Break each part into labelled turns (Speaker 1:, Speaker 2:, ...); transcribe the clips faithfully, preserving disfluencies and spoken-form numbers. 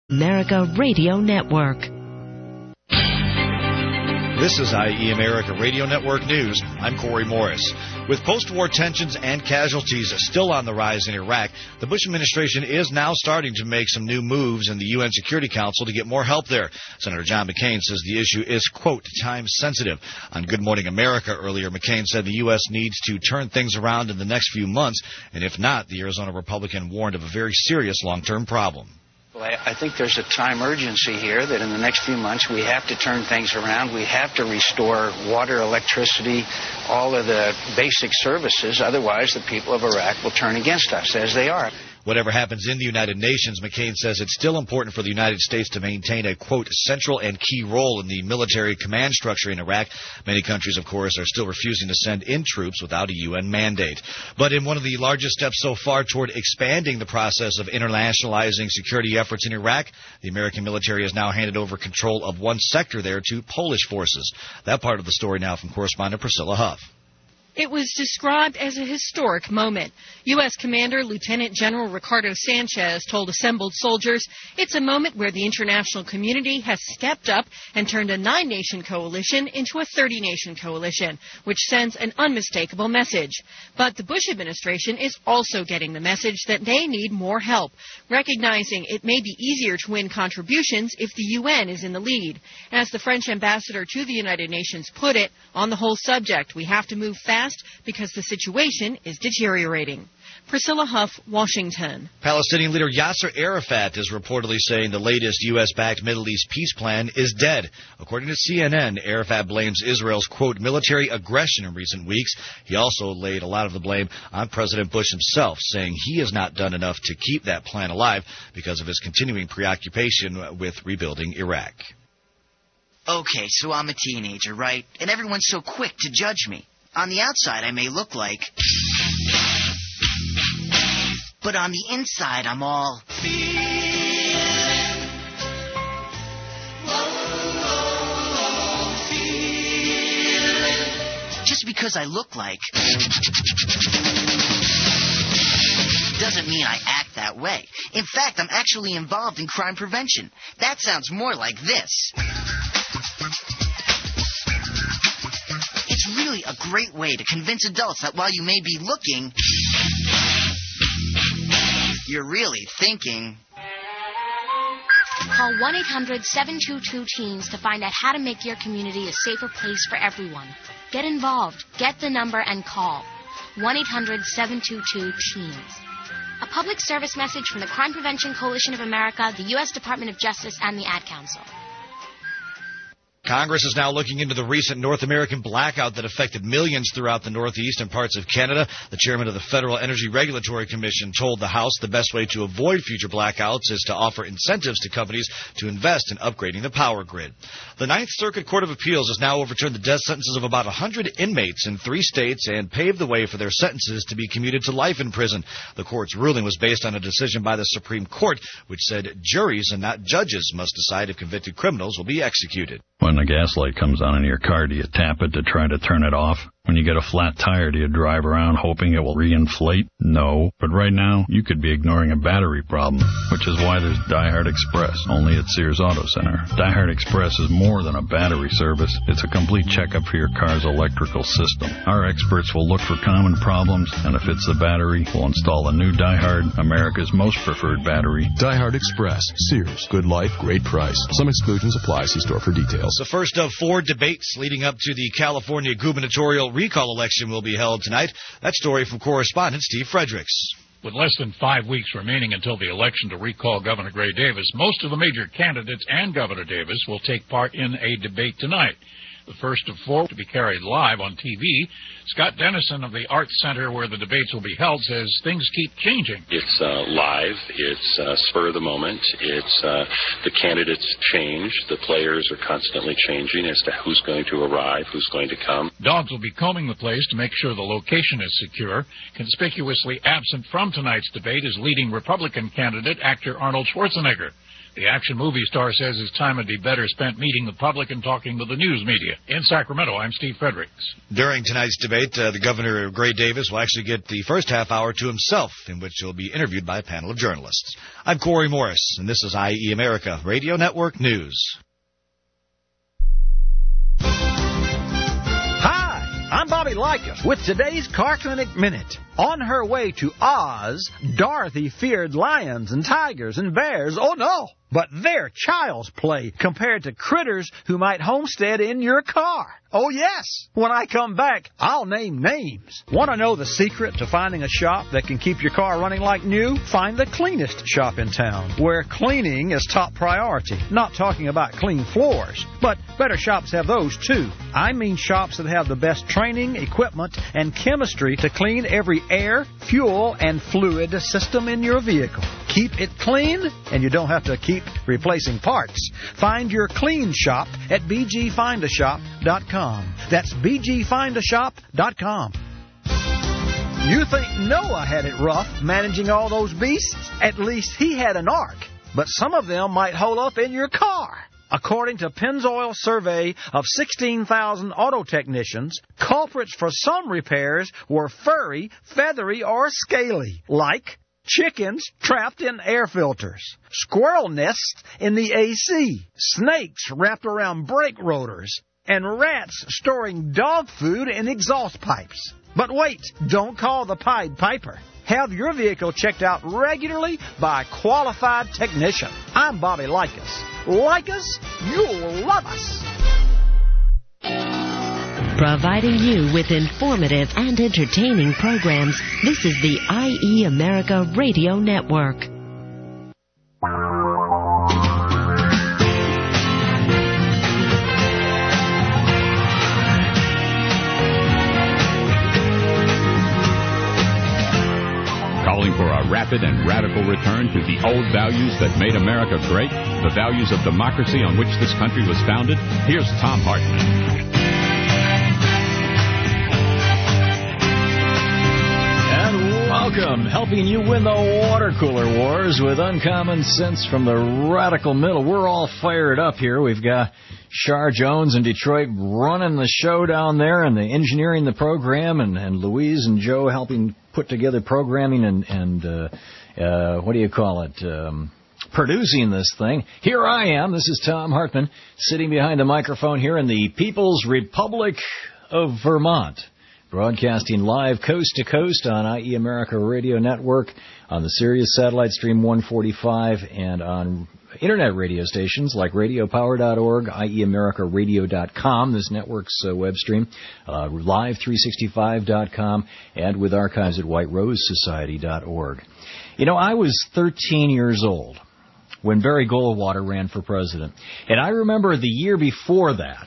Speaker 1: America Radio Network.
Speaker 2: This is I E America Radio Network News. I'm Corey Morris. With post-war tensions and casualties still on the rise in Iraq, the Bush administration is now starting to make some new moves in the U N Security Council to get more help there. Senator John McCain says the issue is, quote, time-sensitive. On Good Morning America earlier, McCain said the U S needs to turn things around in the next few months, and if not, the Arizona Republican warned of a very serious long-term problem.
Speaker 3: I think there's a time urgency here that in the next few months we have to turn things around. We have to restore water, electricity, all of the basic services. Otherwise, the people of Iraq will turn against us, as they are.
Speaker 2: Whatever happens in the United Nations, McCain says it's still important for the United States to maintain a, quote, central and key role in the military command structure in Iraq. Many countries, of course, are still refusing to send in troops without a U N mandate. But in one of the largest steps so far toward expanding the process of internationalizing security efforts in Iraq, the American military has now handed over control of one sector there to Polish forces. That part of the story now from correspondent Priscilla Huff.
Speaker 4: It was described as a historic moment. U S Commander Lieutenant General Ricardo Sanchez told assembled soldiers it's a moment where the international community has stepped up and turned a nine-nation coalition into a thirty-nation coalition, which sends an unmistakable message. But the Bush administration is also getting the message that they need more help, recognizing it may be easier to win contributions if the U N is in the lead. As the French ambassador to the United Nations put it, on the whole subject, we have to move fast because the situation is deteriorating. Priscilla Huff, Washington.
Speaker 2: Palestinian leader Yasser Arafat is reportedly saying the latest U S-backed Middle East peace plan is dead. According to C N N, Arafat blames Israel's, quote, military aggression in recent weeks. He also laid a lot of the blame on President Bush himself, saying he has not done enough to keep that plan alive because of his continuing preoccupation with rebuilding Iraq.
Speaker 5: Okay, so I'm a teenager, right? And everyone's so quick to judge me. On the outside, I may look like... But on the inside, I'm all... Just because I look like... doesn't mean I act that way. In fact, I'm actually involved in crime prevention. That sounds more like this. It's really a great way to convince adults that while you may be looking, you're really thinking.
Speaker 6: Call one eight hundred seven two two teens to find out how to make your community a safer place for everyone. Get involved. Get the number and call. one eight hundred seven two two teens. A public service message from the Crime Prevention Coalition of America, the U S Department of Justice, and the Ad Council.
Speaker 2: Congress is now looking into the recent North American blackout that affected millions throughout the Northeast and parts of Canada. The chairman of the Federal Energy Regulatory Commission told the House the best way to avoid future blackouts is to offer incentives to companies to invest in upgrading the power grid. The Ninth Circuit Court of Appeals has now overturned the death sentences of about one hundred inmates in three states and paved the way for their sentences to be commuted to life in prison. The court's ruling was based on a decision by the Supreme Court, which said juries and not judges must decide if convicted criminals will be executed.
Speaker 7: When the gas light comes on in your car, do you tap it to try to turn it off? When you get a flat tire, do you drive around hoping it will reinflate? No. But right now, you could be ignoring a battery problem, which is why there's Diehard Express, only at Sears Auto Center. Diehard Express is more than a battery service. It's a complete checkup for your car's electrical system. Our experts will look for common problems, and if it's the battery, we'll install a new Diehard, America's most preferred battery.
Speaker 8: Diehard Express, Sears. Good life, great price. Some exclusions apply. See store for details.
Speaker 2: The first of four debates leading up to the California gubernatorial recall election will be held tonight. That story from correspondent Steve Fredericks.
Speaker 9: With less than five weeks remaining until the election to recall Governor Gray Davis, most of the major candidates and Governor Davis will take part in a debate tonight. The first of four to be carried live on T V. Scott Dennison of the Arts Center, where the debates will be held, says things keep changing.
Speaker 10: It's uh, live. It's uh, spur of the moment. It's uh, the candidates change. The players are constantly changing as to who's going to arrive, who's going to come.
Speaker 9: Dogs will be combing the place to make sure the location is secure. Conspicuously absent from tonight's debate is leading Republican candidate, actor Arnold Schwarzenegger. The action movie star says his time would be better spent meeting the public and talking to the news media. In Sacramento, I'm Steve Fredericks.
Speaker 2: During tonight's debate, uh, the Governor, Gray Davis, will actually get the first half hour to himself, in which he'll be interviewed by a panel of journalists. I'm Corey Morris, and this is I E America Radio Network News.
Speaker 11: Hi, I'm Bobby Likas with today's Car Clinic Minute. On her way to Oz, Dorothy feared lions and tigers and bears. Oh, no! But they're child's play compared to critters who might homestead in your car. Oh, yes! When I come back, I'll name names. Want to know the secret to finding a shop that can keep your car running like new? Find the cleanest shop in town, where cleaning is top priority. Not talking about clean floors, but better shops have those, too. I mean shops that have the best training, equipment, and chemistry to clean every air, fuel, and fluid system in your vehicle. Keep it clean, and you don't have to keep replacing parts. Find your clean shop at b g find a shop dot com. That's b g find a shop dot com. You think Noah had it rough managing all those beasts? At least he had an ark. But some of them might hold up in your car. According to Pennzoil survey of sixteen thousand auto technicians, culprits for some repairs were furry, feathery, or scaly, like chickens trapped in air filters, squirrel nests in the A C, snakes wrapped around brake rotors, and rats storing dog food in exhaust pipes. But wait, don't call the Pied Piper. Have your vehicle checked out regularly by a qualified technician. I'm Bobby Likas. Like us, you'll love us.
Speaker 1: Providing you with informative and entertaining programs, this is the I E America Radio Network.
Speaker 12: Calling for a rapid and radical return to the old values that made America great, the values of democracy on which this country was founded, here's Tom Hartman.
Speaker 13: Welcome, helping you win the water cooler wars with uncommon sense from the radical middle. We're all fired up here. We've got Shar Jones in Detroit running the show down there and the engineering the program, and, and Louise and Joe helping put together programming and, and uh, uh, what do you call it, um, producing this thing. Here I am. This is Tom Hartman sitting behind the microphone here in the People's Republic of Vermont. Broadcasting live coast to coast on I E America Radio Network, on the Sirius Satellite Stream one forty-five, and on Internet radio stations like radio power dot org, I E America Radio dot com, this network's uh, web stream, uh, live three sixty-five dot com, and with archives at white rose society dot org. You know, I was thirteen years old when Barry Goldwater ran for president. And I remember the year before that,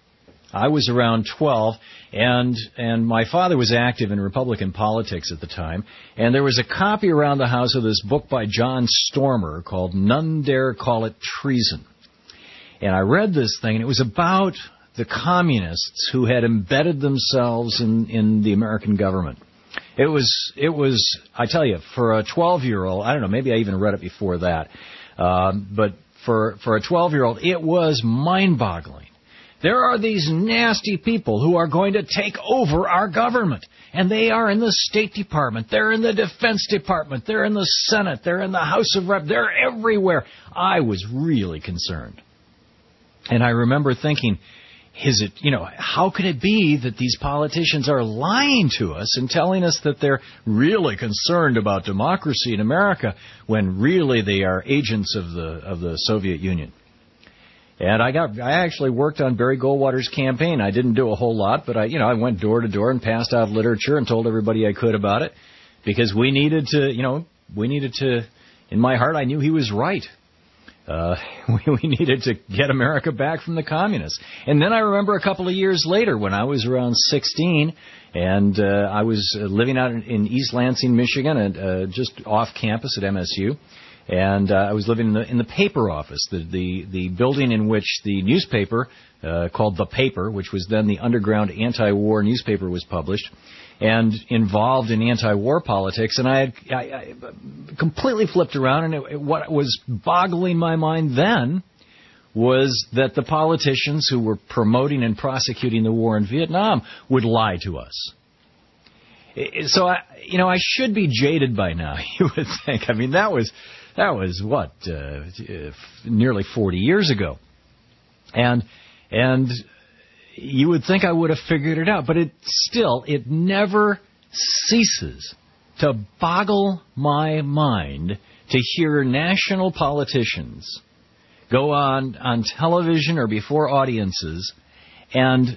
Speaker 13: I was around twelve, and and my father was active in Republican politics at the time, and there was a copy around the house of this book by John Stormer called None Dare Call It Treason. And I read this thing, and it was about the communists who had embedded themselves in, in the American government. It was, it was, I tell you, for a twelve-year-old, I don't know, maybe I even read it before that, uh, but for for a twelve-year-old, it was mind-boggling. There are these nasty people who are going to take over our government. And they are in the State Department. They're in the Defense Department. They're in the Senate. They're in the House of Reps. They're everywhere. I was really concerned. And I remember thinking, is it, you know, how could it be that these politicians are lying to us and telling us that they're really concerned about democracy in America when really they are agents of the of the Soviet Union? And I got, I actually worked on Barry Goldwater's campaign. I didn't do a whole lot, but I, you know, I went door to door and passed out literature and told everybody I could about it, because we needed to, you know, we needed to, in my heart, I knew he was right. Uh, we, we needed to get America back from the communists. And then I remember a couple of years later when I was around sixteen, and uh, I was living out in, in East Lansing, Michigan, and, uh, just off campus at M S U. And uh, I was living in the, in the paper office, the, the, the building in which the newspaper uh, called The Paper, which was then the underground anti-war newspaper, was published. and involved in anti-war politics, and I had I, I completely flipped around, and it, what was boggling my mind then was that the politicians who were promoting and prosecuting the war in Vietnam would lie to us. So, I, you know, I should be jaded by now, you would think. I mean, that was, that was what, uh, nearly forty years ago. And, and you would think I would have figured it out, but it still, it never ceases to boggle my mind to hear national politicians go on, on television or before audiences and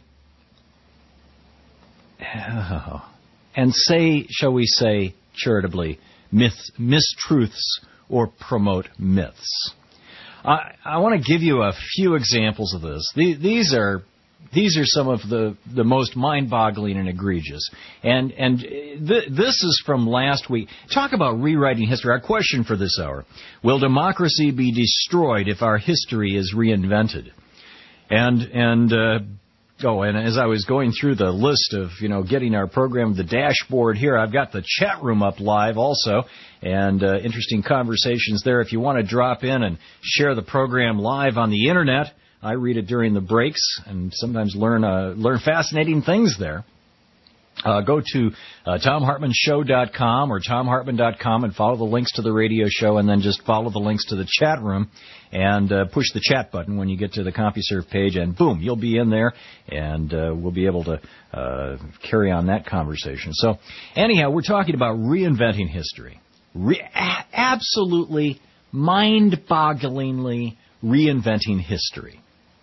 Speaker 13: oh, and say, shall we say, charitably, myths, mistruths or promote myths. I, I want to give you a few examples of this. These, these are these are some of the, the most mind-boggling and egregious. And and th- this is from last week. Talk about rewriting history. Our question for this hour: will democracy be destroyed if our history is reinvented? And and uh, oh, and as I was going through the list of you know getting our program, the dashboard here, I've got the chat room up live also, and uh, interesting conversations there. If you want to drop in and share the program live on the internet. I read it during the breaks and sometimes learn uh, learn fascinating things there. Uh, go to uh, tom hartman show dot com or tom hartman dot com and follow the links to the radio show, and then just follow the links to the chat room and uh, push the chat button when you get to the CompuServe page, and boom, you'll be in there, and uh, we'll be able to uh, carry on that conversation. So anyhow, we're talking about reinventing history. Re- a- absolutely mind-bogglingly reinventing history.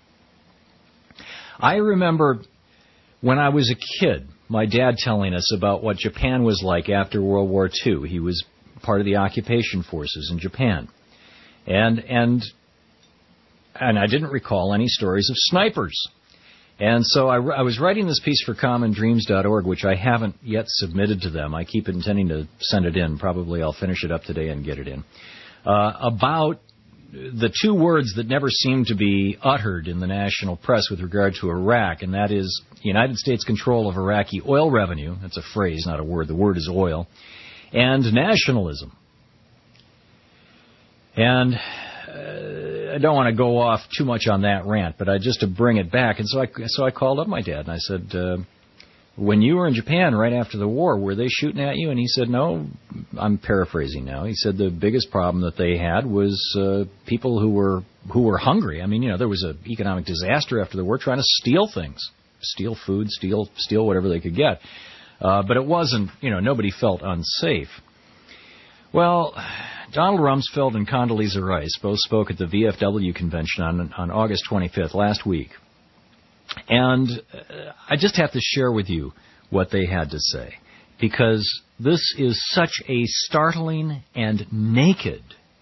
Speaker 13: I remember when I was a kid, my dad telling us about what Japan was like after World War Two. He was part of the occupation forces in Japan. And and and I didn't recall any stories of snipers. And so I, I was writing this piece for common dreams dot org, which I haven't yet submitted to them. I keep intending to send it in. Probably I'll finish it up today and get it in. Uh, about the two words that never seem to be uttered in the national press with regard to Iraq, and that is United States control of Iraqi oil revenue. That's a phrase, not a word. The word is oil. And nationalism. And uh, I don't want to go off too much on that rant, but I just to bring it back. And so I, so I called up my dad, and I said, uh, when you were in Japan right after the war, were they shooting at you? And he said, no. I'm paraphrasing now. He said the biggest problem that they had was uh, people who were who were hungry. I mean, you know, there was an economic disaster after the war, trying to steal things, steal food, steal steal whatever they could get. Uh, but it wasn't, you know, nobody felt unsafe. Well, Donald Rumsfeld and Condoleezza Rice both spoke at the V F W convention on on August twenty-fifth, last week. And uh, I just have to share with you what they had to say, because this is such a startling and naked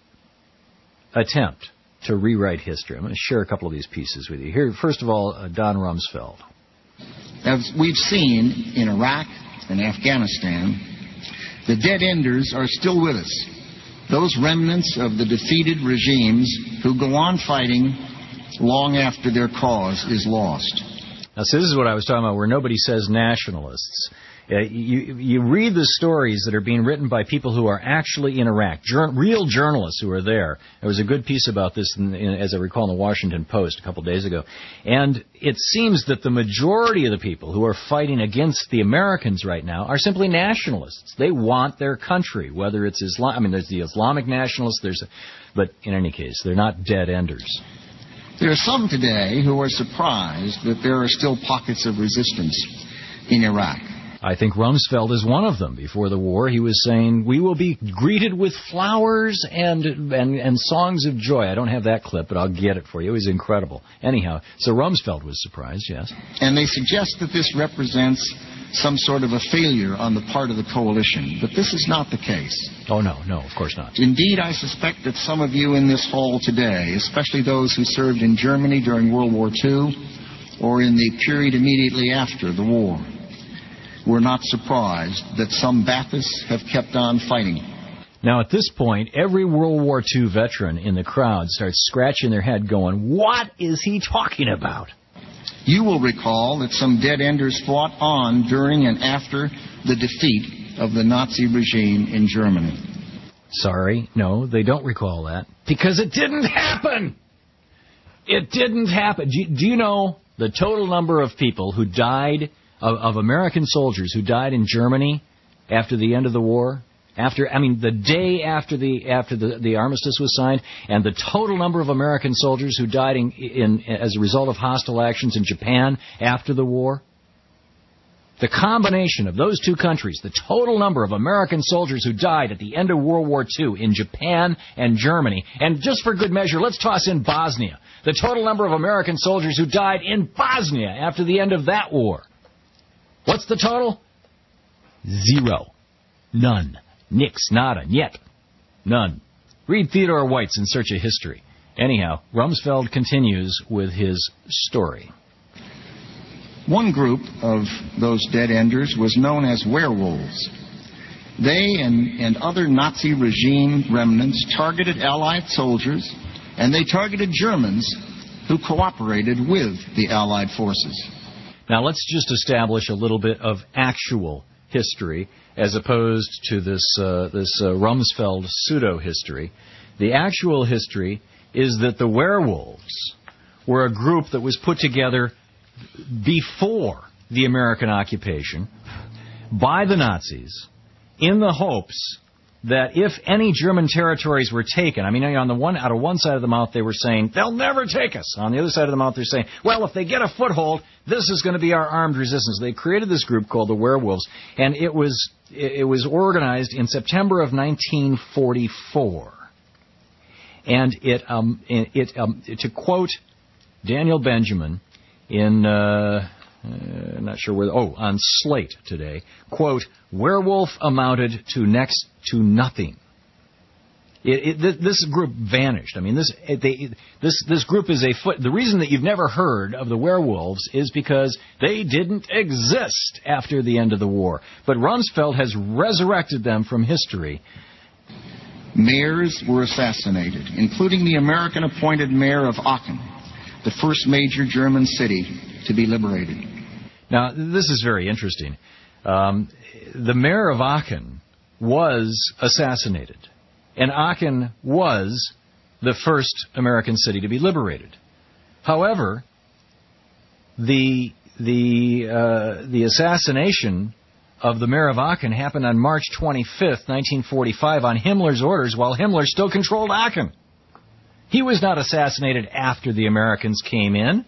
Speaker 13: attempt to rewrite history. I'm going to share a couple of these pieces with you. Here, first of all, uh, Don Rumsfeld.
Speaker 14: As we've seen in Iraq and Afghanistan, the dead-enders are still with us. Those remnants of the defeated regimes who go on fighting long after their cause is lost.
Speaker 13: Now, so this is what I was talking about, where nobody says nationalists. Uh, you, you read the stories that are being written by people who are actually in Iraq, Jur- real journalists who are there. There was a good piece about this, in, in, as I recall, in the Washington Post a couple of days ago. And it seems that the majority of the people who are fighting against the Americans right now are simply nationalists. They want their country, whether it's Islam. I mean, there's the Islamic nationalists, there's, a, but in any case, they're not dead enders.
Speaker 14: There are some today who are surprised that there are still pockets of resistance in Iraq.
Speaker 13: I think Rumsfeld is one of them. Before the war, he was saying, we will be greeted with flowers and, and and songs of joy. I don't have that clip, but I'll get it for you. It was incredible. Anyhow, so Rumsfeld was surprised, yes.
Speaker 14: And they suggest that this represents some sort of a failure on the part of the coalition. But this is not the case.
Speaker 13: Oh, no, no, of course not.
Speaker 14: Indeed, I suspect that some of you in this hall today, especially those who served in Germany during World War Two or in the period immediately after the war, were not surprised that some Ba'athists have kept on fighting.
Speaker 13: Now, at this point, every World War Two veteran in the crowd starts scratching their head going, what is he talking about?
Speaker 14: You will recall that some dead-enders fought on during and after the defeat of the Nazi regime in Germany.
Speaker 13: Sorry, no, they don't recall that. Because it didn't happen! It didn't happen. Do you, do you know the total number of people who died, of, of American soldiers who died in Germany after the end of the war? After, I mean, the day after the after the, the armistice was signed, and the total number of American soldiers who died in, in as a result of hostile actions in Japan after the war. The combination of those two countries, the total number of American soldiers who died at the end of World War Two in Japan and Germany, and just for good measure, let's toss in Bosnia. The total number of American soldiers who died in Bosnia after the end of that war. What's the total? Zero. None. Nix, nada, yet. None. Read Theodore White's In Search of History. Anyhow, Rumsfeld continues with his story.
Speaker 14: One group of those dead-enders was known as werewolves. They and, and other Nazi regime remnants targeted Allied soldiers, and they targeted Germans who cooperated with the Allied forces.
Speaker 13: Now let's just establish a little bit of actual history as opposed to this uh, this uh, Rumsfeld pseudo-history. The actual history is that the werewolves were a group that was put together before the American occupation by the Nazis in the hopes that if any German territories were taken, I mean, on the one out of one side of the mouth they were saying, they'll never take us. On the other side of the mouth they're saying, well, if they get a foothold, this is going to be our armed resistance. They created this group called the Werewolves, and it was it was organized in September of nineteen forty-four. And it um it um to quote Daniel Benjamin in uh, uh not sure where oh on Slate today, quote, werewolf amounted to next to nothing. It, it, this group vanished. I mean, this it, they, this this group is a foot. The reason that you've never heard of the werewolves is because they didn't exist after the end of the war. But Rumsfeld has resurrected them from history.
Speaker 14: Mayors were assassinated, including the American-appointed mayor of Aachen, the first major German city to be liberated.
Speaker 13: Now, this is very interesting. Um, the mayor of Aachen was assassinated. And Aachen was the first American city to be liberated. However, the the uh, the assassination of the mayor of Aachen happened on March twenty-fifth, nineteen forty-five, on Himmler's orders, while Himmler still controlled Aachen. He was not assassinated after the Americans came in.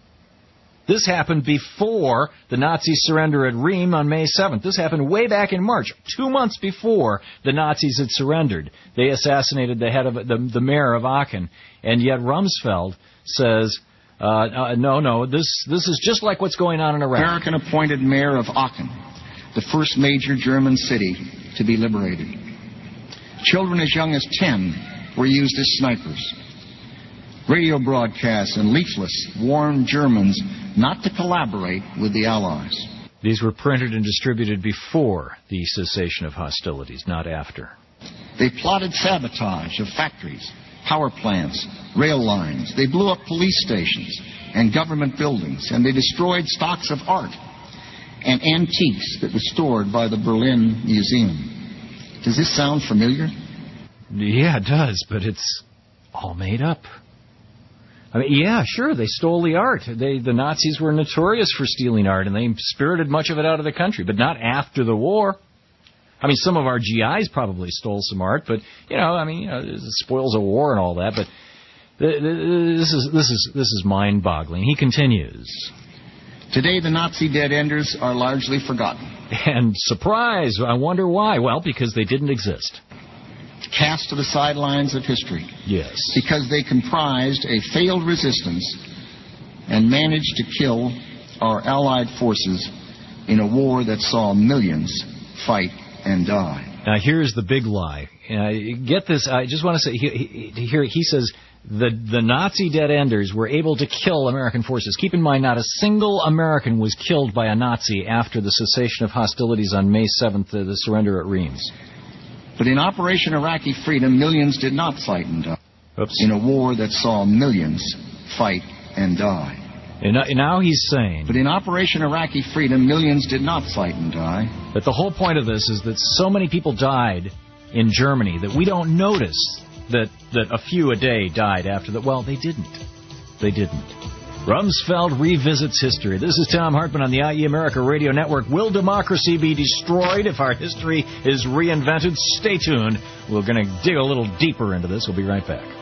Speaker 13: This happened before the Nazi surrender at Rheims on May seventh. This happened way back in March, two months before the Nazis had surrendered. They assassinated the head of the, the mayor of Aachen, and yet Rumsfeld says, uh, uh, "No, no, this this is just like what's going on in Iraq."
Speaker 14: American-appointed mayor of Aachen, the first major German city to be liberated. Children as young as ten were used as snipers. Radio broadcasts and leaflets warned Germans not to collaborate with the Allies.
Speaker 13: These were printed and distributed before the cessation of hostilities, not after.
Speaker 14: They plotted sabotage of factories, power plants, rail lines. They blew up police stations and government buildings, and they destroyed stocks of art and antiques that were stored by the Berlin Museum. Does this sound familiar?
Speaker 13: Yeah, it does, but it's all made up. I mean, yeah, sure, they stole the art. They, the Nazis were notorious for stealing art, and they spirited much of it out of the country, but not after the war. I mean, some of our G Is probably stole some art, but, you know, I mean, you know, it spoils of war and all that, but this is this is this is mind-boggling. He continues.
Speaker 14: Today, the Nazi dead-enders are largely forgotten.
Speaker 13: And surprise, I wonder why. Well, because they didn't exist.
Speaker 14: Cast to the sidelines of history.
Speaker 13: Yes.
Speaker 14: Because they comprised a failed resistance and managed to kill our Allied forces in a war that saw millions fight and die.
Speaker 13: Now, here's the big lie. Uh, get this. I just want to say, he, he, here he says the, the Nazi dead-enders were able to kill American forces. Keep in mind, not a single American was killed by a Nazi after the cessation of hostilities on May seventh, uh, the surrender at Rheims.
Speaker 14: But in Operation Iraqi Freedom, millions did not fight and die.
Speaker 13: Oops.
Speaker 14: In a war that saw millions fight and die.
Speaker 13: And now he's saying...
Speaker 14: But in Operation Iraqi Freedom, millions did not fight and die.
Speaker 13: But the whole point of this is that so many people died in Germany that we don't notice that, that a few a day died after that. Well, they didn't. They didn't. Rumsfeld revisits history. This is Tom Hartman on the I E America Radio Network. Will democracy be destroyed if our history is reinvented? Stay tuned. We're going to dig a little deeper into this. We'll be right back.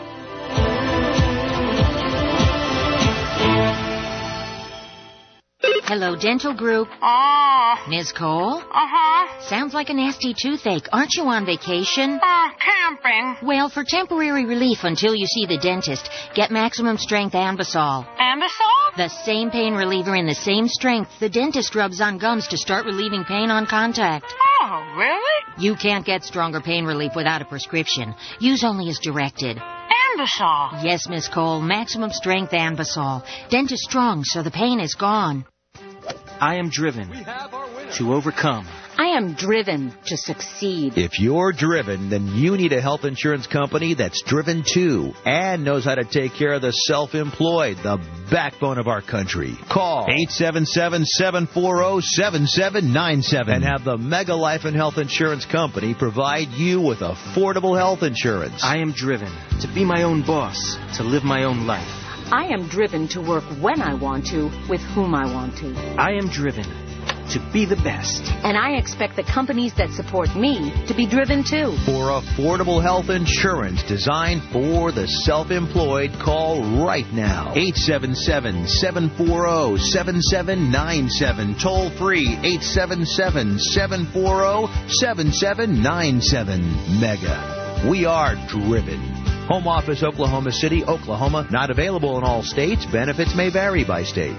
Speaker 15: Hello, Dental Group.
Speaker 16: Oh.
Speaker 15: Miz Cole?
Speaker 16: Uh-huh.
Speaker 15: Sounds like a nasty toothache. Aren't you on vacation?
Speaker 16: Uh, camping.
Speaker 15: Well, for temporary relief until you see the dentist, get Maximum Strength Anbesol.
Speaker 16: Anbesol?
Speaker 15: The same pain reliever in the same strength the dentist rubs on gums to start relieving pain on contact.
Speaker 16: Oh, really?
Speaker 15: You can't get stronger pain relief without a prescription. Use only as directed.
Speaker 16: Anbesol?
Speaker 15: Yes, Miss Cole. Maximum Strength Anbesol. Dentist strong, so the pain is gone.
Speaker 17: I am driven to overcome.
Speaker 18: I am driven to succeed.
Speaker 19: If you're driven, then you need a health insurance company that's driven too and knows how to take care of the self-employed, the backbone of our country. Call eight seven seven, seven four zero, seven seven nine seven and have the Mega Life and Health Insurance Company provide you with affordable health insurance.
Speaker 17: I am driven to be my own boss, to live my own life.
Speaker 18: I am driven to work when I want to, with whom I want to.
Speaker 17: I am driven to be the best.
Speaker 18: And I expect the companies that support me to be driven too.
Speaker 19: For affordable health insurance designed for the self-employed, call right now. eight seven seven, seven four zero, seven seven nine seven. Toll free eight seven seven, seven four zero, seven seven nine seven. Mega. We are driven. Home office, Oklahoma City, Oklahoma. Not available in all states. Benefits may vary by state.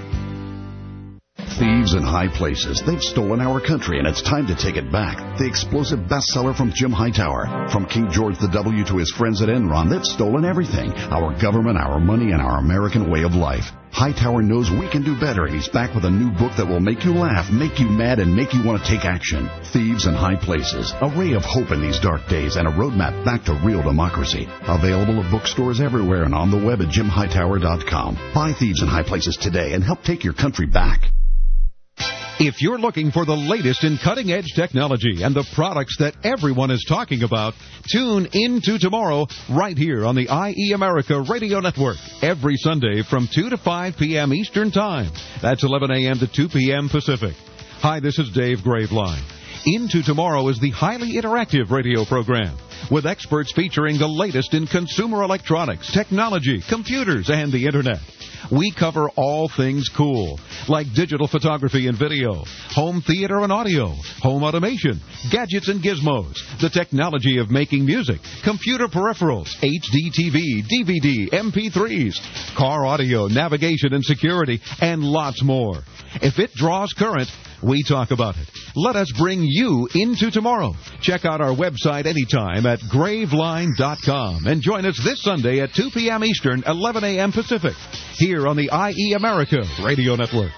Speaker 20: Thieves in high places. They've stolen our country, and it's time to take it back. The explosive bestseller from Jim Hightower. From King George the W to his friends at Enron, they've stolen everything. Our government, our money, and our American way of life. Hightower knows we can do better, and he's back with a new book that will make you laugh, make you mad, and make you want to take action. Thieves in High Places. A ray of hope in these dark days and a roadmap back to real democracy. Available at bookstores everywhere and on the web at jim hightower dot com. Buy Thieves in High Places today and help take your country back.
Speaker 21: If you're looking for the latest in cutting-edge technology and the products that everyone is talking about, tune into tomorrow right here on the I E America Radio Network every Sunday from two to five p.m. Eastern Time. That's eleven a.m. to two p.m. Pacific. Hi, this is Dave Graveline. Into Tomorrow is the highly interactive radio program with experts featuring the latest in consumer electronics, technology, computers, and the Internet. We cover all things cool, like digital photography and video, home theater and audio, home automation, gadgets and gizmos, the technology of making music, computer peripherals, H D T V, D V D, M P threes, car audio, navigation and security, and lots more. If it draws current, we talk about it. Let us bring you into tomorrow. Check out our website anytime at graveline dot com and join us this Sunday at two p.m. Eastern, eleven a.m. Pacific, here on the I E America Radio Network.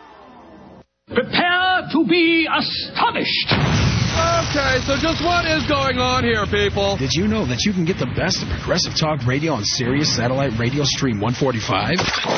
Speaker 22: Prepare to be astonished.
Speaker 23: Okay, so just what is going on here, people?
Speaker 24: Did you know that you can get the best of Progressive Talk Radio on Sirius Satellite Radio Stream one forty-five?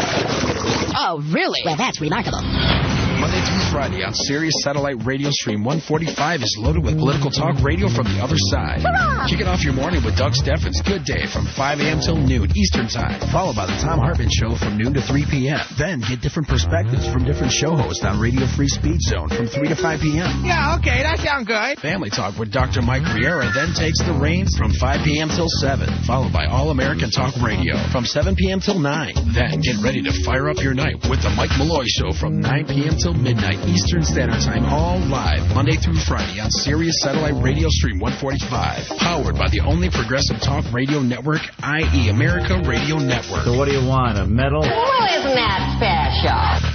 Speaker 25: Oh, really? Well, that's remarkable.
Speaker 24: Monday through Friday on Sirius Satellite Radio Stream one forty-five is loaded with political talk radio from the other side.
Speaker 25: Hurrah!
Speaker 24: Kick it off your morning with Doug Steffens' Good Day from five a.m. till noon Eastern Time, followed by the Tom Hartman Show from noon to three p.m. Then get different perspectives from different show hosts on Radio Free Speed Zone from three to five p.m.
Speaker 23: Yeah, okay, that sounds good.
Speaker 24: Family Talk with Doctor Mike Riera then takes the reins from five p.m. till seven, followed by All American Talk Radio from seven p.m. till nine. Then get ready to fire up your night with the Mike Malloy Show from nine p.m. till midnight Eastern Standard Time, all live Monday through Friday on Sirius Satellite Radio Stream one forty-five, powered by the only progressive talk radio network, I E America Radio Network.
Speaker 13: So what do you want, a medal?
Speaker 25: Well, isn't that special?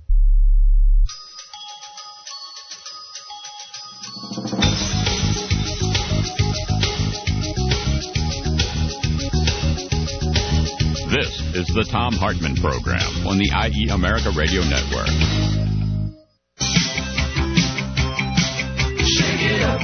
Speaker 12: This is the Tom Hartman Program on the I E America Radio Network.
Speaker 26: Shake it up.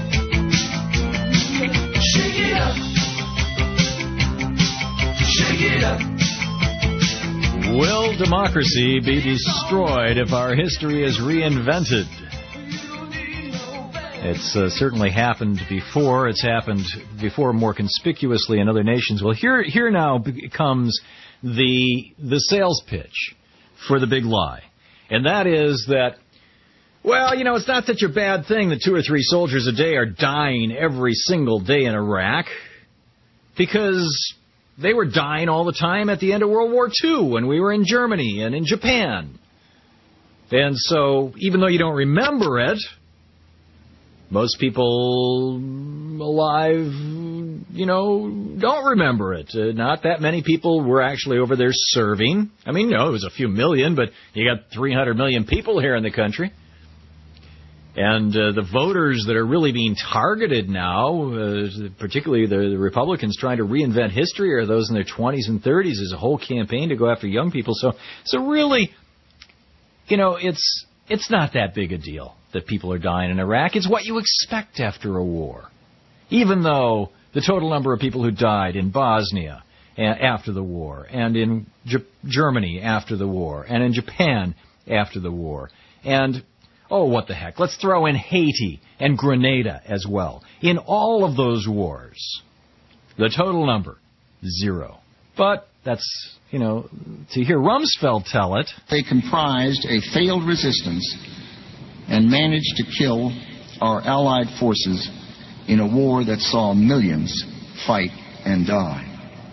Speaker 26: Shake it up. Shake it up.
Speaker 13: Will democracy be destroyed if our history is reinvented? It's uh, certainly happened before. It's happened before more conspicuously in other nations. Well, here here now comes the the sales pitch for the big lie. And that is that, well, you know, it's not such a bad thing that two or three soldiers a day are dying every single day in Iraq, because they were dying all the time at the end of World War Two when we were in Germany and in Japan. And so, even though you don't remember it, most people alive, you know, don't remember it. Uh, not that many people were actually over there serving. I mean, no, it was a few million, but you got three hundred million people here in the country. And uh, the voters that are really being targeted now, uh, particularly the, the Republicans trying to reinvent history, are those in their twenties and thirties. There's a whole campaign to go after young people. So, so really, you know, it's it's not that big a deal that people are dying in Iraq. It's what you expect after a war. Even though the total number of people who died in Bosnia after the war, and in G- Germany after the war, and in Japan after the war, and oh, what the heck, let's throw in Haiti and Grenada as well. In all of those wars, the total number, zero. But that's, you know, to hear Rumsfeld tell it.
Speaker 14: They comprised a failed resistance and managed to kill our Allied forces in a war that saw millions fight and die.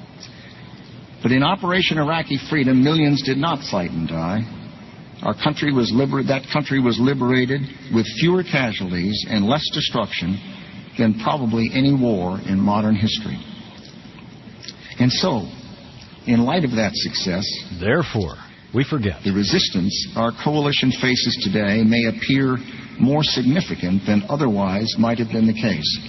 Speaker 14: But in Operation Iraqi Freedom, millions did not fight and die. Our country was liber- that country was liberated with fewer casualties and less destruction than probably any war in modern history. And so, in light of that success,
Speaker 13: therefore, we forget.
Speaker 14: The resistance our coalition faces today may appear more significant than otherwise might have been the case.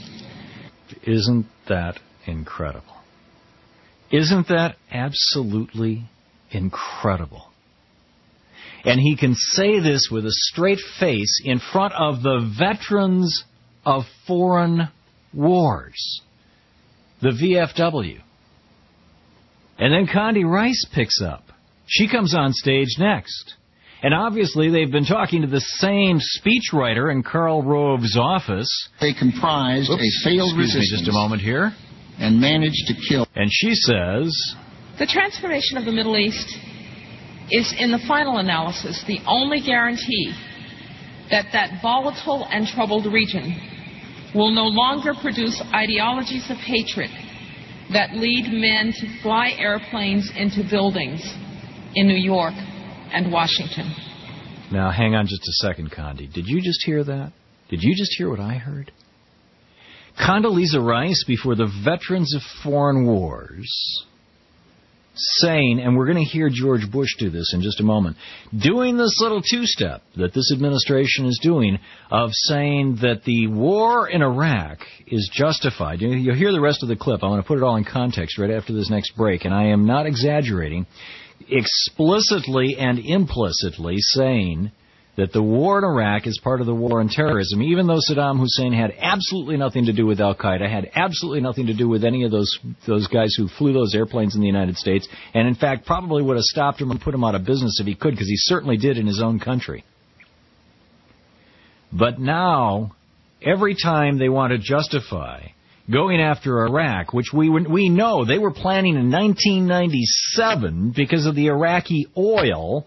Speaker 13: Isn't that incredible? Isn't that absolutely incredible? And he can say this with a straight face in front of the veterans of foreign wars, the V F W. And then Condi Rice picks up. She comes on stage next. And obviously they've been talking to the same speechwriter in Karl Rove's office.
Speaker 14: They comprised
Speaker 13: Oops,
Speaker 14: a failed
Speaker 13: excuse
Speaker 14: resistance.
Speaker 13: me just a moment here.
Speaker 14: And managed to kill.
Speaker 13: And she says,
Speaker 3: the transformation of the Middle East is, in the final analysis, the only guarantee that that volatile and troubled region will no longer produce ideologies of hatred that lead men to fly airplanes into buildings in New York and Washington.
Speaker 13: Now, hang on just a second, Condi. Did you just hear that? Did you just hear what I heard? Condoleezza Rice before the Veterans of Foreign Wars saying, and we're going to hear George Bush do this in just a moment, doing this little two-step that this administration is doing of saying that the war in Iraq is justified. You'll hear the rest of the clip. I'm going to put it all in context right after this next break, and I am not exaggerating, explicitly and implicitly saying that the war in Iraq is part of the war on terrorism, even though Saddam Hussein had absolutely nothing to do with Al-Qaeda, had absolutely nothing to do with any of those those guys who flew those airplanes in the United States, and in fact probably would have stopped him and put him out of business if he could, because he certainly did in his own country. But now, every time they want to justify going after Iraq, which we we know they were planning in nineteen ninety-seven because of the Iraqi oil.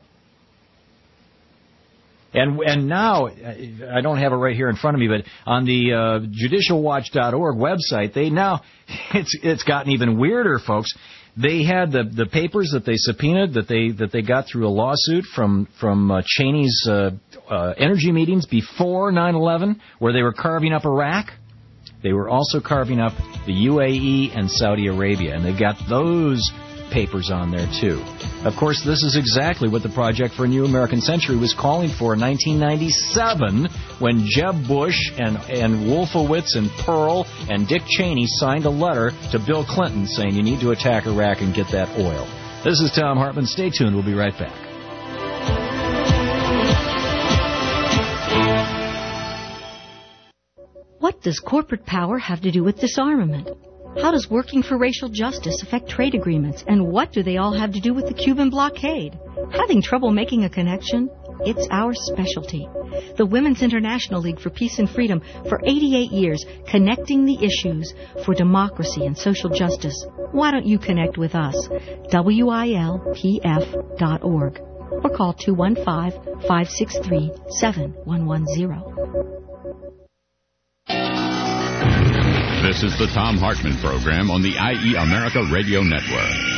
Speaker 13: And and now, I don't have it right here in front of me, but on the uh, judicial watch dot org website, they now, it's it's gotten even weirder, folks. They had the, the papers that they subpoenaed, that they that they got through a lawsuit from, from uh, Cheney's uh, uh, energy meetings before nine eleven, where they were carving up Iraq. They were also carving up the U A E and Saudi Arabia, and they've got those papers on there, too. Of course, this is exactly what the Project for a New American Century was calling for in nineteen ninety-seven when Jeb Bush and, and Wolfowitz and Pearl and Dick Cheney signed a letter to Bill Clinton saying you need to attack Iraq and get that oil. This is Thom Hartmann. Stay tuned. We'll be right back.
Speaker 4: What does corporate power have to do with disarmament? How does working for racial justice affect trade agreements? And what do they all have to do with the Cuban blockade? Having trouble making a connection? It's our specialty. The Women's International League for Peace and Freedom, for eighty-eight years, connecting the issues for democracy and social justice. Why don't you connect with us? W I L P F dot org or call two one five, five six three, seven one one zero.
Speaker 12: This is the Thom Hartmann Program on the I E America Radio Network.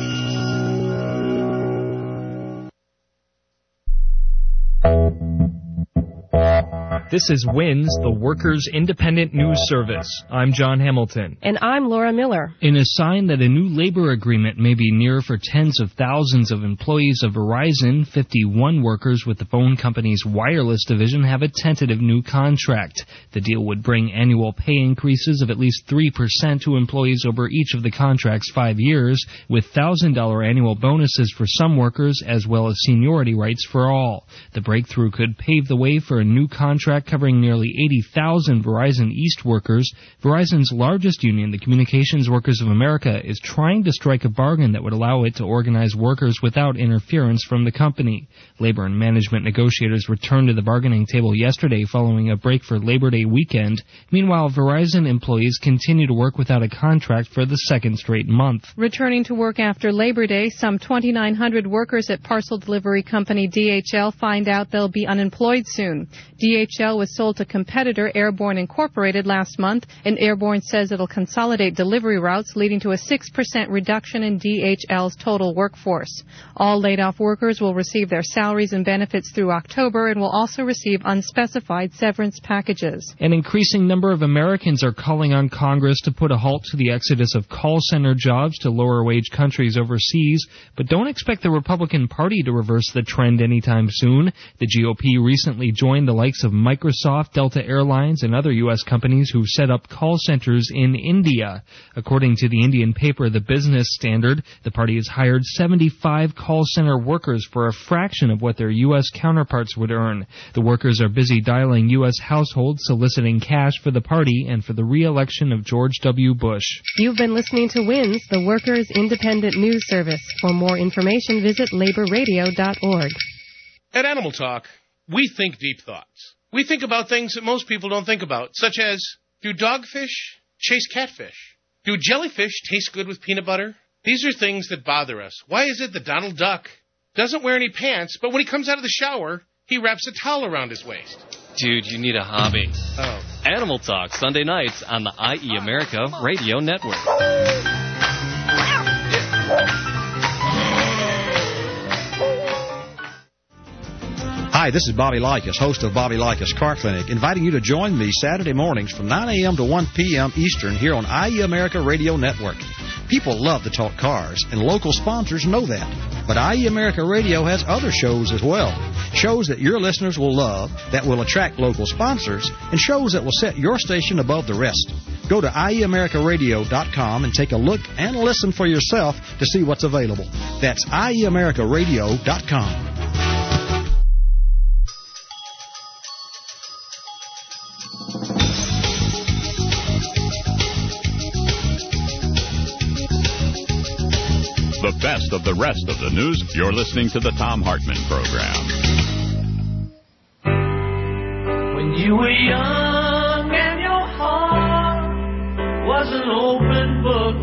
Speaker 5: This is W I N S, the Workers' Independent News Service. I'm John Hamilton.
Speaker 6: And I'm Laura Miller.
Speaker 5: In a sign that a new labor agreement may be near for tens of thousands of employees of Verizon, fifty-one workers with the phone company's wireless division have a tentative new contract. The deal would bring annual pay increases of at least three percent to employees over each of the contract's five years, with one thousand dollars annual bonuses for some workers as well as seniority rights for all. The breakthrough could pave the way for a new contract covering nearly eighty thousand Verizon East workers. Verizon's largest union, the Communications Workers of America, is trying to strike a bargain that would allow it to organize workers without interference from the company. Labor and management negotiators returned to the bargaining table yesterday following a break for Labor Day weekend. Meanwhile, Verizon employees continue to work without a contract for the second straight month.
Speaker 6: Returning to work after Labor Day, some twenty-nine hundred workers at parcel delivery company D H L find out they'll be unemployed soon. D H L was sold to competitor Airborne Incorporated last month, and Airborne says it'll consolidate delivery routes, leading to a six percent reduction in D H L's total workforce. All laid-off workers will receive their salaries and benefits through October and will also receive unspecified severance packages.
Speaker 5: An increasing number of Americans are calling on Congress to put a halt to the exodus of call center jobs to lower-wage countries overseas, but don't expect the Republican Party to reverse the trend anytime soon. The G O P recently joined the likes of Microsoft, Delta Airlines, and other U S companies who've set up call centers in India. According to the Indian paper The Business Standard, the party has hired seventy-five call center workers for a fraction of what their U S counterparts would earn. The workers are busy dialing U S households, soliciting cash for the party and for the re-election of George W. Bush.
Speaker 6: You've been listening to W I N S, the Workers' Independent News Service. For more information, visit labor radio dot org.
Speaker 7: At Animal Talk, we think deep thoughts. We think about things that most people don't think about, such as, do dogfish chase catfish? Do jellyfish taste good with peanut butter? These are things that bother us. Why is it that Donald Duck doesn't wear any pants, but when he comes out of the shower, he wraps a towel around his waist?
Speaker 8: Dude, you need a hobby.
Speaker 7: Oh.
Speaker 8: Animal Talk, Sunday nights on the I E America Radio Network.
Speaker 11: Hi, this is Bobby Likas, host of Bobby Likas Car Clinic, inviting you to join me Saturday mornings from nine a.m. to one p.m. Eastern here on I E America Radio Network. People love to talk cars, and local sponsors know that. But I E America Radio has other shows as well. Shows that your listeners will love, that will attract local sponsors, and shows that will set your station above the rest. Go to I E America Radio dot com and take a look and listen for yourself to see what's available. That's I E America Radio dot com.
Speaker 12: The best of the rest of the news. You're listening to the Thom Hartmann Program.
Speaker 26: When you were young and your heart was an open book,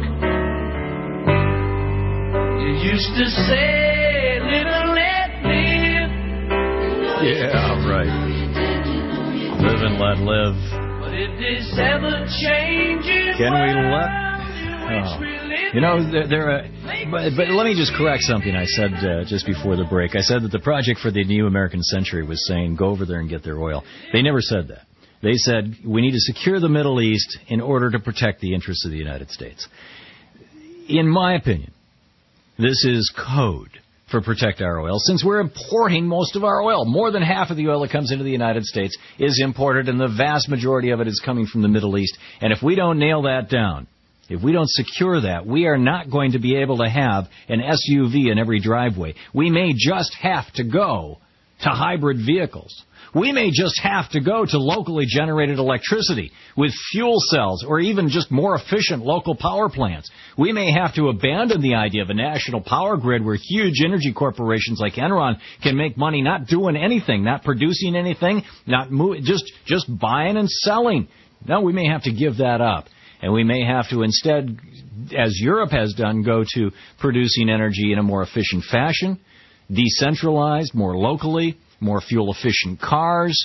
Speaker 26: you used to say, little let live.
Speaker 13: Yeah, right. Live and let live.
Speaker 26: But if this ever changes,
Speaker 13: Can we let... Oh. You know, there, there are, but, but let me just correct something I said uh, just before the break. I said that the Project for the New American Century was saying, go over there and get their oil. They never said that. They said, we need to secure the Middle East in order to protect the interests of the United States. In my opinion, this is code for protect our oil, since we're importing most of our oil. More than half of the oil that comes into the United States is imported, and the vast majority of it is coming from the Middle East. And if we don't nail that down, if we don't secure that, we are not going to be able to have an S U V in every driveway. We may just have to go to hybrid vehicles. We may just have to go to locally generated electricity with fuel cells or even just more efficient local power plants. We may have to abandon the idea of a national power grid where huge energy corporations like Enron can make money not doing anything, not producing anything, not move, just just buying and selling. No, we may have to give that up. And we may have to instead, as Europe has done, go to producing energy in a more efficient fashion, decentralized, more locally, more fuel-efficient cars,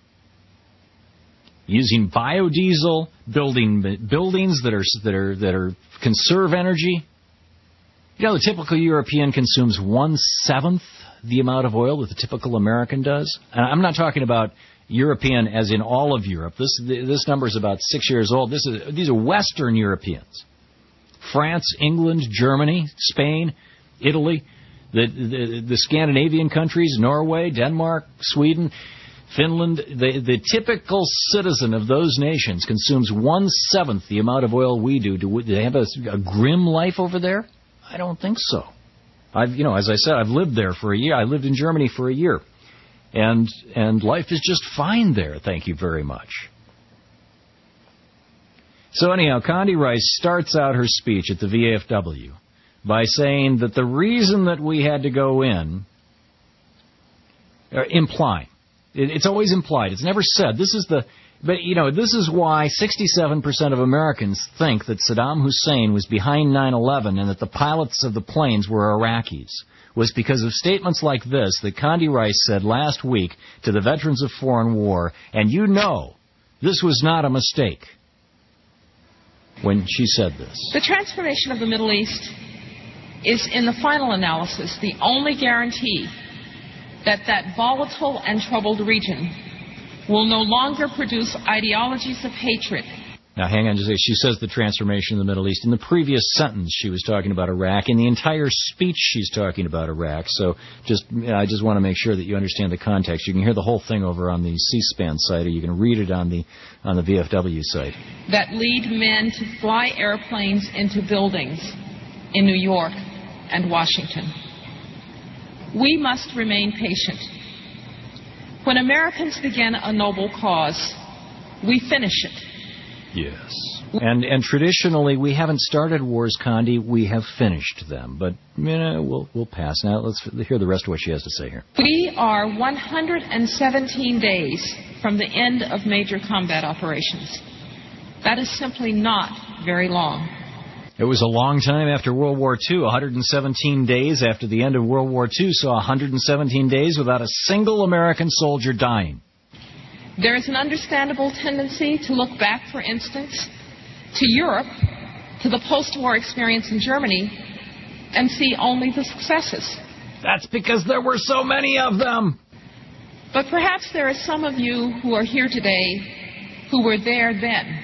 Speaker 13: using biodiesel, building buildings that are that are that are conserve energy. You know, the typical European consumes one seventh the amount of oil that the typical American does. And I'm not talking about European as in all of Europe. This this number is about six years old. This is these are Western Europeans: France, England, Germany, Spain, Italy. The, the the Scandinavian countries, Norway, Denmark, Sweden, Finland, the, the typical citizen of those nations consumes one-seventh the amount of oil we do. Do, we, do they have a, a grim life over there? I don't think so. I've, you know, as I said, I've lived there for a year. I lived in Germany for a year. And, and life is just fine there, thank you very much. So anyhow, Condi Rice starts out her speech at the V A F W by saying that the reason that we had to go in, uh, implying, it, it's always implied, it's never said, this is the, but you know, this is why sixty-seven percent of Americans think that Saddam Hussein was behind nine eleven and that the pilots of the planes were Iraqis, was because of statements like this that Condi Rice said last week to the veterans of foreign war, and you know, this was not a mistake when she said this.
Speaker 3: The transformation of the Middle East is, in the final analysis, the only guarantee that that volatile and troubled region will no longer produce ideologies of hatred.
Speaker 13: Now, hang on just a second. She says the transformation of the Middle East. In the previous sentence, she was talking about Iraq. In the entire speech, she's talking about Iraq. So just, I just want to make sure that you understand the context. You can hear the whole thing over on the C-SPAN site, or you can read it on the on the V F W site.
Speaker 3: That lead men to fly airplanes into buildings in New York and Washington. We must remain patient. When Americans begin a noble cause, we finish it.
Speaker 13: Yes. And and traditionally, we haven't started wars, Condi. We have finished them. But, you know, we'll, we'll pass. Now, let's hear the rest of what she has to say here.
Speaker 3: We are one hundred seventeen days from the end of major combat operations. That is simply not very long.
Speaker 13: It was a long time after World War Two. one hundred seventeen days after the end of World War Two saw one hundred seventeen days without a single American soldier dying.
Speaker 3: There is an understandable tendency to look back, for instance, to Europe, to the post-war experience in Germany, and see only the successes.
Speaker 13: That's because there were so many of them.
Speaker 3: But perhaps there are some of you who are here today who were there then.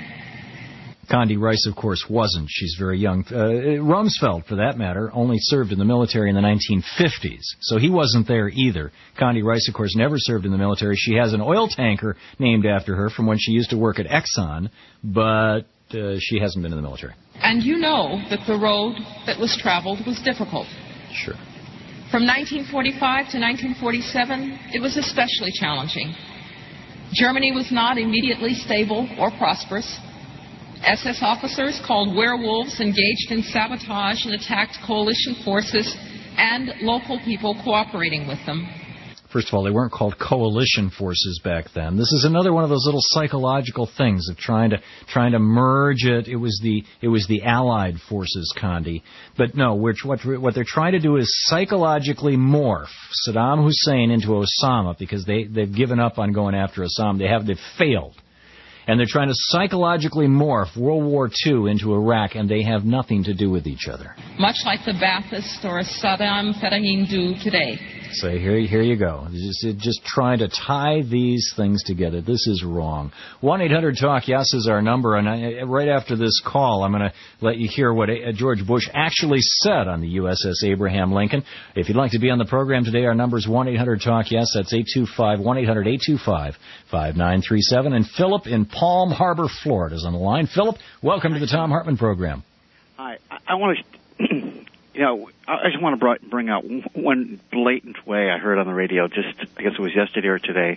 Speaker 13: Condi Rice, of course, wasn't. She's very young. Uh, Rumsfeld, for that matter, only served in the military in the nineteen fifties, so he wasn't there either. Condi Rice, of course, never served in the military. She has an oil tanker named after her from when she used to work at Exxon, but uh, she hasn't been in the military.
Speaker 3: And you know that the road that was traveled was difficult.
Speaker 13: Sure.
Speaker 3: From nineteen forty-five to nineteen forty-seven, it was especially challenging. Germany was not immediately stable or prosperous. S S officers called werewolves engaged in sabotage and attacked coalition forces and local people cooperating with them.
Speaker 13: First of all, they weren't called coalition forces back then. This is another one of those little psychological things of trying to trying to merge it. It was the it was the Allied forces, Condi. But no, which what what they're trying to do is psychologically morph Saddam Hussein into Osama, because they they've given up on going after Osama. They have they've failed. And they're trying to psychologically morph World War Two into Iraq, and they have nothing to do with each other.
Speaker 3: Much like the Ba'athists or Saddam Hussein do today.
Speaker 13: So here, here you go. Just, just trying to tie these things together. This is wrong. one eight hundred talk yes is our number, and I, right after this call, I'm going to let you hear what George Bush actually said on the U S S Abraham Lincoln. If you'd like to be on the program today, our number is one eight hundred talk yes. That's eight two five, one eight hundred eight two five, five nine three seven. And Philip in Palm Harbor, Florida is on the line. Philip, welcome to the Tom Hartman program.
Speaker 1: Hi. I, I want to You know, I just want to bring out one blatant way I heard on the radio, just, I guess it was yesterday or today,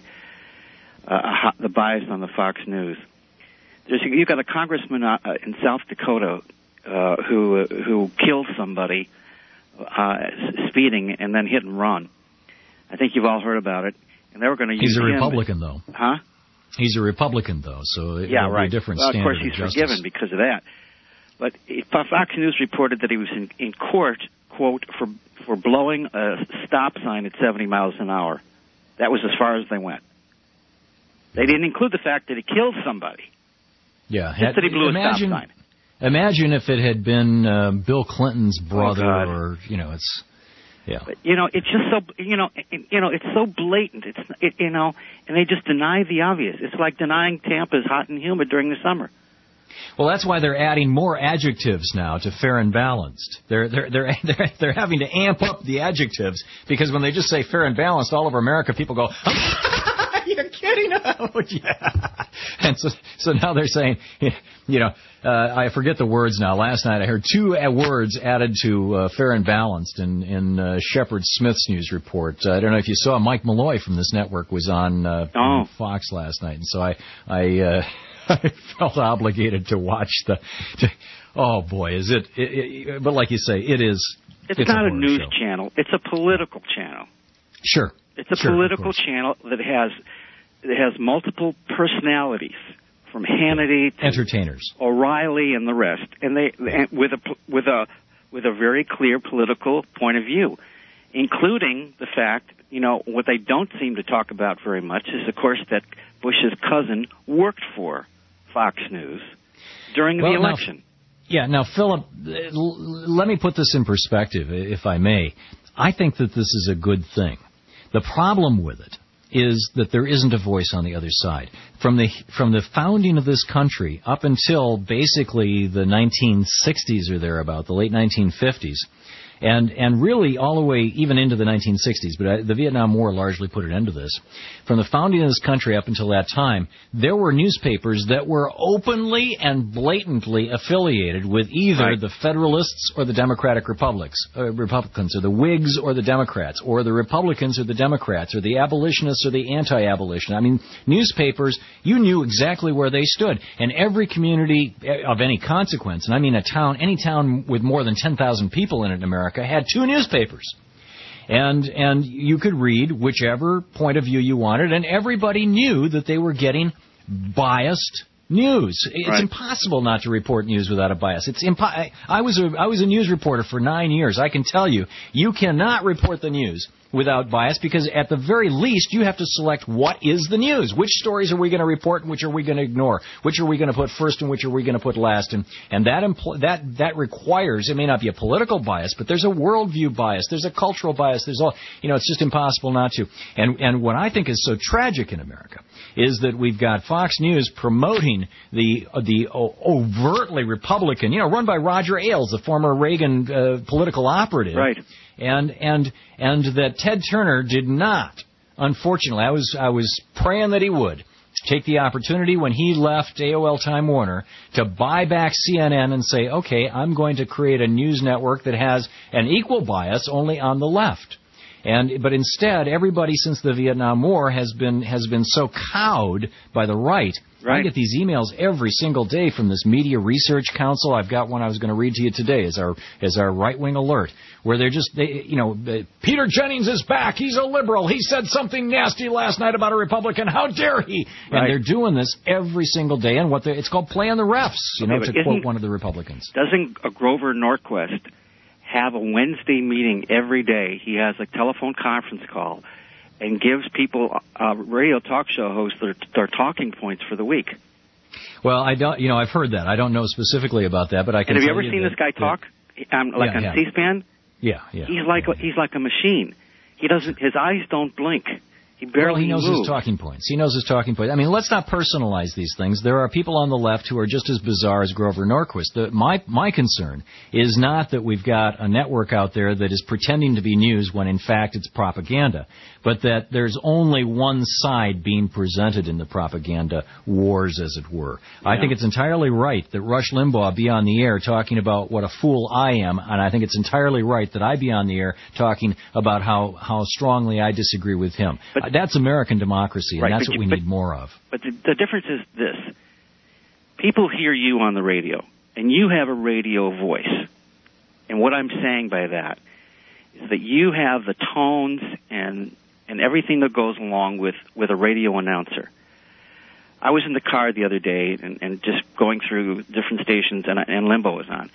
Speaker 1: uh, the bias on the Fox News. There's, you've got a congressman uh, in South Dakota uh, who uh, who killed somebody uh, speeding and then hit and run. I think you've all heard about it. And they were going to use
Speaker 13: He's a
Speaker 1: him.
Speaker 13: Republican, though.
Speaker 1: Huh?
Speaker 13: He's a Republican, though, so it
Speaker 1: yeah,
Speaker 13: will
Speaker 1: right.
Speaker 13: be a different
Speaker 1: well,
Speaker 13: standard
Speaker 1: of course, he's
Speaker 13: of
Speaker 1: forgiven because of that. But Fox News reported that he was in, in court, quote, for for blowing a stop sign at seventy miles an hour. That was as far as they went. They didn't include the fact that he killed somebody.
Speaker 13: Yeah.
Speaker 1: Just that he blew
Speaker 13: imagine,
Speaker 1: a stop sign.
Speaker 13: Imagine if it had been uh, Bill Clinton's brother
Speaker 1: oh,
Speaker 13: or, you know, it's... Yeah.
Speaker 1: But, you know, it's just so, you know, it, you know, it's so blatant. It's, it, you know, and they just deny the obvious. It's like denying Tampa's hot and humid during the summer.
Speaker 13: Well, that's why they're adding more adjectives now to fair and balanced. They're they're they're they're, they're having to amp up the adjectives because when they just say fair and balanced, all over America, people go, "You're kidding!" Oh, yeah. And so so now they're saying, you know, uh, I forget the words now. Last night I heard two words added to uh, fair and balanced in in uh, Shepard Smith's news report. Uh, I don't know if you saw Mike Malloy from this network was on, uh,
Speaker 1: oh.
Speaker 13: on Fox last night, and so I I. Uh, I felt obligated to watch the. To, oh boy, is it, it, it? But like you say, it is.
Speaker 1: It's,
Speaker 13: it's
Speaker 1: not
Speaker 13: a,
Speaker 1: a news
Speaker 13: show.
Speaker 1: channel. It's a political channel.
Speaker 13: Sure.
Speaker 1: It's a
Speaker 13: sure,
Speaker 1: political channel that has that has multiple personalities, from Hannity to
Speaker 13: entertainers,
Speaker 1: O'Reilly, and the rest, and they and with a with a with a very clear political point of view, including the fact, you know, what they don't seem to talk about very much is, of course, that Bush's cousin worked for Fox News during
Speaker 13: well,
Speaker 1: the election.
Speaker 13: Now, yeah, now, Philip, let me put this in perspective, if I may. I think that this is a good thing. The problem with it is that there isn't a voice on the other side. From the from the founding of this country up until basically the nineteen sixties or thereabout, the late nineteen fifties, and and really all the way even into the nineteen sixties, but the Vietnam War largely put an end to this. From the founding of this country up until that time, there were newspapers that were openly and blatantly affiliated with either
Speaker 1: right.
Speaker 13: the Federalists or the Democratic Republics, uh, Republicans, or the Whigs or the Democrats, or the Republicans or the Democrats, or the abolitionists or the anti-abolition. I mean, newspapers, you knew exactly where they stood. And every community of any consequence, and I mean a town, any town with more than ten thousand people in it in America, had two newspapers. And and you could read whichever point of view you wanted, and everybody knew that they were getting biased news. It's
Speaker 1: right.
Speaker 13: impossible not to report news without a bias. It's impo- I was a I was a news reporter for nine years. I can tell you, you cannot report the news without bias, because at the very least you have to select what is the news. Which stories are we going to report and which are we going to ignore? Which are we going to put first and which are we going to put last? And and that impl- that that requires, it may not be a political bias, but there's a worldview bias, there's a cultural bias, there's all, you know, it's just impossible not to. And and what I think is so tragic in America is that we've got Fox News promoting the uh, the overtly Republican, you know, run by Roger Ailes, the former Reagan uh, political operative.
Speaker 1: Right.
Speaker 13: And and and that Ted Turner did not, unfortunately, I was I was praying that he would take the opportunity when he left A O L Time Warner to buy back C N N and say, okay, I'm going to create a news network that has an equal bias only on the left. And but instead, everybody since the Vietnam War has been has been so cowed by the right.
Speaker 1: Right.
Speaker 13: I get these emails every single day from this Media Research Council. I've got one I was going to read to you today as our as our right wing alert, where they're just they you know Peter Jennings is back. He's a liberal. He said something nasty last night about a Republican. How dare he?
Speaker 1: Right.
Speaker 13: And they're doing this every single day. And what they it's called playing the refs. You
Speaker 1: okay,
Speaker 13: know, to quote one of the Republicans.
Speaker 1: Doesn't uh, Grover Norquist have a Wednesday meeting every day? He has a telephone conference call and gives people, uh, radio talk show hosts, their, their talking points for the week.
Speaker 13: Well, I don't, you know, I've heard that. I don't know specifically about that, but I can.
Speaker 1: And have you
Speaker 13: tell
Speaker 1: ever
Speaker 13: you
Speaker 1: seen
Speaker 13: that,
Speaker 1: this guy talk?
Speaker 13: Yeah.
Speaker 1: Um, like
Speaker 13: yeah,
Speaker 1: on
Speaker 13: yeah.
Speaker 1: C-SPAN?
Speaker 13: Yeah, yeah.
Speaker 1: He's like
Speaker 13: yeah.
Speaker 1: he's like a machine. He doesn't. His eyes don't blink. He barely
Speaker 13: well, he knows
Speaker 1: moved.
Speaker 13: his talking points. He knows his talking points. I mean, let's not personalize these things. There are people on the left who are just as bizarre as Grover Norquist. The, my my concern is not that we've got a network out there that is pretending to be news when in fact it's propaganda, but that there's only one side being presented in the propaganda wars, as it were. Yeah. I think it's entirely right that Rush Limbaugh be on the air talking about what a fool I am, and I think it's entirely right that I be on the air talking about how, how strongly I disagree with him. But, uh, that's American democracy, and
Speaker 1: right,
Speaker 13: that's what
Speaker 1: you,
Speaker 13: we
Speaker 1: but,
Speaker 13: need more of.
Speaker 1: But the, the difference is this. People hear you on the radio, and you have a radio voice. And what I'm saying by that is that you have the tones and and everything that goes along with, with a radio announcer. I was in the car the other day and, and just going through different stations, and, and Limbaugh was on.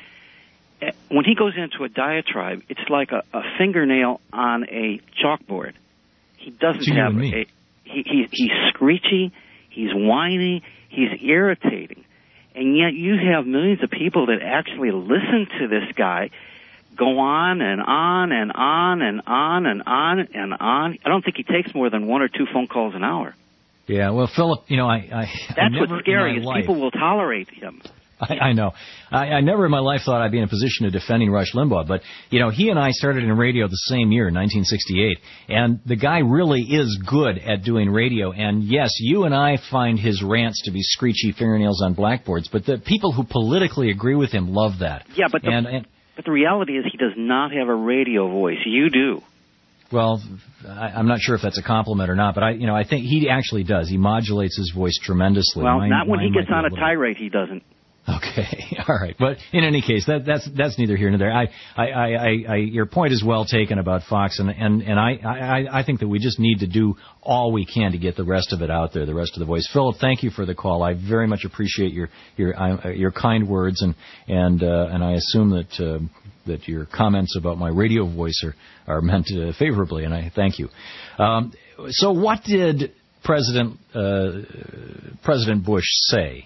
Speaker 1: When he goes into a diatribe, it's like a, a fingernail on a chalkboard. He doesn't
Speaker 13: to
Speaker 1: have
Speaker 13: a...
Speaker 1: He, he, he's screechy, he's whiny, he's irritating. And yet you have millions of people that actually listen to this guy go on and on and on and on and on and on. I don't think he takes more than one or two phone calls an hour.
Speaker 13: Yeah, well, Philip, you know, I... I
Speaker 1: That's
Speaker 13: I never
Speaker 1: what's scary, is
Speaker 13: life,
Speaker 1: people will tolerate him.
Speaker 13: I, I know. I, I never in my life thought I'd be in a position of defending Rush Limbaugh, but, you know, he and I started in radio the same year, nineteen sixty-eight, and the guy really is good at doing radio, and yes, you and I find his rants to be screechy fingernails on blackboards, but the people who politically agree with him love that.
Speaker 1: Yeah, but the,
Speaker 13: and, and,
Speaker 1: but the reality is he does not have a radio voice. You do.
Speaker 13: Well, I, I'm not sure if that's a compliment or not, but I, you know, I think he actually does. He modulates his voice tremendously.
Speaker 1: Well,
Speaker 13: mine,
Speaker 1: not when
Speaker 13: mine
Speaker 1: he gets on a,
Speaker 13: a
Speaker 1: tirade, he doesn't.
Speaker 13: Okay, all right, but in any case, that, that's that's neither here nor there. I, I, I, I, your point is well taken about Fox, and and and I, I, I think that we just need to do all we can to get the rest of it out there, the rest of the voice. Philip, thank you for the call. I very much appreciate your your uh, your kind words, and and uh, and I assume that uh, that your comments about my radio voice are are meant uh, favorably, and I thank you. Um, so, what did President uh, President Bush say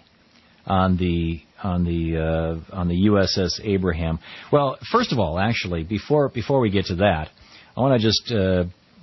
Speaker 13: on the on the uh, on the U S S Abraham? Well, first of all, actually, before before we get to that, I want to just uh,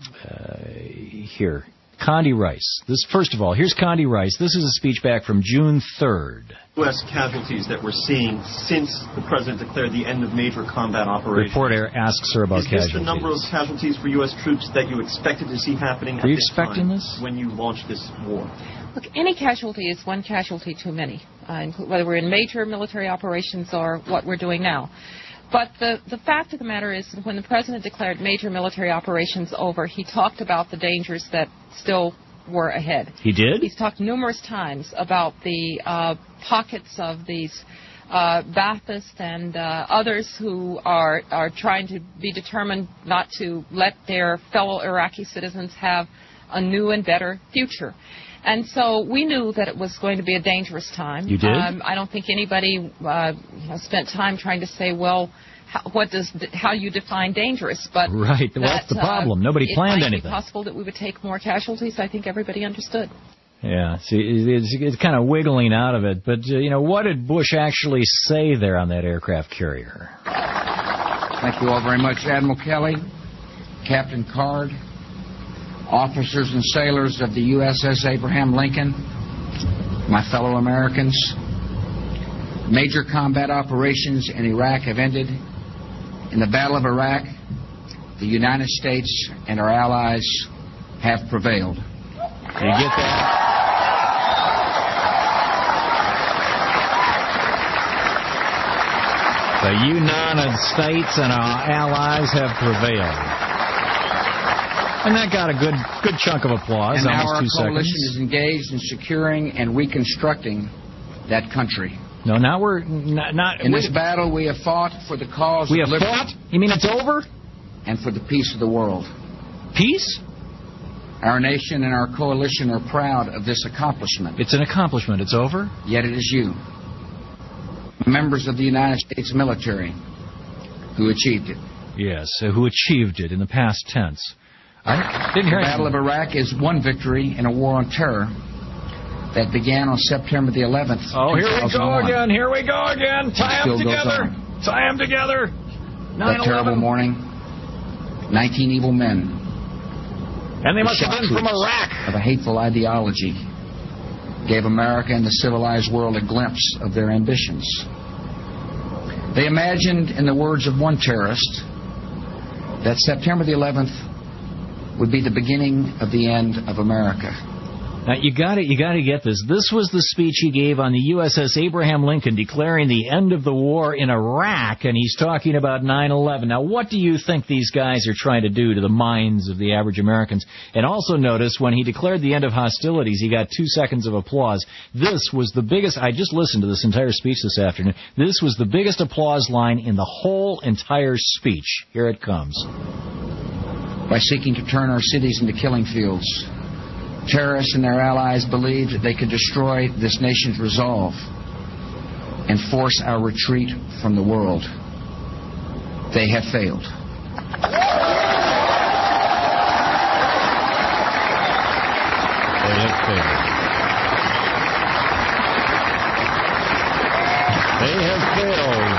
Speaker 13: uh, here Condi Rice. This first of all, here's Condi Rice. This is a speech back from June third.
Speaker 2: U S casualties that we're seeing since the president declared the end of major combat operations.
Speaker 13: Reporter asks her about
Speaker 2: is
Speaker 13: casualties.
Speaker 2: Is this the number of casualties for U S troops that you expected to see happening at
Speaker 13: Are you
Speaker 2: this
Speaker 13: expecting
Speaker 2: time
Speaker 13: this?
Speaker 2: when you launched this war?
Speaker 3: Look, any casualty is one casualty too many, uh, whether we're in major military operations or what we're doing now. But the, the fact of the matter is that when the president declared major military operations over, he talked about the dangers that still were ahead.
Speaker 13: He did?
Speaker 3: He's talked numerous times about the uh, pockets of these uh, Baathists and uh, others who are, are trying to be determined not to let their fellow Iraqi citizens have a new and better future. And so we knew that it was going to be a dangerous time.
Speaker 13: You did?
Speaker 3: Um, I don't think anybody uh, you know, spent time trying to say, well, how, what does how you define dangerous? But
Speaker 13: right, well,
Speaker 3: that,
Speaker 13: that's the problem. Uh, Nobody planned
Speaker 3: it might
Speaker 13: anything.
Speaker 3: Be possible that we would take more casualties. I think everybody understood.
Speaker 13: Yeah, see, it's, it's kind of wiggling out of it. But uh, you know, what did Bush actually say there on that aircraft carrier?
Speaker 9: Thank you all very much, Admiral Kelly, Captain Card, officers and sailors of the U S S Abraham Lincoln, my fellow Americans. Major combat operations in Iraq have ended. In the Battle of Iraq, the United States and our allies have prevailed.
Speaker 13: Can you get that? The United States and our allies have prevailed. And that got a good good chunk of applause.
Speaker 9: And now
Speaker 13: almost
Speaker 9: our
Speaker 13: two
Speaker 9: coalition
Speaker 13: seconds.
Speaker 9: is engaged in securing and reconstructing that country.
Speaker 13: No, now we're not... not
Speaker 9: in this
Speaker 13: we,
Speaker 9: battle, we have fought for the cause
Speaker 13: we
Speaker 9: of
Speaker 13: have
Speaker 9: liberty.
Speaker 13: fought? You mean it's over?
Speaker 9: And for the peace of the world.
Speaker 13: Peace?
Speaker 9: Our nation and our coalition are proud of this accomplishment.
Speaker 13: It's an accomplishment. It's over?
Speaker 9: Yet it is you, members of the United States military, who achieved it.
Speaker 13: Yes, uh, who achieved it in the past tense. I didn't hear
Speaker 9: the Battle of Iraq is one victory in a war on terror that began on September the eleventh.
Speaker 13: Oh, here we go again. Here we go again. Tie them together. Tie them together.
Speaker 9: That terrible morning, nineteen evil men
Speaker 13: And they
Speaker 9: the
Speaker 13: must have been from
Speaker 9: troops
Speaker 13: Iraq.
Speaker 9: Of a hateful ideology gave America and the civilized world a glimpse of their ambitions. They imagined, in the words of one terrorist, that September the eleventh would be the beginning of the end of America.
Speaker 13: Now, you got it. You got to get this. This was the speech he gave on the U S S Abraham Lincoln declaring the end of the war in Iraq, and he's talking about nine eleven. Now, what do you think these guys are trying to do to the minds of the average Americans? And also notice, when he declared the end of hostilities, he got two seconds of applause. This was the biggest. I just listened to this entire speech this afternoon. This was the biggest applause line in the whole entire speech. Here it comes.
Speaker 9: By seeking to turn our cities into killing fields, terrorists and their allies believed that they could destroy this nation's resolve and force our retreat from the world. They have failed.
Speaker 13: They have failed. They have failed.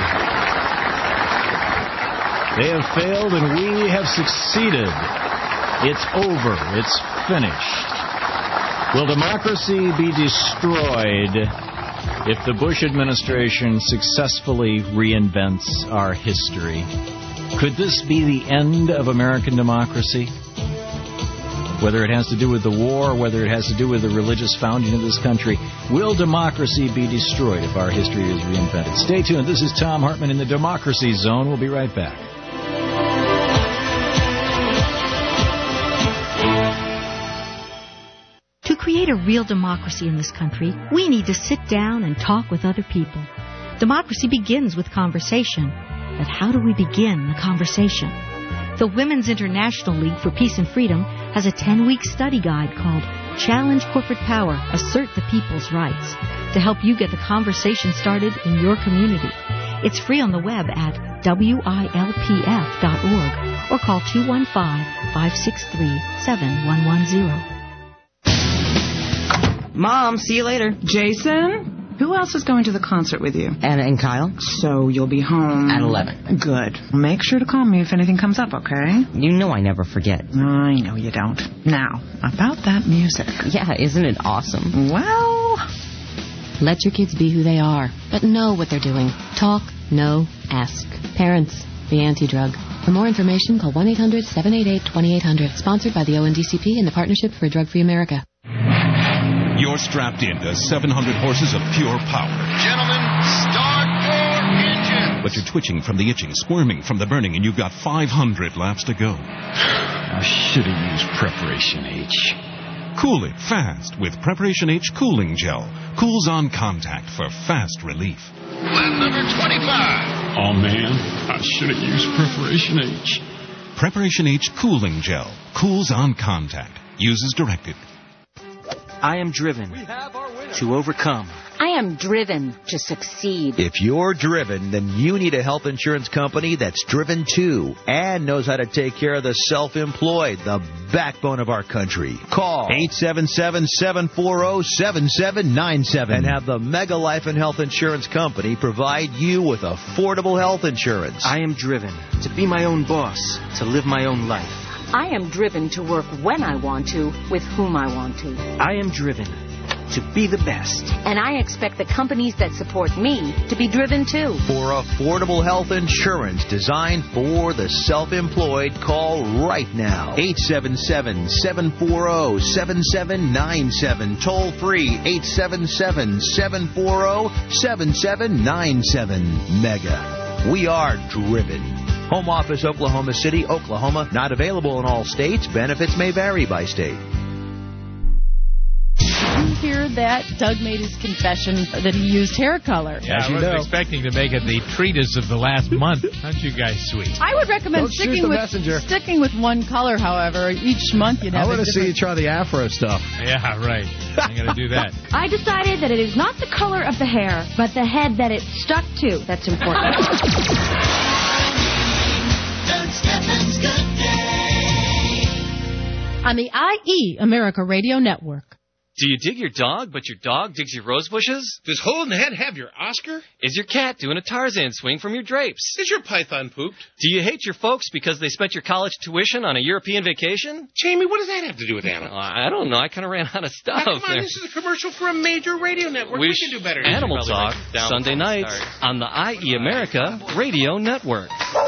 Speaker 13: They have failed, and we have succeeded. It's over. It's finished. Will democracy be destroyed if the Bush administration successfully reinvents our history? Could this be the end of American democracy? Whether it has to do with the war, whether it has to do with the religious founding of this country, will democracy be destroyed if our history is reinvented? Stay tuned. This is Thom Hartmann in the Democracy Zone. We'll be right back.
Speaker 4: To create a real democracy in this country, we need to sit down and talk with other people. Democracy begins with conversation. But how do we begin the conversation? The Women's International League for Peace and Freedom has a ten-week study guide called Challenge Corporate Power, Assert the People's Rights, to help you get the conversation started in your community. It's free on the web at W I L P F dot org or call two one five, five six three, seven one one zero.
Speaker 10: Mom, see you later.
Speaker 15: Jason, who else is going to the concert with you?
Speaker 10: Anna and Kyle.
Speaker 15: So you'll be home
Speaker 10: at eleven.
Speaker 15: Good. Make sure to call me if anything comes up, okay?
Speaker 10: You know I never forget.
Speaker 15: I know you don't. Now, about that music.
Speaker 10: Yeah, isn't it awesome?
Speaker 15: Well,
Speaker 16: let your kids be who they are, but know what they're doing. Talk, know, ask. Parents, the anti-drug. For more information, call one eight hundred, seven eight eight, two eight zero zero. Sponsored by the O N D C P and the Partnership for a Drug-Free America.
Speaker 17: You're strapped into seven hundred horses of pure power.
Speaker 18: Gentlemen, start your engine.
Speaker 17: But you're twitching from the itching, squirming from the burning, and you've got five hundred laps to go.
Speaker 19: I should have used Preparation H.
Speaker 17: Cool it fast with Preparation H Cooling Gel. Cools on contact for fast relief.
Speaker 18: Lap number twenty-five.
Speaker 19: Oh, man, I should have used Preparation H.
Speaker 17: Preparation H Cooling Gel. Cools on contact. Use as directed.
Speaker 27: I am driven to overcome.
Speaker 28: I am driven to succeed.
Speaker 29: If you're driven, then you need a health insurance company that's driven too and knows how to take care of the self-employed, the backbone of our country. Call eight seven seven, seven four zero, seven seven nine seven and have the Mega Life and Health Insurance Company provide you with affordable health insurance.
Speaker 27: I am driven to be my own boss, to live my own life.
Speaker 28: I am driven to work when I want to, with whom I want to.
Speaker 27: I am driven to be the best.
Speaker 28: And I expect the companies that support me to be driven too.
Speaker 29: For affordable health insurance designed for the self-employed, call right now. eight seven seven, seven four zero, seven seven nine seven. Toll free eight seven seven, seven four zero, seven seven nine seven. Mega. We are driven. Home office, Oklahoma City, Oklahoma. Not available in all states. Benefits may vary by state.
Speaker 30: You hear that? Doug made his confession that he used hair color.
Speaker 31: Yeah, I wasn't know. expecting to make it the treatise of the last month. Aren't you guys sweet?
Speaker 30: I would recommend
Speaker 32: Don't
Speaker 30: sticking with
Speaker 32: messenger.
Speaker 30: sticking with one color, however. Each month you'd have
Speaker 32: I want
Speaker 30: a
Speaker 32: to see you try the afro stuff.
Speaker 31: Yeah, right. I'm going to do that.
Speaker 33: I decided that it is not the color of the hair, but the head that it's stuck to that's important.
Speaker 30: On the I E America Radio Network.
Speaker 5: Do you dig your dog, but your dog digs your rose bushes?
Speaker 6: Does Hole in the Head have your Oscar?
Speaker 5: Is your cat doing a Tarzan swing from your drapes?
Speaker 6: Is your python pooped?
Speaker 5: Do you hate your folks because they spent your college tuition on a European vacation?
Speaker 6: Jamie, what does that have to do with animals?
Speaker 5: Uh, I don't know. I kind of ran out of stuff.
Speaker 6: Now, come on, this is a commercial for a major radio network. We, we can do better.
Speaker 5: Animal Talk, Sunday nights on the I E America Radio Network.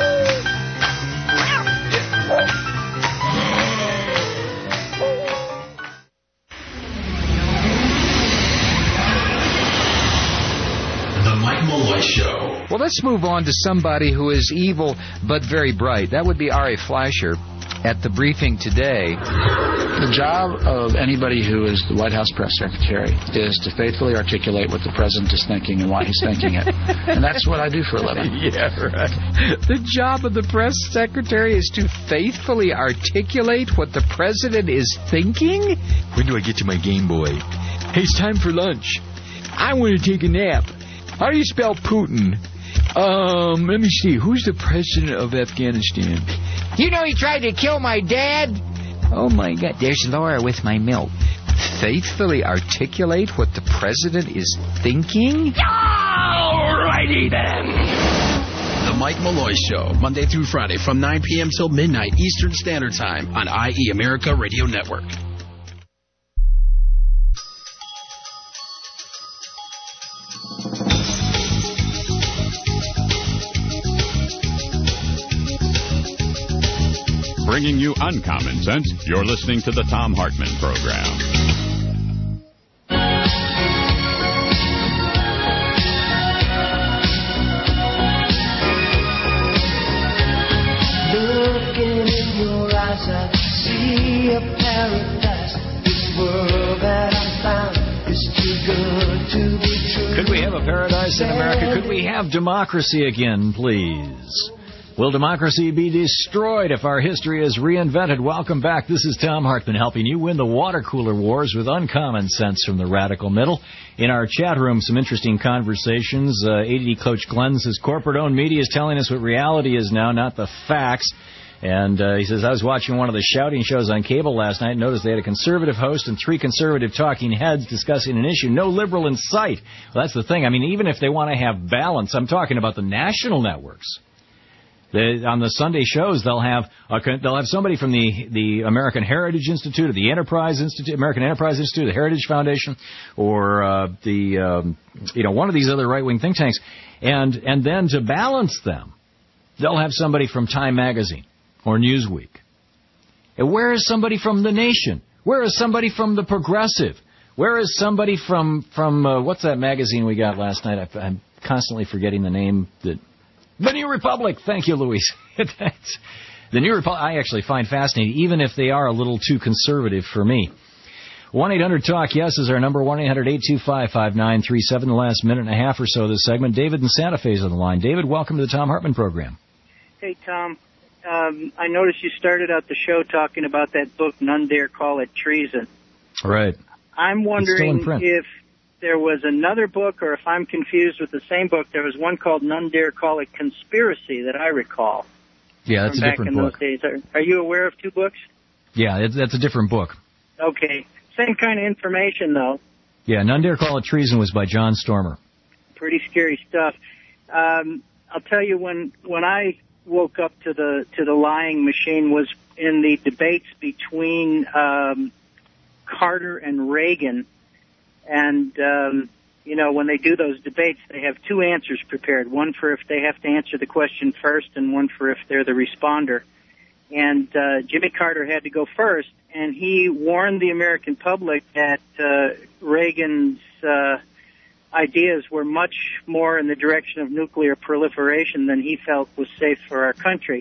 Speaker 7: Mike Malloy Show.
Speaker 9: Well, let's move on to somebody who is evil but very bright. That would be Ari Fleischer at the briefing today.
Speaker 8: The job of anybody who is the White House press secretary is to faithfully articulate what the president is thinking and why he's thinking it. And that's what I do for a living.
Speaker 9: Yeah, right. The job of the press secretary is to faithfully articulate what the president is thinking? When do I get to my Game Boy? Hey, it's time for lunch. I want to take a nap. How do you spell Putin? Um, let me see. Who's the president of Afghanistan? You know he tried to kill my dad? Oh, my God. There's Laura with my milk. Faithfully articulate what the president is thinking?
Speaker 7: All righty then. The Mike Malloy Show, Monday through Friday from nine p.m. till midnight Eastern Standard Time on I E America Radio Network.
Speaker 12: Bringing you uncommon sense, you're listening to the Thom Hartmann Program.
Speaker 26: Looking in your eyes, I see a paradise. This world that I found is too good to be true.
Speaker 13: Could we have a paradise in America? Could we have democracy again, please? Will democracy be destroyed if our history is reinvented? Welcome back. This is Thom Hartmann helping you win the water cooler wars with uncommon sense from the radical middle. In our chat room, some interesting conversations. Uh, A D D Coach Glenn says corporate-owned media is telling us what reality is now, not the facts. And uh, he says, I was watching one of the shouting shows on cable last night and noticed they had a conservative host and three conservative talking heads discussing an issue. No liberal in sight. Well, that's the thing. I mean, even if they want to have balance, I'm talking about the national networks. They, on the Sunday shows, they'll have a, they'll have somebody from the, the American Heritage Institute, or the Enterprise Institute, American Enterprise Institute, the Heritage Foundation, or uh, the um, you know one of these other right-wing think tanks, and and then to balance them, they'll have somebody from Time Magazine or Newsweek. And where is somebody from The Nation? Where is somebody from The Progressive? Where is somebody from from uh, what's that magazine we got last night? I, I'm constantly forgetting the name that. The New Republic. Thank you, Luis. That's, the New Republic I actually find fascinating, even if they are a little too conservative for me. one eight hundred talk yes is our number, one eight hundred eight two five five nine three seven. The last minute and a half or so of this segment. David in Santa Fe is on the line. David, welcome to the Thom Hartmann Program.
Speaker 11: Hey, Tom. Um, I noticed you started out the show talking about that book, None Dare Call It Treason.
Speaker 13: Right.
Speaker 11: I'm wondering if there was another book, or if I'm confused with the same book. There was one called None Dare Call It Conspiracy that I recall.
Speaker 13: Yeah, that's a
Speaker 11: back
Speaker 13: different
Speaker 11: in
Speaker 13: book.
Speaker 11: Those days. Are, are you aware of two books?
Speaker 13: Yeah, it's, that's a different book.
Speaker 11: Okay. Same kind of information, though.
Speaker 13: Yeah, None Dare Call It Treason was by John Stormer.
Speaker 11: Pretty scary stuff. Um, I'll tell you, when when I woke up to the to the lying machine was in the debates between um, Carter and Reagan. And, um, you know, when they do those debates, they have two answers prepared, one for if they have to answer the question first and one for if they're the responder. And uh, Jimmy Carter had to go first, and he warned the American public that uh, Reagan's uh, ideas were much more in the direction of nuclear proliferation than he felt was safe for our country.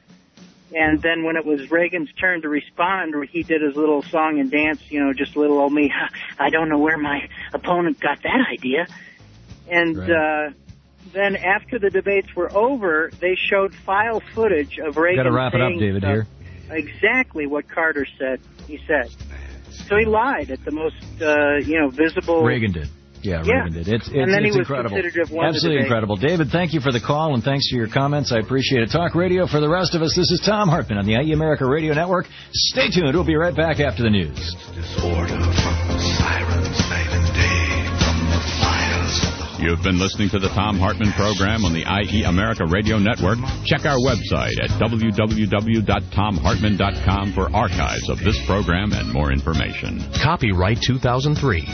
Speaker 11: And then when it was Reagan's turn to respond, he did his little song and dance, you know, just little old me, I don't know where my opponent got that idea. And right. uh, then after the debates were over, they showed file footage of Reagan
Speaker 13: Got to wrap it up, David,
Speaker 11: stuff,
Speaker 13: here.
Speaker 11: exactly what Carter said, he said. So he lied at the most, uh, you know, visible...
Speaker 13: Reagan did. Yeah,
Speaker 11: yeah.
Speaker 13: Reagan did. It's, it's,
Speaker 11: and then
Speaker 13: it's
Speaker 11: he was
Speaker 13: incredible.
Speaker 11: considered to have won
Speaker 13: Absolutely
Speaker 11: the debate.
Speaker 13: incredible. David, thank you for the call, and thanks for your comments. I appreciate it. Talk Radio for the rest of us. This is Thom Hartmann on the I E America Radio Network. Stay tuned. We'll be right back after the news.
Speaker 7: Disorder from the
Speaker 1: shines night and day from the files of the...
Speaker 12: You've been listening to the Thom Hartmann program on the I E America Radio Network. Check our website at w w w dot tom hartmann dot com for archives of this program and more information.
Speaker 2: Copyright two thousand three.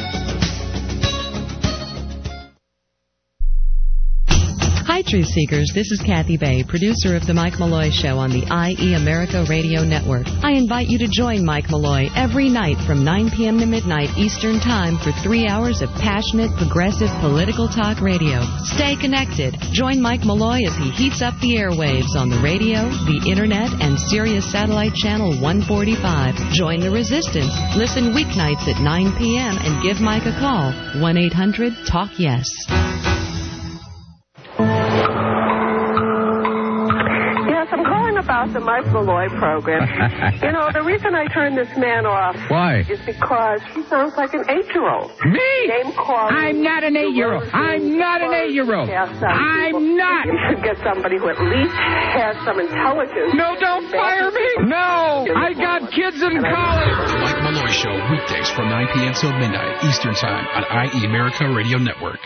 Speaker 3: Hi, Truth Seekers. This is Kathy Bay, producer of The Mike Malloy Show on the I E America Radio Network. I invite you to join Mike Malloy every night from nine p.m. to midnight Eastern Time for three hours of passionate, progressive political talk radio. Stay connected. Join Mike Malloy as he heats up the airwaves on the radio, the Internet, and Sirius Satellite Channel one forty-five. Join the resistance. Listen weeknights at nine p.m. and give Mike a call. one eight hundred talk yes.
Speaker 4: About the Mike Malloy program. You know, the reason I turned this man off
Speaker 9: Why?
Speaker 4: is because he sounds like an eight-year-old.
Speaker 9: Me?
Speaker 4: Name calling.
Speaker 9: I'm not an eight-year-old. I'm not an eight-year-old. I'm not.
Speaker 4: You should get somebody who at least has some intelligence.
Speaker 9: No, don't fire me. No, I got kids in college.
Speaker 7: The Mike Malloy Show, weekdays from nine p.m. till midnight Eastern Time on I E America Radio Network.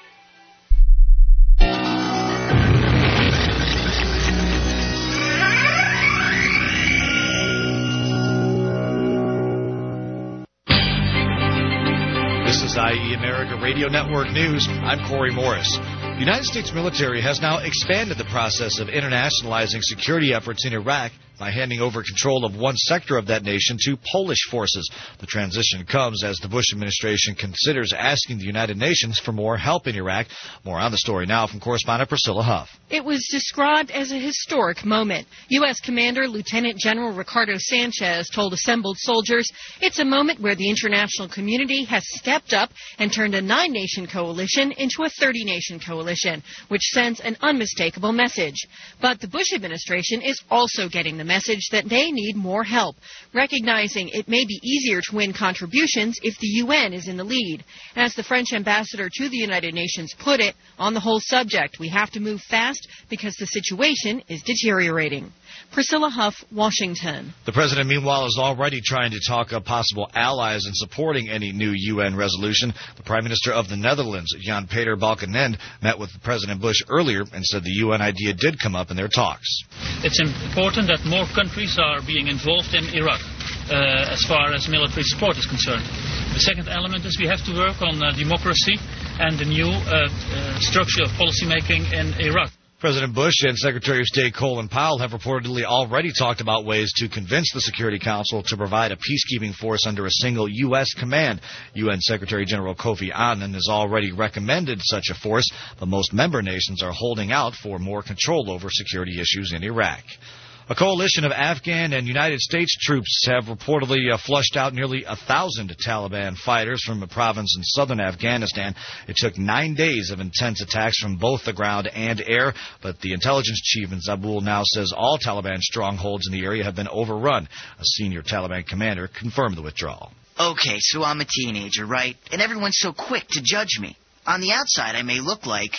Speaker 10: This is I E America Radio Network News. I'm Corey Morris. The United States military has now expanded the process of internationalizing security efforts in Iraq by handing over control of one sector of that nation to Polish forces. The transition comes as the Bush administration considers asking the United Nations for more help in Iraq. More on the story now from correspondent Priscilla Huff.
Speaker 14: It was described as a historic moment. U S Commander Lieutenant General Ricardo Sanchez told assembled soldiers it's a moment where the international community has stepped up and turned a nine-nation coalition into a thirty-nation coalition, which sends an unmistakable message. But the Bush administration is also getting the message that they need more help, recognizing it may be easier to win contributions if the U N is in the lead. As the French ambassador to the United Nations put it, on the whole subject, we have to move fast because the situation is deteriorating. Priscilla Huff, Washington.
Speaker 10: The president, meanwhile, is already trying to talk up possible allies in supporting any new U N resolution. The Prime Minister of the Netherlands, Jan-Peter Balkenende, met with President Bush earlier and said the U N idea did come up in their talks.
Speaker 20: It's important that more countries are being involved in Iraq uh, as far as military support is concerned. The second element is we have to work on uh, democracy and the new uh, uh, structure of policymaking in Iraq.
Speaker 10: President Bush and Secretary of State Colin Powell have reportedly already talked about ways to convince the Security Council to provide a peacekeeping force under a single U S command. U N Secretary General Kofi Annan has already recommended such a force, but most member nations are holding out for more control over security issues in Iraq. A coalition of Afghan and United States troops have reportedly uh, flushed out nearly a thousand Taliban fighters from a province in southern Afghanistan. It took nine days of intense attacks from both the ground and air, but the intelligence chief in Zabul now says all Taliban strongholds in the area have been overrun. A senior Taliban commander confirmed the withdrawal.
Speaker 21: Okay, so I'm a teenager, right? And everyone's so quick to judge me. On the outside, I may look like...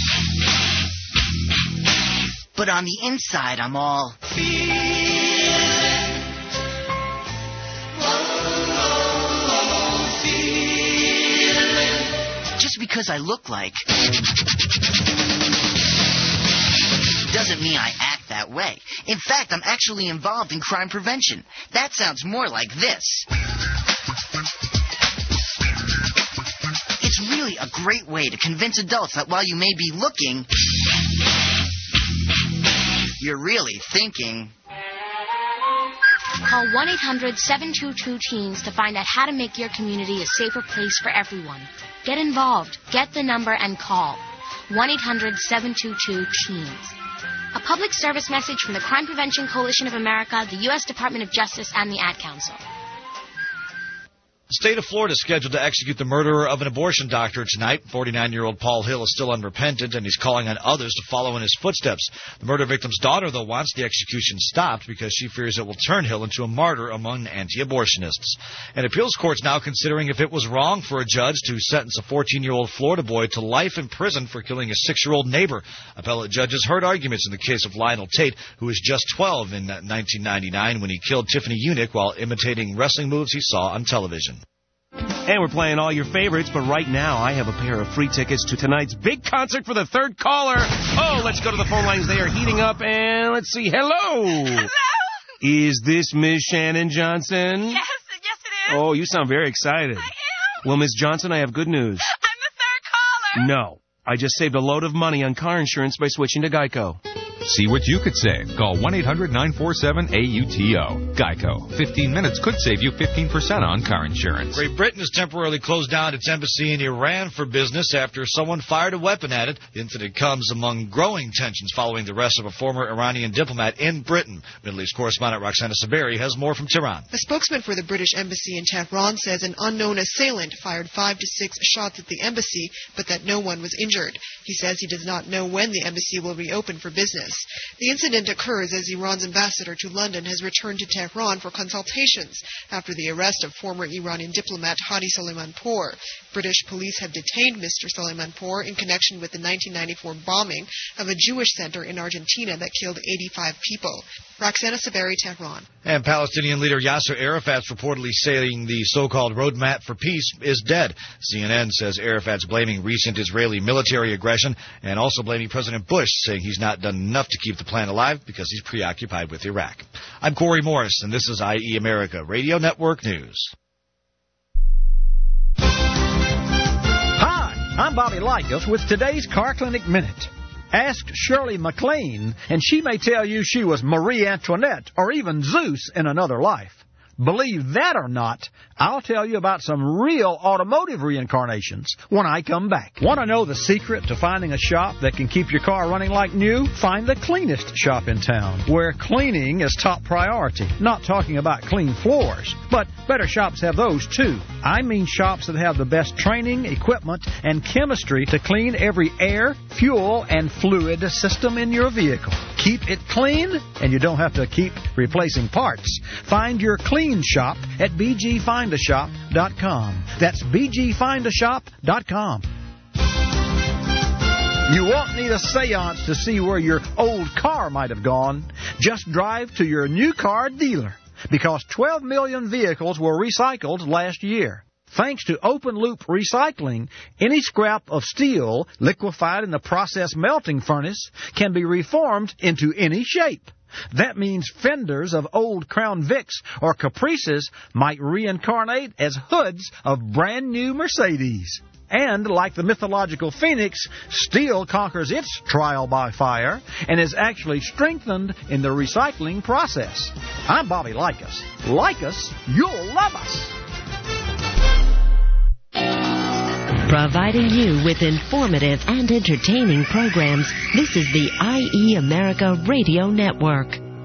Speaker 21: But on the inside, I'm all... Just because I look like... doesn't mean I act that way. In fact, I'm actually involved in crime prevention. That sounds more like this. It's really a great way to convince adults that while you may be looking... you're really thinking.
Speaker 22: Call one eight hundred seven two two teens to find out how to make your community a safer place for everyone. Get involved. Get the number and call. one eight hundred seven two two teens. A public service message from the Crime Prevention Coalition of America, the U S Department of Justice, and the Ad Council.
Speaker 10: The state of Florida is scheduled to execute the murderer of an abortion doctor tonight. forty-nine-year-old Paul Hill is still unrepentant, and he's calling on others to follow in his footsteps. The murder victim's daughter, though, wants the execution stopped because she fears it will turn Hill into a martyr among anti-abortionists. An appeals court's now considering if it was wrong for a judge to sentence a fourteen-year-old Florida boy to life in prison for killing a six-year-old neighbor. Appellate judges heard arguments in the case of Lionel Tate, who was just twelve in nineteen ninety-nine when he killed Tiffany Unick while imitating wrestling moves he saw on television.
Speaker 15: And we're playing all your favorites, but right now I have a pair of free tickets to tonight's big concert for the third caller. Oh, let's go to the phone lines. They are heating up, and let's see. Hello. Hello. Is this Miz Shannon Johnson?
Speaker 16: Yes, yes it is.
Speaker 15: Oh, you sound very excited.
Speaker 16: I am.
Speaker 15: Well, Miss Johnson, I have good news.
Speaker 16: I'm the third caller.
Speaker 15: No. I just saved a load of money on car insurance by switching to Geico.
Speaker 17: See what you could save. Call one eight hundred nine four seven A U T O. Geico. fifteen minutes could save you fifteen percent on car insurance.
Speaker 10: Great Britain has temporarily closed down its embassy in Iran for business after someone fired a weapon at it. The incident comes among growing tensions following the arrest of a former Iranian diplomat in Britain. Middle East correspondent Roxana Saberi has more from Tehran.
Speaker 18: A spokesman for the British embassy in Tehran says an unknown assailant fired five to six shots at the embassy, but that no one was injured. He says he does not know when the embassy will reopen for business. The incident occurs as Iran's ambassador to London has returned to Tehran for consultations after the arrest of former Iranian diplomat Hadi Soleimanpour. British police have detained Mister Soleimanpour in connection with the nineteen ninety-four bombing of a Jewish center in Argentina that killed eighty-five people. Roxana Saberi, Tehran.
Speaker 10: And Palestinian leader Yasser Arafat's reportedly saying the so-called roadmap for peace is dead. C N N says Arafat's blaming recent Israeli military aggression and also blaming President Bush, saying he's not done enough to keep the plan alive because he's preoccupied with Iraq. I'm Corey Morris, and this is I E America Radio Network News.
Speaker 19: Hi, I'm Bobby Likas with today's Car Clinic Minute. Ask Shirley MacLaine, and she may tell you she was Marie Antoinette or even Zeus in another life. Believe that or not, I'll tell you about some real automotive reincarnations when I come back. Want to know the secret to finding a shop that can keep your car running like new? Find the cleanest shop in town, where cleaning is top priority. Not talking about clean floors, but better shops have those too. I mean shops that have the best training, equipment, and chemistry to clean every air, fuel, and fluid system in your vehicle. Keep it clean, and you don't have to keep replacing parts. Find your clean shop at b g find a shop dot com. That's b g find a shop dot com. You won't need a seance to see where your old car might have gone. Just drive to your new car dealer, because twelve million vehicles were recycled last year. Thanks to open-loop recycling, any scrap of steel liquefied in the process melting furnace can be reformed into any shape. That means fenders of old Crown Vics or Caprices might reincarnate as hoods of brand-new Mercedes. And like the mythological phoenix, steel conquers its trial by fire and is actually strengthened in the recycling process. I'm Bobby Likas. Like us, you'll love us.
Speaker 23: Providing you with informative and entertaining programs, this is the I E America Radio Network.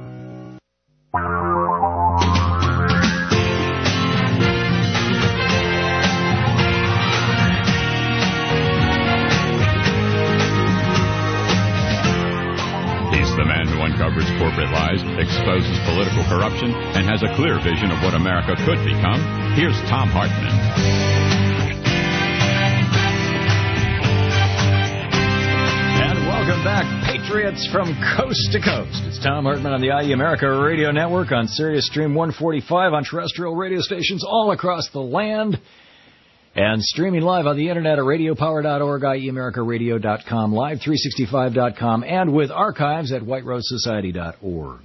Speaker 12: He's the man who uncovers corporate lies, exposes political corruption, and has a clear vision of what America could become. Here's Tom Hartman.
Speaker 13: Welcome back, Patriots from coast to coast. It's Tom Hartman on the I E America Radio Network on Sirius Stream one forty-five on terrestrial radio stations all across the land, and streaming live on the internet at radio power dot org, I E America Radio dot com, live three sixty-five dot com, and with archives at white rose society dot org.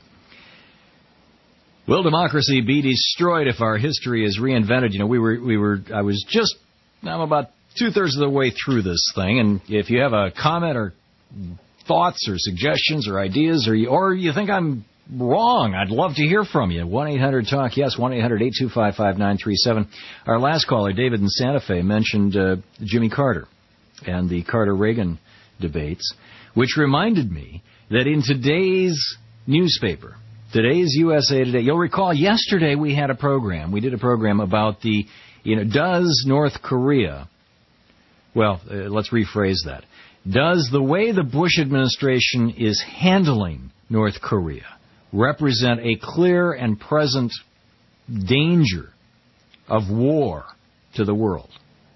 Speaker 13: Will democracy be destroyed if our history is reinvented? You know, we were, we were, I was just, I'm about two-thirds of the way through this thing, and if you have a comment or thoughts or suggestions or ideas, or you, or you think I'm wrong, I'd love to hear from you. one eight hundred talk yes, one eight hundred eight two five five nine three seven. Our last caller, David in Santa Fe, mentioned uh, Jimmy Carter and the Carter-Reagan debates, which reminded me that in today's newspaper, today's U S A Today, you'll recall yesterday we had a program, we did a program about the, you know, does North Korea, well, uh, let's rephrase that. Does the way the Bush administration is handling North Korea represent a clear and present danger of war to the world?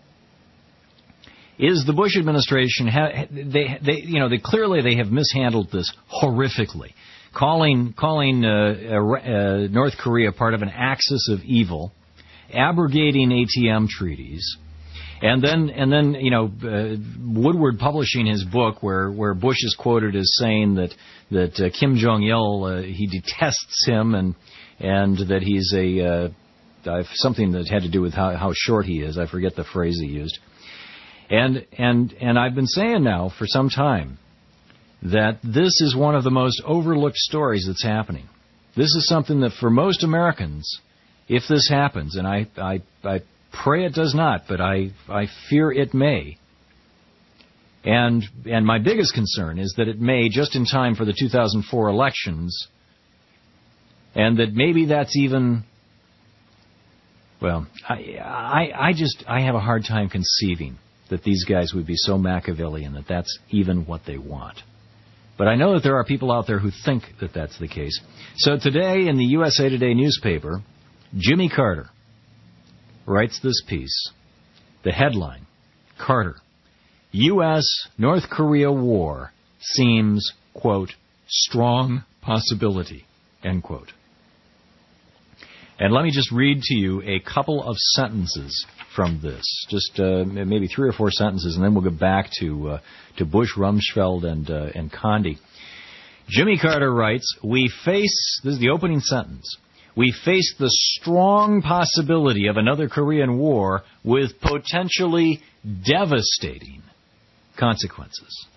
Speaker 13: Is the Bush administration, they, they, you know, they clearly they have mishandled this horrifically, calling calling uh, uh, North Korea part of an axis of evil, abrogating A T M treaties. And then, and then, you know, uh, Woodward publishing his book where, where Bush is quoted as saying that that uh, Kim Jong-il, uh, he detests him, and and that he's a uh, something that had to do with how, how short he is. I forget the phrase he used. And and and I've been saying now for some time that this is one of the most overlooked stories that's happening. This is something that for most Americans, if this happens, and I I, I pray it does not, but I, I fear it may. And and my biggest concern is that it may just in time for the two thousand four elections, and that maybe that's even, well, I, I, I just, I have a hard time conceiving that these guys would be so Machiavellian that that's even what they want. But I know that there are people out there who think that that's the case. So today in the U S A Today newspaper, Jimmy Carter writes this piece. The headline, Carter, U S North Korea war seems, quote, strong possibility, end quote. And let me just read to you a couple of sentences from this, just uh, maybe three or four sentences, and then we'll get back to uh, to Bush, Rumsfeld, and uh, and Condi. Jimmy Carter writes, "We face," this is the opening sentence, "we face the strong possibility of another Korean war with potentially devastating consequences."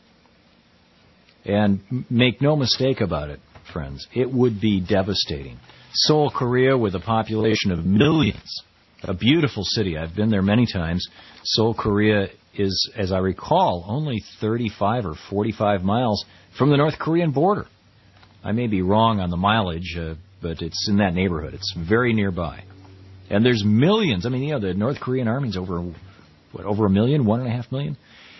Speaker 13: And make no mistake about it, friends, it would be devastating. Seoul, Korea, with a population of millions, a beautiful city. I've been there many times. Seoul, Korea is, as I recall, only thirty-five or forty-five miles from the North Korean border. I may be wrong on the mileage, uh, but it's in that neighborhood. It's very nearby. And there's millions. I mean, you know, the North Korean army's over, what, over a million, one and a half million?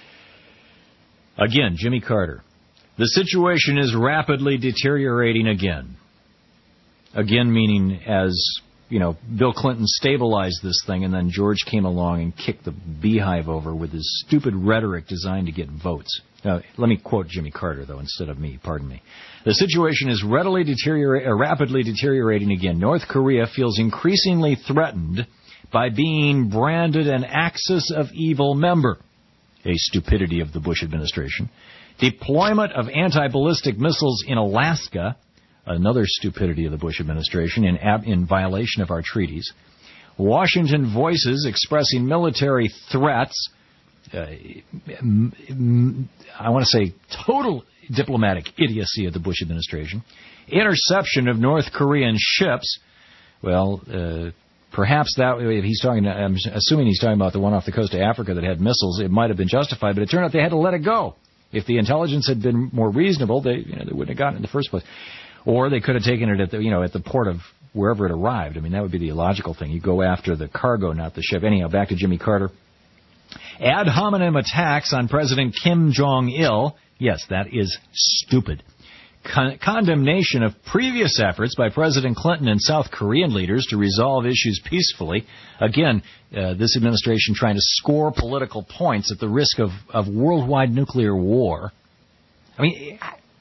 Speaker 13: Again, Jimmy Carter. The situation is rapidly deteriorating again. Again, meaning as, you know, Bill Clinton stabilized this thing and then George came along and kicked the beehive over with his stupid rhetoric designed to get votes. Now, let me quote Jimmy Carter, though, instead of me. Pardon me. The situation is readily deteriora- uh, rapidly deteriorating again. North Korea feels increasingly threatened by being branded an axis of evil member, a stupidity of the Bush administration. Deployment of anti-ballistic missiles in Alaska, another stupidity of the Bush administration in, ab- in violation of our treaties. Washington voices expressing military threats. Uh, m- m- I want to say total diplomatic idiocy of the Bush administration. Interception of North Korean ships. Well, uh, perhaps that, if he's talking, I'm assuming he's talking about the one off the coast of Africa that had missiles, it might have been justified, but it turned out they had to let it go. If the intelligence had been more reasonable, they, you know, they wouldn't have gotten it in the first place. Or they could have taken it at the, you know, at the port of wherever it arrived. I mean, that would be the illogical thing. You go after the cargo, not the ship. Anyhow, back to Jimmy Carter. Ad hominem attacks on President Kim Jong-il. Yes, that is stupid. Con- condemnation of previous efforts by President Clinton and South Korean leaders to resolve issues peacefully. Again, uh, this administration trying to score political points at the risk of, of worldwide nuclear war. I mean,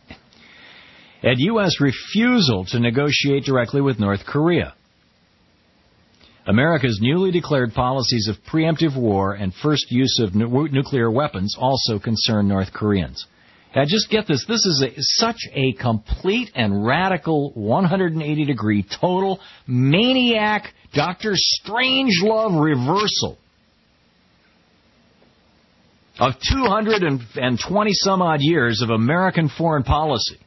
Speaker 13: and U S refusal to negotiate directly with North Korea. America's newly declared policies of preemptive war and first use of nu- nuclear weapons also concern North Koreans. Now, just get this. This is a, such a complete and radical one hundred eighty degree total maniac Doctor Strangelove reversal of two hundred twenty some odd years of American foreign policy.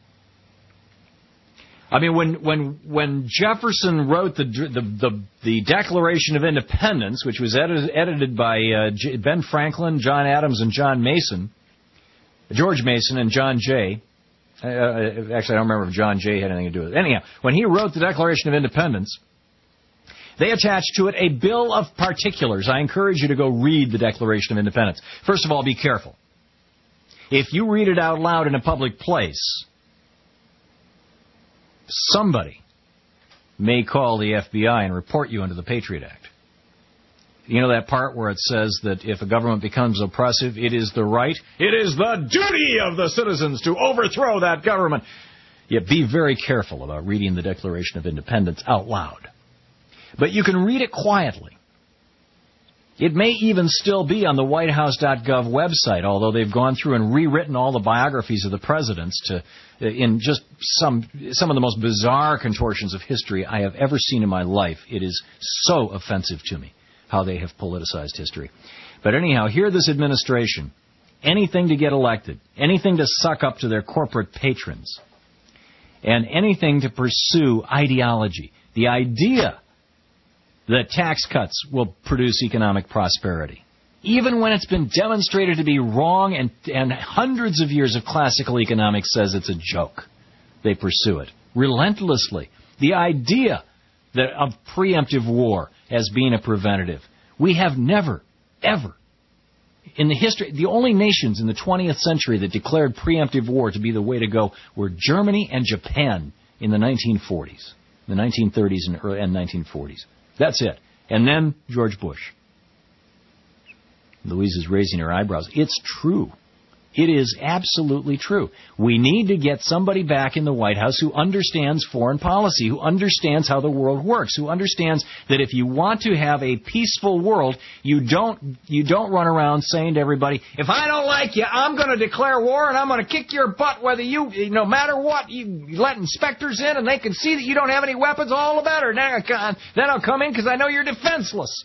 Speaker 13: I mean, when when when Jefferson wrote the the the, the Declaration of Independence, which was edited, edited by uh, J- Ben Franklin, John Adams, and John Mason, George Mason, and John Jay. Uh, actually, I don't remember if John Jay had anything to do with it. Anyhow, when he wrote the Declaration of Independence, they attached to it a bill of particulars. I encourage you to go read the Declaration of Independence. First of all, be careful. If you read it out loud in a public place, somebody may call the F B I and report you under the Patriot Act. You know that part where it says that if a government becomes oppressive, it is the right, it is the duty of the citizens to overthrow that government. Yeah, be very careful about reading the Declaration of Independence out loud. But you can read it quietly. It may even still be on the white house dot gov website, although they've gone through and rewritten all the biographies of the presidents to, in just some some of the most bizarre contortions of history I have ever seen in my life. It is so offensive to me how they have politicized history. But anyhow, here this administration, anything to get elected, anything to suck up to their corporate patrons, and anything to pursue ideology. The idea that tax cuts will produce economic prosperity, even when it's been demonstrated to be wrong and, and hundreds of years of classical economics says it's a joke. They pursue it relentlessly. The idea that of preemptive war as being a preventative. We have never, ever, in the history, the only nations in the twentieth century that declared preemptive war to be the way to go were Germany and Japan in the nineteen forties, the nineteen thirties and, early, and nineteen forties. That's it. And then George Bush. Louise is raising her eyebrows. It's true. It is absolutely true. We need to get somebody back in the White House who understands foreign policy, who understands how the world works, who understands that if you want to have a peaceful world, you don't you don't run around saying to everybody, if I don't like you, I'm going to declare war and I'm going to kick your butt whether you, no matter what, you let inspectors in and they can see that you don't have any weapons, all the better. Then I'll come in because I know you're defenseless.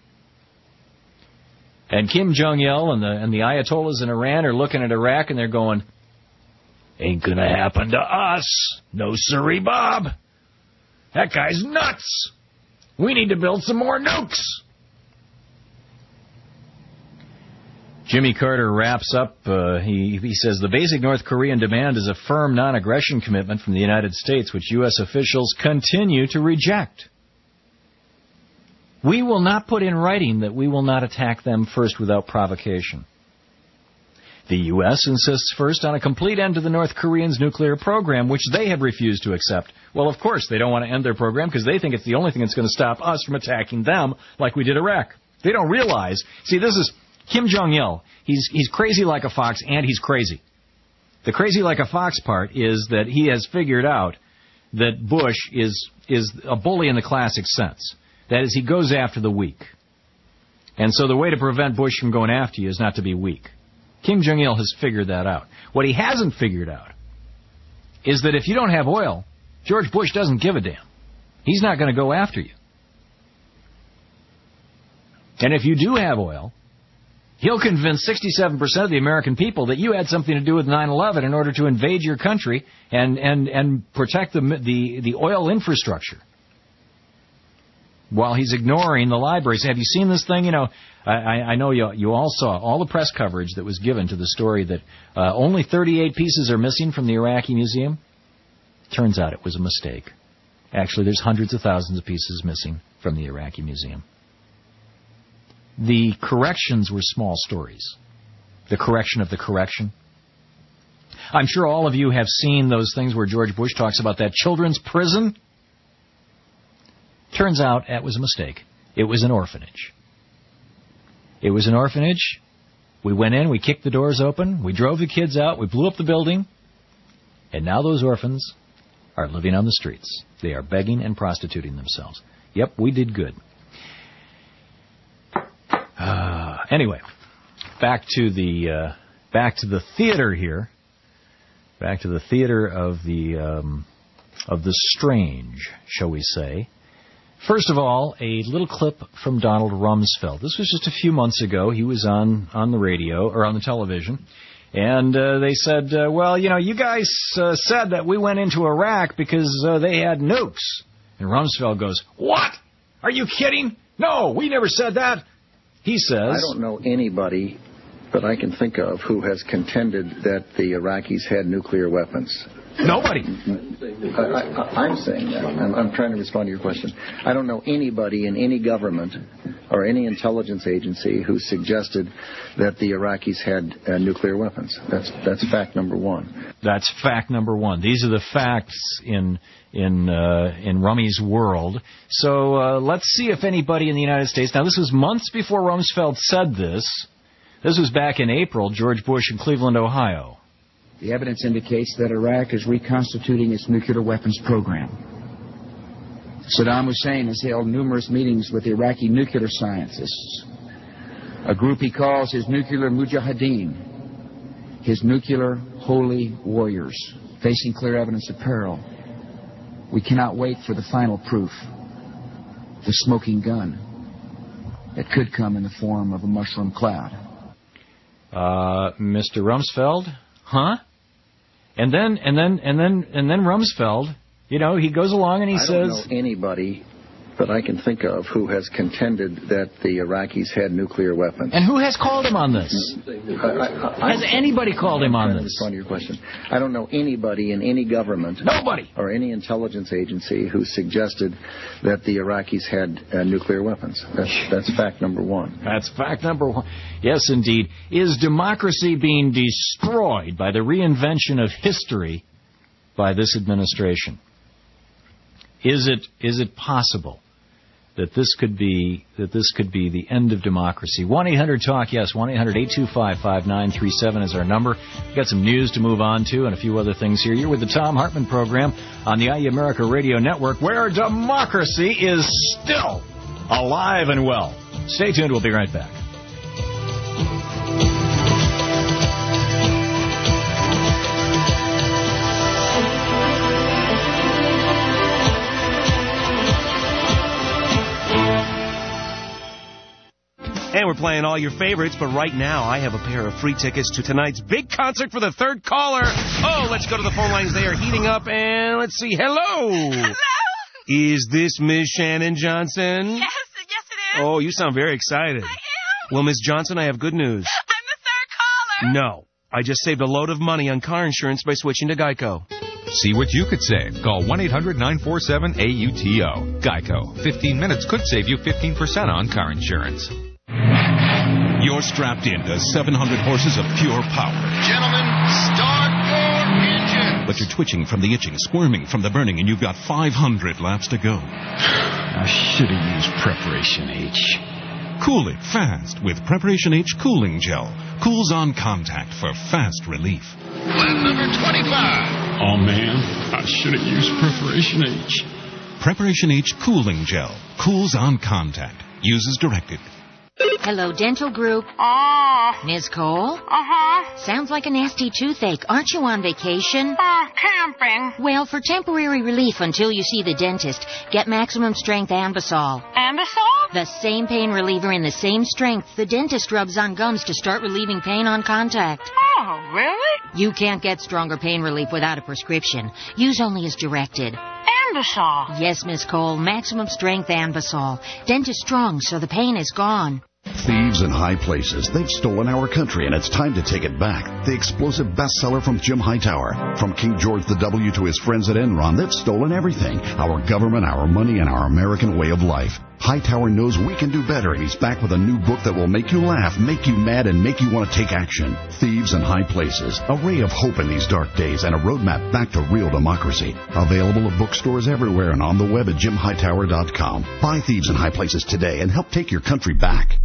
Speaker 13: And Kim Jong-il and the, and the Ayatollahs in Iran are looking at Iraq and they're going, ain't going to happen to us. No siree, Bob. That guy's nuts. We need to build some more nukes. Jimmy Carter wraps up. Uh, he, he says, the basic North Korean demand is a firm non-aggression commitment from the United States, which U S officials continue to reject. We will not put in writing that we will not attack them first without provocation. The U S insists first on a complete end to the North Koreans' nuclear program, which they have refused to accept. Well, of course, they don't want to end their program because they think it's the only thing that's going to stop us from attacking them like we did Iraq. They don't realize. See, this is Kim Jong-il. He's, he's crazy like a fox, and he's crazy. The crazy like a fox part is that he has figured out that Bush is is a bully in the classic sense. That is, he goes after the weak. And so the way to prevent Bush from going after you is not to be weak. Kim Jong-il has figured that out. What he hasn't figured out is that if you don't have oil, George Bush doesn't give a damn. He's not going to go after you. And if you do have oil, he'll convince sixty-seven percent of the American people that you had something to do with nine eleven in order to invade your country and, and, and protect the, the, the oil infrastructure. While he's ignoring the libraries. Have you seen this thing? You know, I, I know you, you all saw all the press coverage that was given to the story that uh, only thirty-eight pieces are missing from the Iraqi museum. Turns out it was a mistake. Actually, there's hundreds of thousands of pieces missing from the Iraqi museum. The corrections were small stories. The correction of the correction. I'm sure all of you have seen those things where George Bush talks about that children's prison. Turns out that was a mistake. It was an orphanage. It was an orphanage. We went in, we kicked the doors open, we drove the kids out, we blew up the building, and now those orphans are living on the streets. They are begging and prostituting themselves. Yep, we did good. Uh, anyway, back to the uh, back to the theater here. Back to the theater of the um, of the strange, shall we say. First of all, a little clip from Donald Rumsfeld. This was just a few months ago. He was on, on the radio, or on the television, and uh, they said, uh, well, you know, you guys uh, said that we went into Iraq because uh, they had nukes. And Rumsfeld goes, what? Are you kidding? No, we never said that. He says...
Speaker 5: I don't know anybody that I can think of who has contended that the Iraqis had nuclear weapons.
Speaker 13: Nobody.
Speaker 5: I, I, I'm saying that. I'm, I'm trying to respond to your question. I don't know anybody in any government or any intelligence agency who suggested that the Iraqis had uh, nuclear weapons. That's that's fact number one.
Speaker 13: That's fact number one. These are the facts in in uh, in Rummy's world. So uh, let's see if anybody in the United States. Now, this was months before Rumsfeld said this. This was back in April. George Bush in Cleveland, Ohio.
Speaker 9: The evidence indicates that Iraq is reconstituting its nuclear weapons program. Saddam Hussein has held numerous meetings with Iraqi nuclear scientists, a group he calls his nuclear mujahideen, his nuclear holy warriors, facing clear evidence of peril. We cannot wait for the final proof, the smoking gun that could come in the form of a mushroom cloud.
Speaker 13: Uh, Mister Rumsfeld, huh? And then, and then, and then, and then Rumsfeld, you know, he goes along and he
Speaker 5: I
Speaker 13: says...
Speaker 5: I don't know anybody that I can think of who has contended that the Iraqis had nuclear weapons.
Speaker 13: And who has called him on this?
Speaker 5: I, I, I,
Speaker 13: has anybody called him on
Speaker 5: I'm
Speaker 13: this?
Speaker 5: Respond to your question. I don't know anybody in any government,
Speaker 13: nobody,
Speaker 5: or any intelligence agency who suggested that the Iraqis had uh, nuclear weapons. That's that's fact number one.
Speaker 13: That's fact number one. Yes, indeed. Is democracy being destroyed by the reinvention of history by this administration? Is it is it possible that this could be that this could be the end of democracy? one eight hundred talk yes, one eight hundred eight two five five nine three seven is our number. We've got some news to move on to and a few other things here. You're with the Thom Hartmann program on the I E America Radio Network, where democracy is still alive and well. Stay tuned. We'll be right back.
Speaker 15: And we're playing all your favorites, but right now I have a pair of free tickets to tonight's big concert for the third caller. Oh, let's go to the phone lines. They are heating up, and let's see. Hello.
Speaker 16: Hello.
Speaker 15: Is this Miss Shannon Johnson?
Speaker 16: Yes, yes it is.
Speaker 15: Oh, you sound very excited.
Speaker 16: I am.
Speaker 15: Well, Miss Johnson, I have good news.
Speaker 16: I'm the third caller.
Speaker 15: No. I just saved a load of money on car insurance by switching to Geico.
Speaker 17: See what you could save. Call one eight hundred nine four seven A U T O. Geico. fifteen minutes could save you fifteen percent on car insurance.
Speaker 1: You're strapped into seven hundred horses of pure power.
Speaker 6: Gentlemen, start your engine.
Speaker 1: But you're twitching from the itching, squirming from the burning, and you've got five hundred laps to go.
Speaker 6: I should have used Preparation H.
Speaker 1: Cool it fast with Preparation H Cooling Gel. Cools on contact for fast relief.
Speaker 6: Lap number twenty-five. Oh, man, I should have used Preparation H.
Speaker 1: Preparation H Cooling Gel. Cools on contact. Use as directed.
Speaker 22: Hello, Dental Group.
Speaker 16: Oh.
Speaker 22: Miz Cole?
Speaker 16: Uh-huh.
Speaker 22: Sounds like a nasty toothache. Aren't you on vacation?
Speaker 16: Uh, camping.
Speaker 22: Well, for temporary relief until you see the dentist, get Maximum Strength Ambisol.
Speaker 16: Ambisol?
Speaker 22: The same pain reliever in the same strength the dentist rubs on gums to start relieving pain on contact.
Speaker 16: Oh, really?
Speaker 22: You can't get stronger pain relief without a prescription. Use only as directed.
Speaker 16: Ambisol.
Speaker 22: Yes, Miss Cole. Maximum Strength Ambisol. Dentist strong, so the pain is gone.
Speaker 8: Thieves in high places. They've stolen our country, and it's time to take it back. The explosive bestseller from Jim Hightower. From King George the W to his friends at Enron, they've stolen everything. Our government, our money, and our American way of life. Hightower knows we can do better, and he's back with a new book that will make you laugh, make you mad, and make you want to take action. Thieves in High Places. A ray of hope in these dark days and a roadmap back to real democracy. Available at bookstores everywhere and on the web at jim hightower dot com. Buy Thieves in High Places today and help take your country back.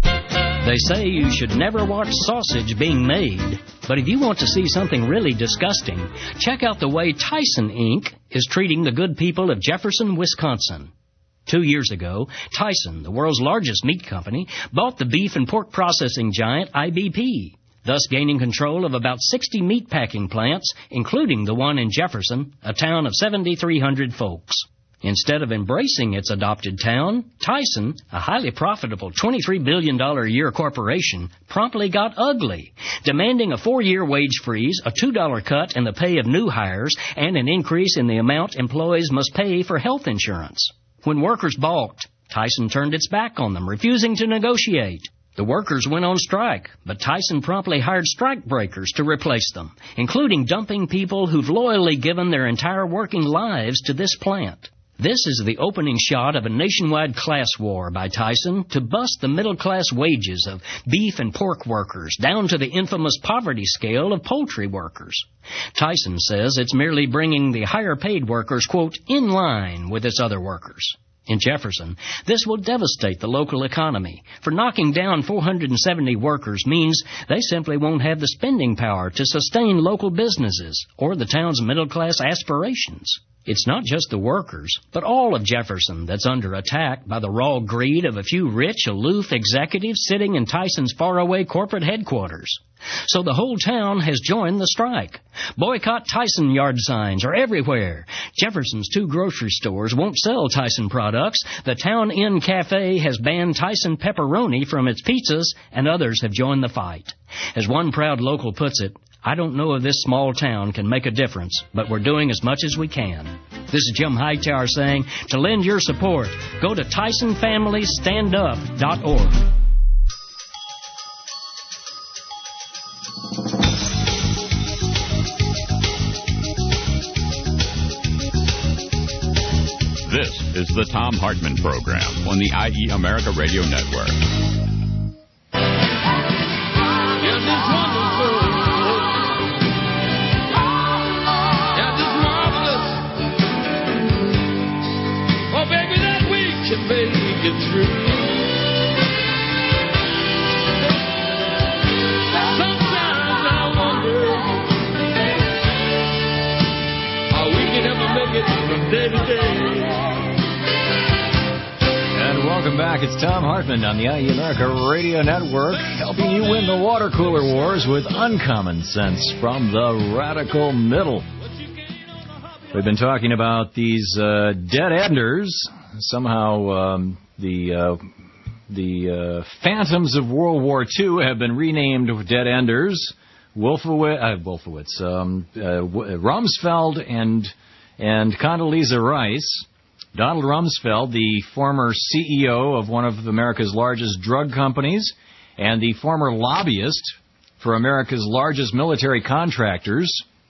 Speaker 11: They say you should never watch sausage being made. But if you want to see something really disgusting, check out the way Tyson Incorporated is treating the good people of Jefferson, Wisconsin. Two years ago, Tyson, the world's largest meat company, bought the beef and pork processing giant I B P, thus gaining control of about sixty meat packing plants, including the one in Jefferson, a town of seven thousand three hundred folks. Instead of embracing its adopted town, Tyson, a highly profitable twenty-three billion dollars a year corporation, promptly got ugly, demanding a four-year wage freeze, a two dollar cut in the pay of new hires, and an increase in the amount employees must pay for health insurance. When workers balked, Tyson turned its back on them, refusing to negotiate. The workers went on strike, but Tyson promptly hired strike breakers to replace them, including dumping people who've loyally given their entire working lives to this plant. This is the opening shot of a nationwide class war by Tyson to bust the middle-class wages of beef and pork workers down to the infamous poverty scale of poultry workers. Tyson says it's merely bringing the higher-paid workers, quote, in line with its other workers. In Jefferson, this will devastate the local economy, for knocking down four hundred seventy workers means they simply won't have the spending power to sustain local businesses or the town's middle-class aspirations. It's not just the workers, but all of Jefferson that's under attack by the raw greed of a few rich, aloof executives sitting in Tyson's faraway corporate headquarters. So the whole town has joined the strike. Boycott Tyson yard signs are everywhere. Jefferson's two grocery stores won't sell Tyson products. The Town Inn Cafe has banned Tyson pepperoni from its pizzas, and others have joined the fight. As one proud local puts it, I don't know if this small town can make a difference, but we're doing as much as we can. This is Jim Hightower saying, to lend your support, go to Tyson Family Stand Up dot org.
Speaker 12: This is the Thom Hartmann Program on the I E America Radio Network.
Speaker 6: Can make it through. Sometimes I wonder how we can ever make it from day to day.
Speaker 13: And welcome back. It's Thom Hartmann on the I E America Radio Network, helping you win the water cooler wars with uncommon sense from the radical middle. We've been talking about these uh, dead enders. Somehow um, the uh, the uh, phantoms of World War Two have been renamed dead enders. Wolfowitz, uh, Wolfowitz um, uh, Rumsfeld and and Condoleezza Rice. Donald Rumsfeld, the former C E O of one of America's largest drug companies and the former lobbyist for America's largest military contractors.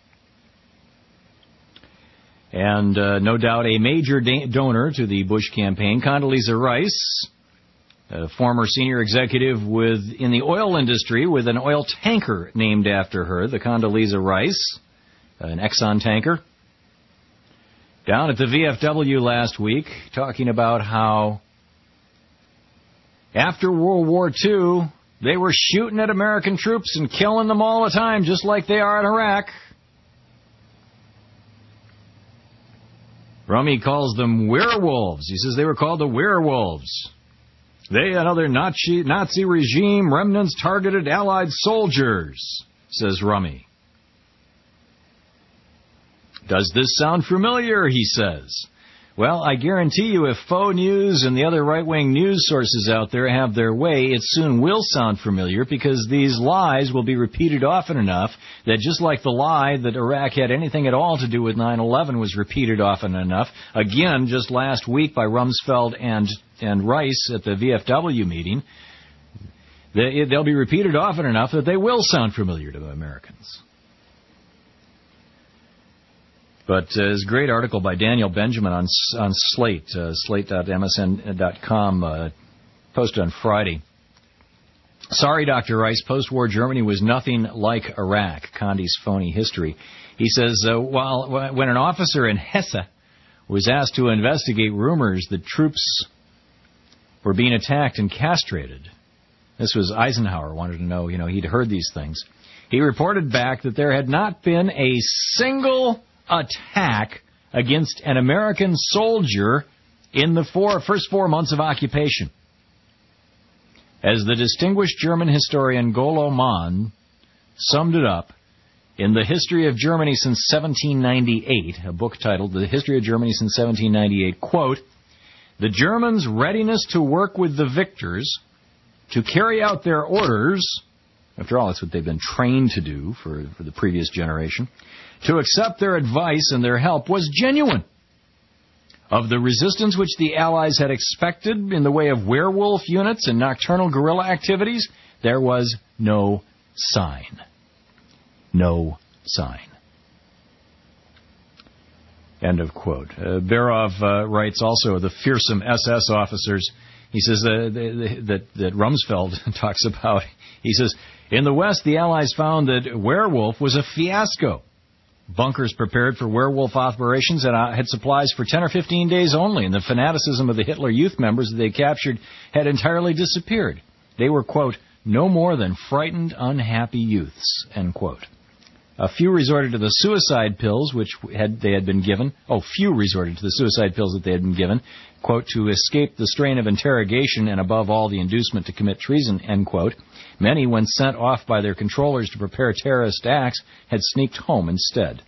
Speaker 13: And uh, no doubt a major da- donor to the Bush campaign, Condoleezza Rice, a former senior executive with in the oil industry with an oil tanker named after her, the Condoleezza Rice, an Exxon tanker, down at the V F W last week, talking about how after World War Two, they were shooting at American troops and killing them all the time, just like they are in Iraq. Rummy calls them werewolves. He says they were called the werewolves. They and other Nazi, Nazi regime remnants targeted Allied soldiers, says Rummy. Does this sound familiar, he says. Well, I guarantee you if Faux News and the other right-wing news sources out there have their way, it soon will sound familiar because these lies will be repeated often enough that just like the lie that Iraq had anything at all to do with nine eleven was repeated often enough, again, just last week by Rumsfeld and, and Rice at the V F W meeting, they, they'll be repeated often enough that they will sound familiar to Americans. But uh, there's a great article by Daniel Benjamin on on Slate, uh, slate dot m s n dot com, uh, posted on Friday. Sorry, Doctor Rice, post-war Germany was nothing like Iraq, Condi's phony history. He says, uh, while when an officer in Hesse was asked to investigate rumors that troops were being attacked and castrated, this was Eisenhower wanted to know, you know, he'd heard these things. He reported back that there had not been a single attack against an American soldier in the four, first four months of occupation. As the distinguished German historian Golo Mann summed it up in The History of Germany Since seventeen ninety-eight, a book titled The History of Germany Since seventeen ninety-eight, quote, the Germans' readiness to work with the victors, to carry out their orders, after all, that's what they've been trained to do for, for the previous generation, to accept their advice and their help was genuine. Of the resistance which the Allies had expected in the way of werewolf units and nocturnal guerrilla activities, there was no sign. No sign. End of quote. Uh, Berov uh, writes also of the fearsome S S officers. He says uh, the, the, that, that Rumsfeld talks about. He says, in the West, the Allies found that werewolf was a fiasco. Bunkers prepared for werewolf operations and had supplies for ten or fifteen days only, and the fanaticism of the Hitler Youth members that they captured had entirely disappeared. They were, quote, no more than frightened, unhappy youths, end quote. A few resorted to the suicide pills, which had they had been given. Oh, few resorted to the suicide pills that they had been given, quote, to escape the strain of interrogation and, above all, the inducement to commit treason, end quote. Many, when sent off by their controllers to prepare terrorist acts, had sneaked home instead.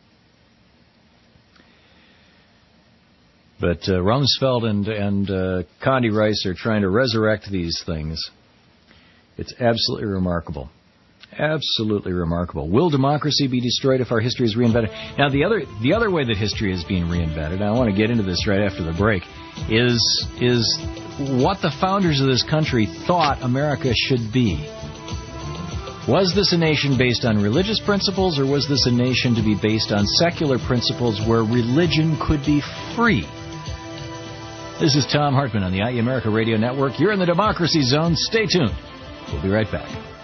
Speaker 13: But uh, Rumsfeld and, and uh, Condi Rice are trying to resurrect these things. It's absolutely remarkable. Absolutely remarkable. Will democracy be destroyed if our history is reinvented? Now, the other the other way that history is being reinvented, and I want to get into this right after the break, is is what the founders of this country thought America should be. Was this a nation based on religious principles, or was this a nation to be based on secular principles where religion could be free? This is Tom Hartman on the I E America Radio Network. You're in the Democracy Zone. Stay tuned. We'll be right back.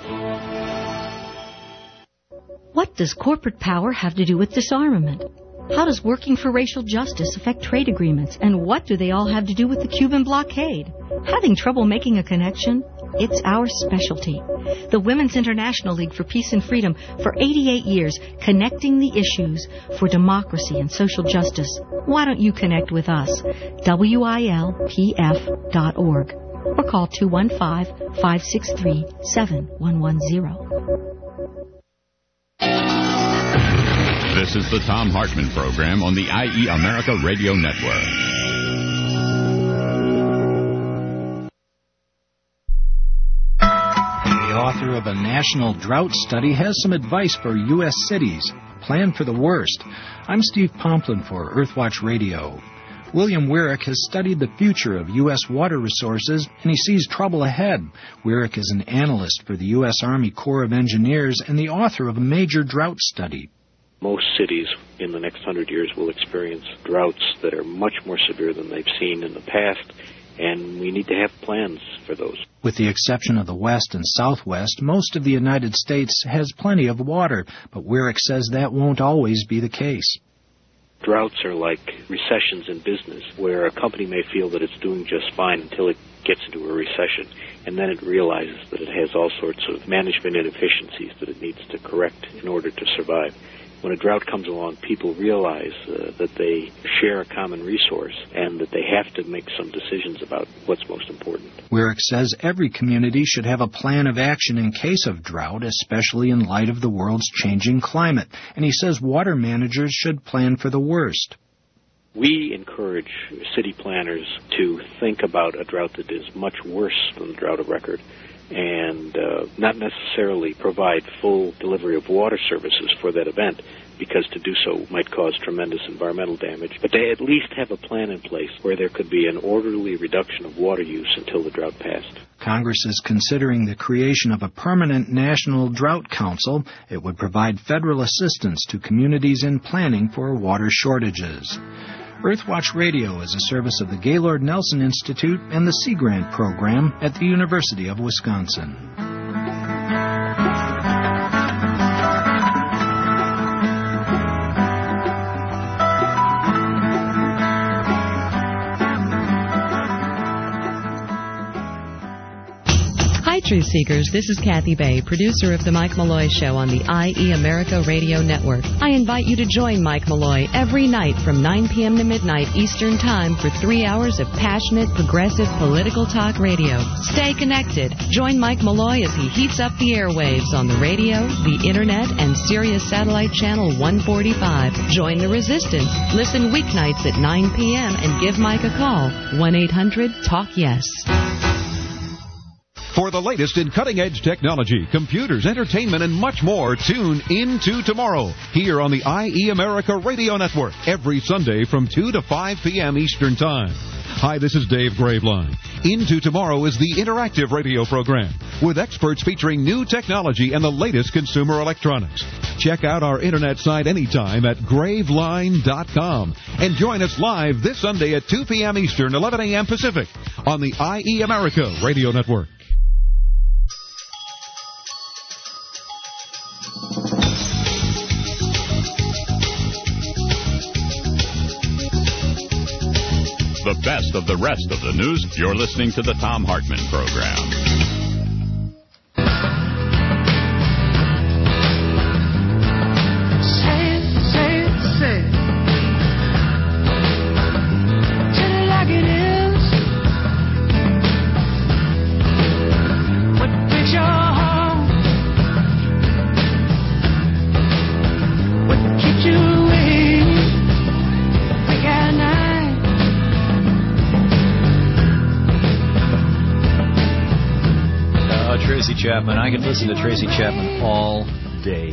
Speaker 2: What does corporate power have to do with disarmament? How does working for racial justice affect trade agreements? And what do they all have to do with the Cuban blockade? Having trouble making a connection? It's our specialty. The Women's International League for Peace and Freedom, for eighty-eight years, connecting the issues for democracy and social justice. Why don't you connect with us? W I L P F dot org or call two one five, five six three, seven one one zero.
Speaker 12: This is the Tom Hartman Program on the I E America Radio Network.
Speaker 3: The author of a national drought study has some advice for U S cities. Plan for the worst. I'm Steve Pomplin for Earthwatch Radio. William Wyrick has studied the future of U S water resources, and he sees trouble ahead. Wyrick is an analyst for the U S Army Corps of Engineers and the author of a major drought study.
Speaker 4: Most cities in the next hundred years will experience droughts that are much more severe than they've seen in the past, and we need to have plans for those.
Speaker 3: With the exception of the West and Southwest, most of the United States has plenty of water, but Wyrick says that won't always be the case.
Speaker 4: Droughts are like recessions in business, where a company may feel that it's doing just fine until it gets into a recession, and then it realizes that it has all sorts of management inefficiencies that it needs to correct in order to survive. When a drought comes along, people realize uh, that they share a common resource and that they have to make some decisions about what's most important.
Speaker 3: Wyrick says every community should have a plan of action in case of drought, especially in light of the world's changing climate. And he says water managers should plan for the worst.
Speaker 4: We encourage city planners to think about a drought that is much worse than the drought of record, and uh, not necessarily provide full delivery of water services for that event, because to do so might cause tremendous environmental damage. But they at least have a plan in place where there could be an orderly reduction of water use until the drought passed.
Speaker 3: Congress is considering the creation of a permanent National Drought Council. It would provide federal assistance to communities in planning for water shortages. Earthwatch Radio is a service of the Gaylord Nelson Institute and the Sea Grant Program at the University of Wisconsin.
Speaker 24: Truth Seekers, this is Kathy Bay, producer of The Mike Malloy Show on the I E America Radio Network. I invite you to join Mike Malloy every night from nine p.m. to midnight Eastern Time for three hours of passionate, progressive political talk radio. Stay connected. Join Mike Malloy as he heats up the airwaves on the radio, the internet, and Sirius Satellite Channel one forty-five. Join the resistance. Listen weeknights at nine p.m. and give Mike a call. one eight hundred talk yes.
Speaker 1: For the latest in cutting-edge technology, computers, entertainment, and much more, tune into tomorrow here on the I E America Radio Network every Sunday from two to five p.m. Eastern Time. Hi, this is Dave Graveline. Into Tomorrow is the interactive radio program with experts featuring new technology and the latest consumer electronics. Check out our internet site anytime at graveline dot com and join us live this Sunday at two p.m. Eastern, eleven a.m. Pacific on the I E America Radio Network.
Speaker 12: The best of the rest of the news. You're listening to the Tom Hartman Program.
Speaker 13: Tracy Chapman. I could listen to Tracy Chapman all day.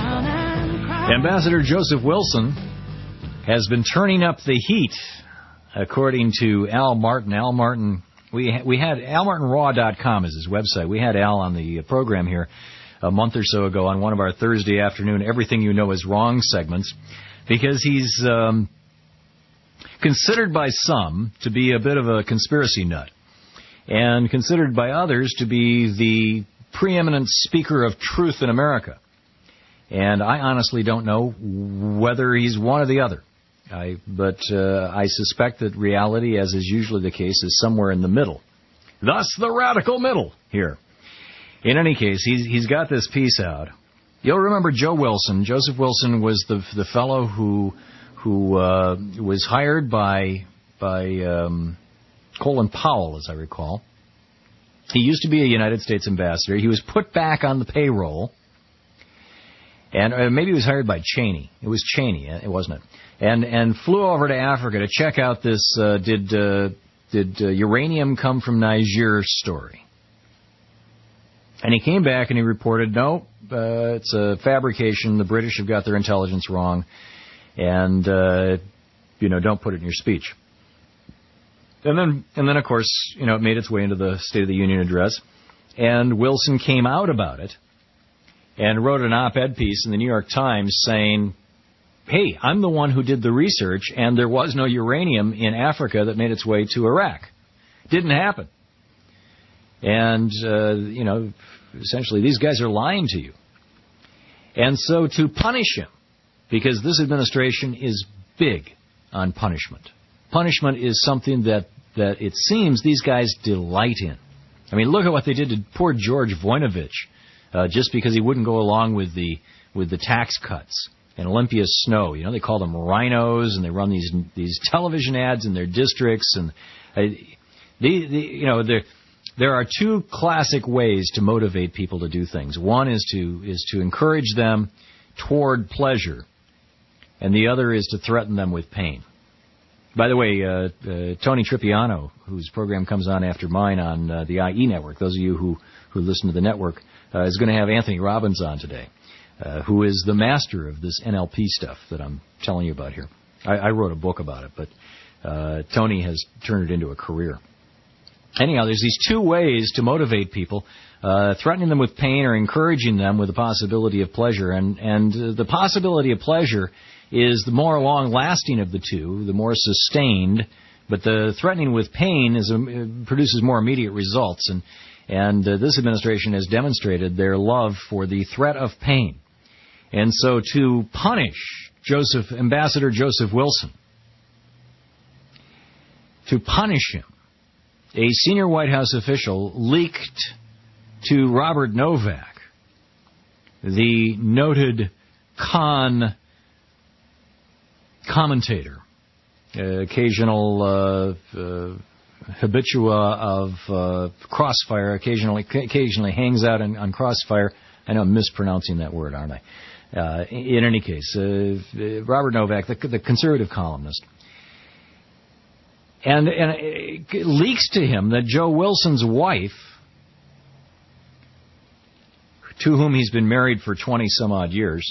Speaker 13: Ambassador Joseph Wilson has been turning up the heat, according to Al Martin. Al Martin, we we had al martin raw dot com is his website. We had Al on the program here a month or so ago on one of our Thursday afternoon Everything You Know Is Wrong segments, because he's um, considered by some to be a bit of a conspiracy nut, and considered by others to be the preeminent speaker of truth in America. And I honestly don't know whether he's one or the other. I, but uh, I suspect that reality, as is usually the case, is somewhere in the middle. Thus, the radical middle here. In any case, he's, he's got this piece out. You'll remember Joe Wilson. Joseph Wilson was the the fellow who who uh, was hired by by um, Colin Powell, as I recall. He used to be a United States ambassador. He was put back on the payroll. And uh, maybe he was hired by Cheney. It was Cheney, it wasn't it? And and flew over to Africa to check out this uh, did uh, did uh, uranium come from Niger story. And he came back and he reported, no, uh, it's a fabrication. The British have got their intelligence wrong, and uh, you know, don't put it in your speech. And then and then of course, you know, it made its way into the State of the Union address, and Wilson came out about it and wrote an op-ed piece in the New York Times saying, hey, I'm the one who did the research, and there was no uranium in Africa that made its way to Iraq. Didn't happen. And, uh, you know, essentially these guys are lying to you. And so to punish him, because this administration is big on punishment. Punishment is something that, that it seems these guys delight in. I mean, look at what they did to poor George Voinovich, uh, just because he wouldn't go along with the with the tax cuts. And Olympia Snow, you know, they call them rhinos, and they run these these television ads in their districts. And uh, the, the you know, there there are two classic ways to motivate people to do things. One is to is to encourage them toward pleasure, and the other is to threaten them with pain. By the way, uh, uh, Tony Tripiano, whose program comes on after mine on uh, the I E network, those of you who, who listen to the network, uh, is going to have Anthony Robbins on today, uh, who is the master of this N L P stuff that I'm telling you about here. I, I wrote a book about it, but uh, Tony has turned it into a career. Anyhow, there's these two ways to motivate people, uh, threatening them with pain or encouraging them with the possibility of pleasure. And, and uh, the possibility of pleasure is the more long-lasting of the two, the more sustained, but the threatening with pain is um, produces more immediate results. And, and uh, this administration has demonstrated their love for the threat of pain. And so to punish Joseph, Ambassador Joseph Wilson, to punish him, a senior White House official leaked to Robert Novak, the noted con commentator, uh, occasional uh, uh, habitua of uh, Crossfire, occasionally occasionally hangs out on, on Crossfire. I know I'm mispronouncing that word, aren't I? Uh, in any case, uh, Robert Novak, the, the conservative columnist, and, and it leaks to him that Joe Wilson's wife, to whom he's been married for twenty some odd years,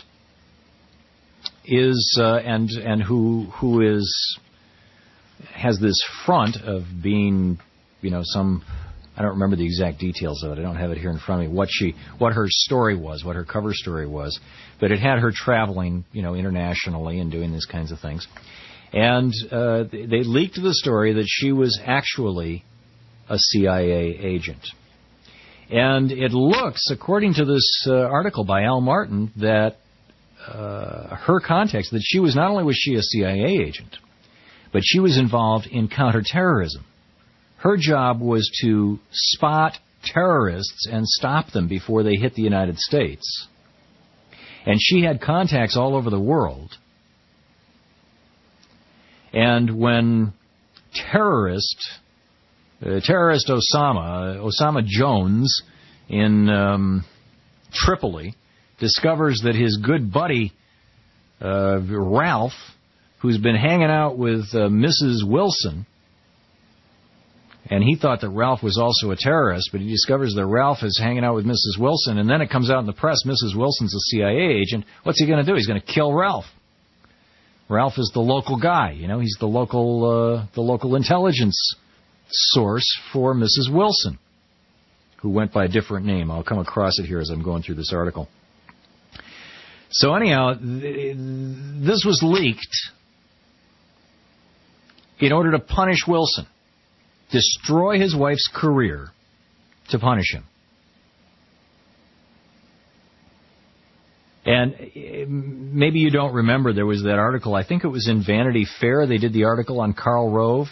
Speaker 13: is uh, and and who who is has this front of being, you know, some, I don't remember the exact details of it. I don't have it here in front of me. What she what her story was, what her cover story was, but it had her traveling, you know, internationally and doing these kinds of things. And uh, they leaked the story that she was actually a C I A agent. And it looks, according to this uh, article by Al Martin, that Uh, her context, that she was not only was she a C I A agent, but she was involved in counterterrorism. Her job was to spot terrorists and stop them before they hit the United States. And she had contacts all over the world. And when terrorist, uh, terrorist Osama, Osama Jones in um, Tripoli, discovers that his good buddy, uh, Ralph, who's been hanging out with uh, Missus Wilson, And he thought that Ralph was also a terrorist, but he discovers that Ralph is hanging out with Missus Wilson, and then it comes out in the press Missus Wilson's a C I A agent. What's he going to do? He's going to kill Ralph. Ralph is the local guy, you know, he's the local, uh, the local intelligence source for Missus Wilson, who went by a different name. I'll come across it here as I'm going through this article. So anyhow, th- this was leaked in order to punish Wilson, destroy his wife's career to punish him. And maybe you don't remember, there was that article, I think it was in Vanity Fair, they did the article on Karl Rove.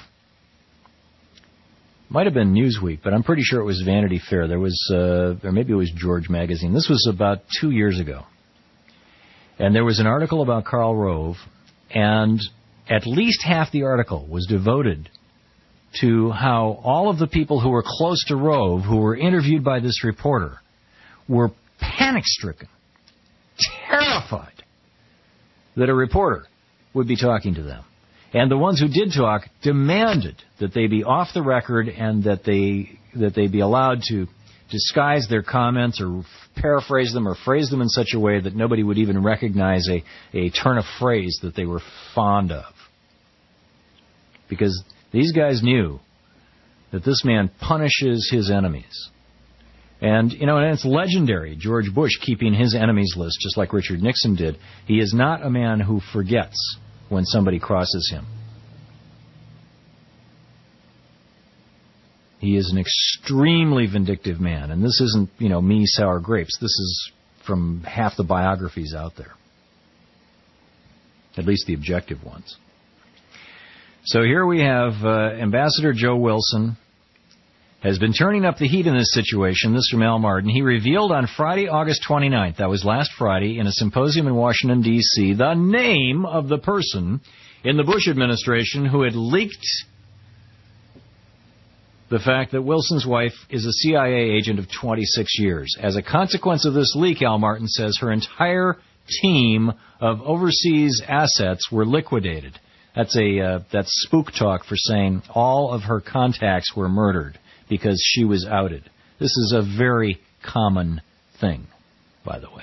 Speaker 13: Might have been Newsweek, but I'm pretty sure it was Vanity Fair. There was, uh, or maybe it was George Magazine. This was about two years ago. And there was an article about Karl Rove, and at least half the article was devoted to how all of the people who were close to Rove, who were interviewed by this reporter, were panic-stricken, terrified that a reporter would be talking to them. And the ones who did talk demanded that they be off the record and that they that they be allowed to disguise their comments or paraphrase them or phrase them in such a way that nobody would even recognize a, a turn of phrase that they were fond of. Because these guys knew that this man punishes his enemies. And, you know, and it's legendary, George Bush keeping his enemies list, just like Richard Nixon did. He is not a man who forgets when somebody crosses him. He is an extremely vindictive man. And this isn't, you know, me, sour grapes. This is from half the biographies out there. At least the objective ones. So here we have uh, Ambassador Joe Wilson has been turning up the heat in this situation. This from Al Martin. He revealed on Friday, August twenty-ninth, that was last Friday, in a symposium in Washington, D C, the name of the person in the Bush administration who had leaked the fact that Wilson's wife is a C I A agent of twenty-six years. As a consequence of this leak, Al Martin says, her entire team of overseas assets were liquidated. That's a uh, that's spook talk for saying all of her contacts were murdered because she was outed. This is a very common thing, by the way.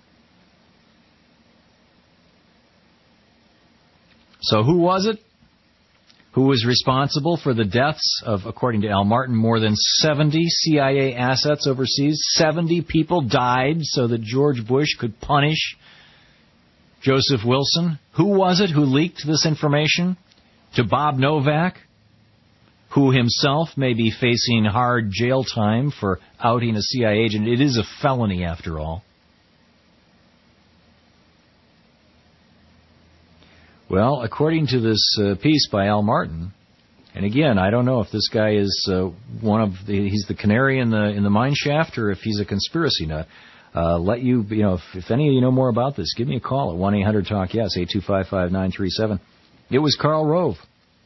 Speaker 13: So who was it? Who was responsible for the deaths of, according to Al Martin, more than seventy C I A assets overseas? seventy people died so that George Bush could punish Joseph Wilson. Who was it who leaked this information to Bob Novak, who himself may be facing hard jail time for outing a C I A agent? It is a felony, after all. Well, according to this uh, piece by Al Martin, and again, I don't know if this guy is uh, one of the, he's the canary in the in the mine shaft or if he's a conspiracy nut. Uh, let you, you know, if, if any of you know more about this, give me a call at one eight hundred talk yes, eight two five five nine three seven. It was Karl Rove.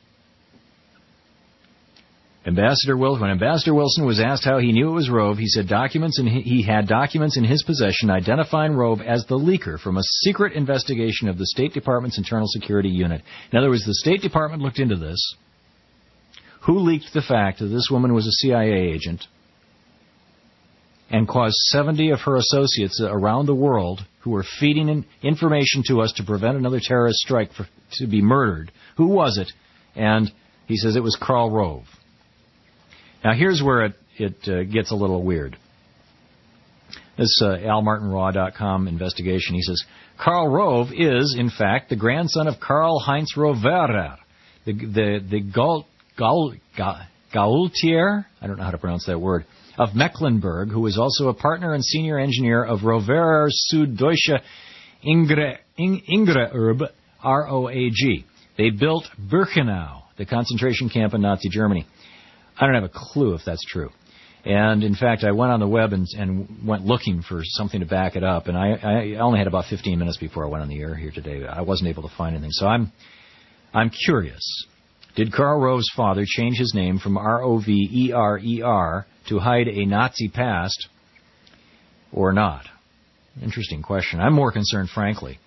Speaker 13: Ambassador Wilson, when Ambassador Wilson was asked how he knew it was Rove, he said documents in, he had documents in his possession identifying Rove as the leaker from a secret investigation of the State Department's Internal Security Unit. In other words, the State Department looked into this. Who leaked the fact that this woman was a C I A agent and caused seventy of her associates around the world who were feeding in information to us to prevent another terrorist strike for, to be murdered? Who was it? And he says it was Karl Rove. Now, here's where it, it uh, gets a little weird. This uh, Al Martin Raw dot com investigation, he says, Karl Rove is, in fact, the grandson of Karl Heinz Roverer, the, the, the Gaul, Gaul, Gaul, Gaultier, I don't know how to pronounce that word, of Mecklenburg, who was also a partner and senior engineer of Roverer Süddeutsche Ingre, Ingre-Erb, R O A G. They built Birkenau, the concentration camp in Nazi Germany. I don't have a clue if that's true. And, in fact, I went on the web and, and went looking for something to back it up, and I, I only had about fifteen minutes before I went on the air here today. I wasn't able to find anything. So I'm I'm curious. Did Karl Rove's father change his name from R O V E R E R to hide a Nazi past or not? Interesting question. I'm more concerned, frankly,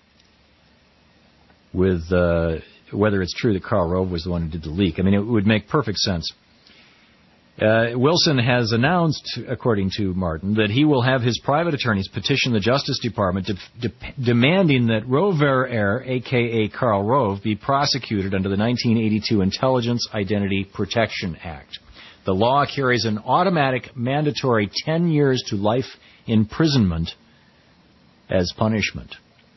Speaker 13: with uh, whether it's true that Karl Rove was the one who did the leak. I mean, it would make perfect sense. Uh, Wilson has announced, according to Martin, that he will have his private attorneys petition the Justice Department de- de- demanding that Rove Air, a k a. Karl Rove, be prosecuted under the nineteen eighty-two Intelligence Identity Protection Act. The law carries an automatic mandatory ten years to life imprisonment as punishment.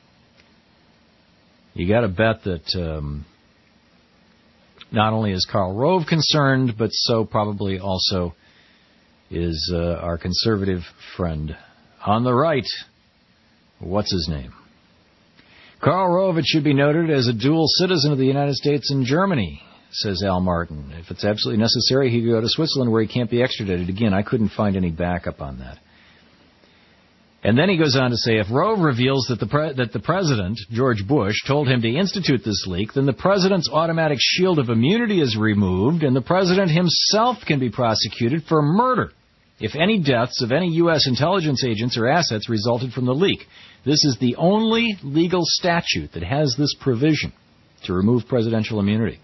Speaker 13: You got to bet that um, not only is Karl Rove concerned, but so probably also is uh, our conservative friend on the right. What's his name? Karl Rove, it should be noted, as a dual citizen of the United States and Germany, says Al Martin. If it's absolutely necessary, he could go to Switzerland where he can't be extradited. Again, I couldn't find any backup on that. And then he goes on to say, if Rove reveals that the pre- that the president, George Bush, told him to institute this leak, then the president's automatic shield of immunity is removed, and the president himself can be prosecuted for murder if any deaths of any U S intelligence agents or assets resulted from the leak. This is the only legal statute that has this provision to remove presidential immunity.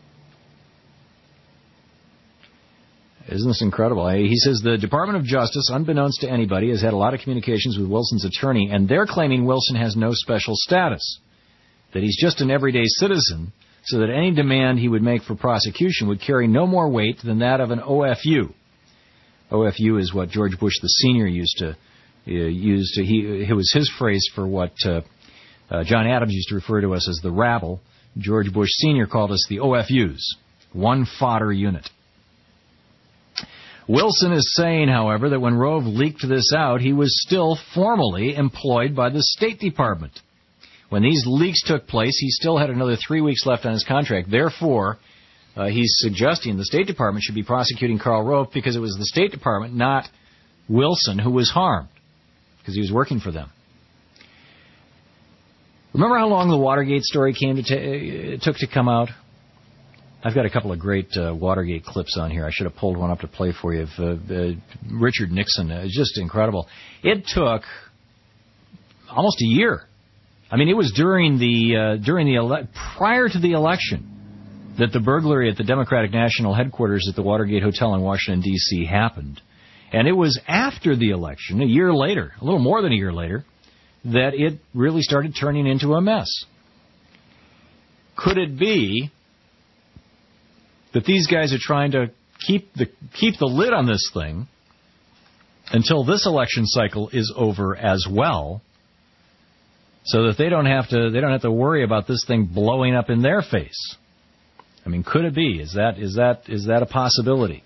Speaker 13: Isn't this incredible? He says the Department of Justice, unbeknownst to anybody, has had a lot of communications with Wilson's attorney, and they're claiming Wilson has no special status, that he's just an everyday citizen, so that any demand he would make for prosecution would carry no more weight than that of an O F U. O F U is what George Bush the Senior used to uh, use. To, he, it was his phrase for what uh, uh, John Adams used to refer to us as the rabble. George Bush Senior called us the O F Us, one fodder unit. Wilson is saying, however, that when Rove leaked this out, he was still formally employed by the State Department. When these leaks took place, he still had another three weeks left on his contract. Therefore, uh, he's suggesting the State Department should be prosecuting Karl Rove because it was the State Department, not Wilson, who was harmed because he was working for them. Remember how long the Watergate story came to t- took to come out? I've got a couple of great uh, Watergate clips on here. I should have pulled one up to play for you. Of, uh, uh, Richard Nixon. It's just incredible. It took almost a year. I mean, it was during the uh, during the ele- prior to the election that the burglary at the Democratic National Headquarters at the Watergate Hotel in Washington, D C happened. And it was after the election, a year later, a little more than a year later, that it really started turning into a mess. Could it be that these guys are trying to keep the keep the lid on this thing until this election cycle is over as well, so that they don't have to they don't have to worry about this thing blowing up in their face? I mean, could it be? Is that is that is that a possibility?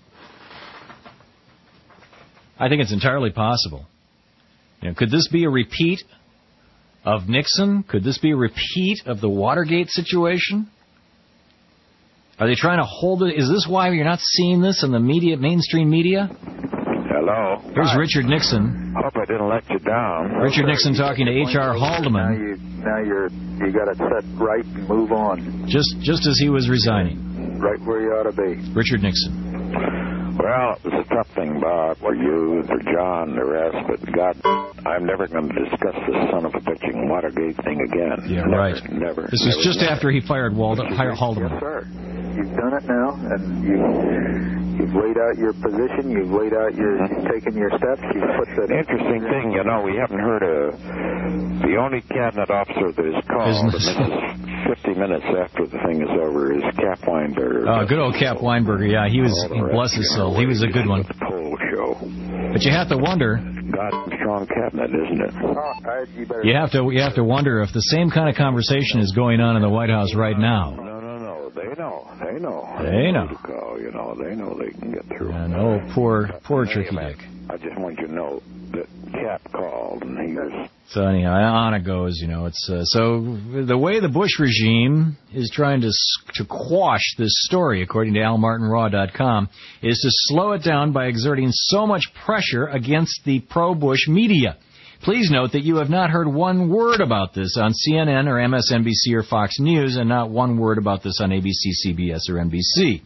Speaker 13: I think it's entirely possible. You know, could this be a repeat of Nixon? Could this be a repeat of the Watergate situation? Are they trying to hold it? Is this why you're not seeing this in the media, mainstream media?
Speaker 7: Hello.
Speaker 13: Here's
Speaker 7: Hi.
Speaker 13: Richard Nixon.
Speaker 7: Hope I didn't let you down.
Speaker 13: Richard okay. Nixon talking to H R Haldeman.
Speaker 7: Now you, now you're you got it set right and move on.
Speaker 13: Just just as he was resigning.
Speaker 7: Right where you ought to be.
Speaker 13: Richard Nixon.
Speaker 7: Well, it's a tough thing, Bob, or you, or John, the rest, but God, I'm never going to discuss this son of a bitching Watergate thing again.
Speaker 13: Yeah,
Speaker 7: never,
Speaker 13: right.
Speaker 7: Never.
Speaker 13: This
Speaker 7: never,
Speaker 13: is just
Speaker 7: never.
Speaker 13: after he fired Waldo, Haldeman.
Speaker 7: Yes, sir. You've done it now, and you, you've laid out your position, you've laid out your, you've taken your steps, you've put the... Interesting thing, you know, we haven't heard a... The only cabinet officer that is called, and this is fifty minutes after the thing is over, is Cap Weinberger.
Speaker 13: Oh, good old Cap Weinberger, yeah, he was, bless his soul, he was a good one.
Speaker 7: The poll show.
Speaker 13: But you have to wonder...
Speaker 7: God, strong cabinet, isn't it? Oh, I, you,
Speaker 13: you have to you have to wonder if the same kind of conversation is going on in the White House right now.
Speaker 7: No, no, no, they know, they know.
Speaker 13: They know.
Speaker 7: Go, you know, they know they can get through.
Speaker 13: I know, poor, poor Tricky Dick.
Speaker 7: I just want you to know that Cap called, and he was...
Speaker 13: So anyhow, on it goes, you know. It's uh, so the way the Bush regime is trying to to quash this story, according to Al Martin Raw dot com, is to slow it down by exerting so much pressure against the pro-Bush media. Please note that you have not heard one word about this on C N N or M S N B C or Fox News, and not one word about this on A B C, C B S, or N B C.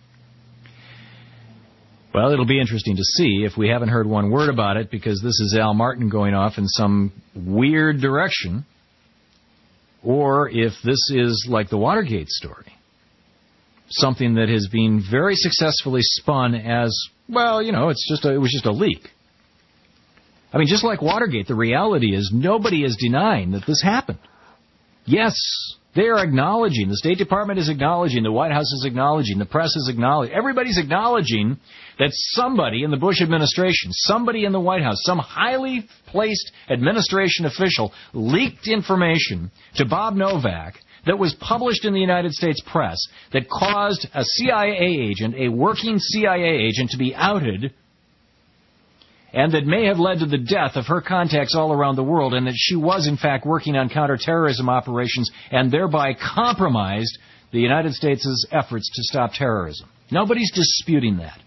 Speaker 13: Well, it'll be interesting to see if we haven't heard one word about it, because this is Al Martin going off in some weird direction, or if this is like the Watergate story. something that has been very successfully spun as, well, you know, it's just a, it was just a leak. I mean, just like Watergate, the reality is nobody is denying that this happened. Yes, they are acknowledging, the State Department is acknowledging, the White House is acknowledging, the press is acknowledging, everybody's acknowledging that somebody in the Bush administration, somebody in the White House, some highly placed administration official leaked information to Bob Novak that was published in the United States press that caused a C I A agent, a working C I A agent, to be outed, and that may have led to the death of her contacts all around the world, and that she was, in fact, working on counterterrorism operations and thereby compromised the United States' efforts to stop terrorism. Nobody's disputing that.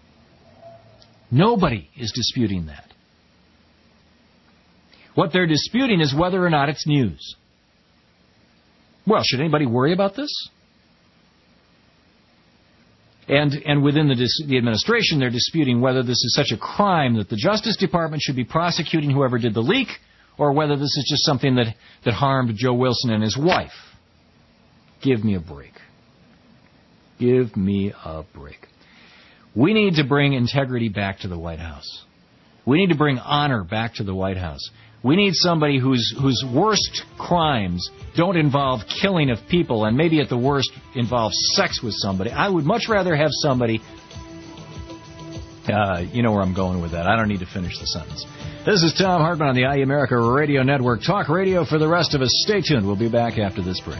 Speaker 13: Nobody is disputing that. What they're disputing is whether or not it's news. Well, should anybody worry about this? And and within the, dis- the administration, they're disputing whether this is such a crime that the Justice Department should be prosecuting whoever did the leak, or whether this is just something that, that harmed Joe Wilson and his wife. Give me a break. Give me a break. We need to bring integrity back to the White House. We need to bring honor back to the White House. We need somebody whose whose worst crimes don't involve killing of people, and maybe at the worst involve sex with somebody. I would much rather have somebody... Uh, you know where I'm going with that. I don't need to finish the sentence. This is Tom Hartman on the I E America Radio Network. Talk radio for the rest of us. Stay tuned. We'll be back after this break.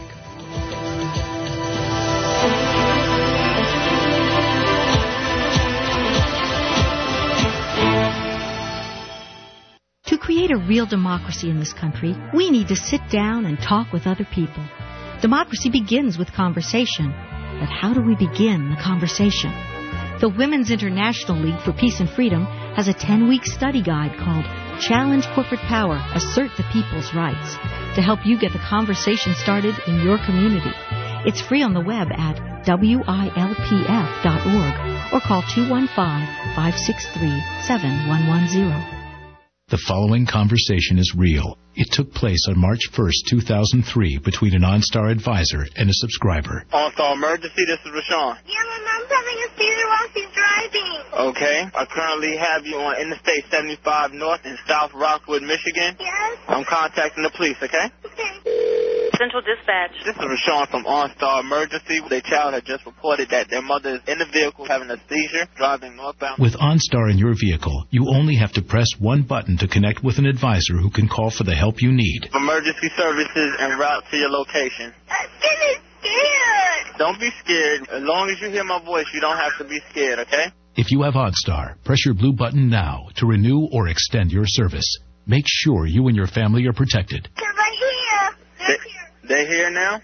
Speaker 2: To create a real democracy in this country, we need to sit down and talk with other people. Democracy begins with conversation. But how do we begin the conversation? The Women's International League for Peace and Freedom has a ten-week study guide called Challenge Corporate Power, Assert the People's Rights, to help you get the conversation started in your community. It's free on the web at W I L P F dot org or call two one five, five six three, seven one one zero.
Speaker 14: The following conversation is real. It took place on March first, two thousand three, between an OnStar advisor and a subscriber.
Speaker 18: OnStar emergency, this is Rashawn.
Speaker 20: Yeah, my mom's having a seizure while she's driving.
Speaker 18: Okay. I currently have you on Interstate seventy-five North in South Rockwood, Michigan.
Speaker 20: Yes?
Speaker 18: I'm contacting the police, okay?
Speaker 20: Okay.
Speaker 18: Central Dispatch. This is Rashawn from OnStar Emergency. Their child had just reported that their mother is in the vehicle having a seizure, driving northbound.
Speaker 14: With OnStar in your vehicle, you only have to press one button to connect with an advisor who can call for the help you need.
Speaker 18: Emergency services en route to your location.
Speaker 20: I'm getting scared.
Speaker 18: Don't be scared. As long as you hear my voice, you don't have to be scared, okay?
Speaker 14: If you have OnStar, press your blue button now to renew or extend your service. Make sure you and your family are protected.
Speaker 20: Because I hear.
Speaker 18: They, they're here now?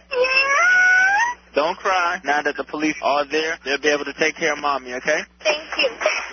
Speaker 20: Yeah.
Speaker 18: Don't cry. Now that the police are there, they'll be able to take care of Mommy, okay?
Speaker 20: Thank you.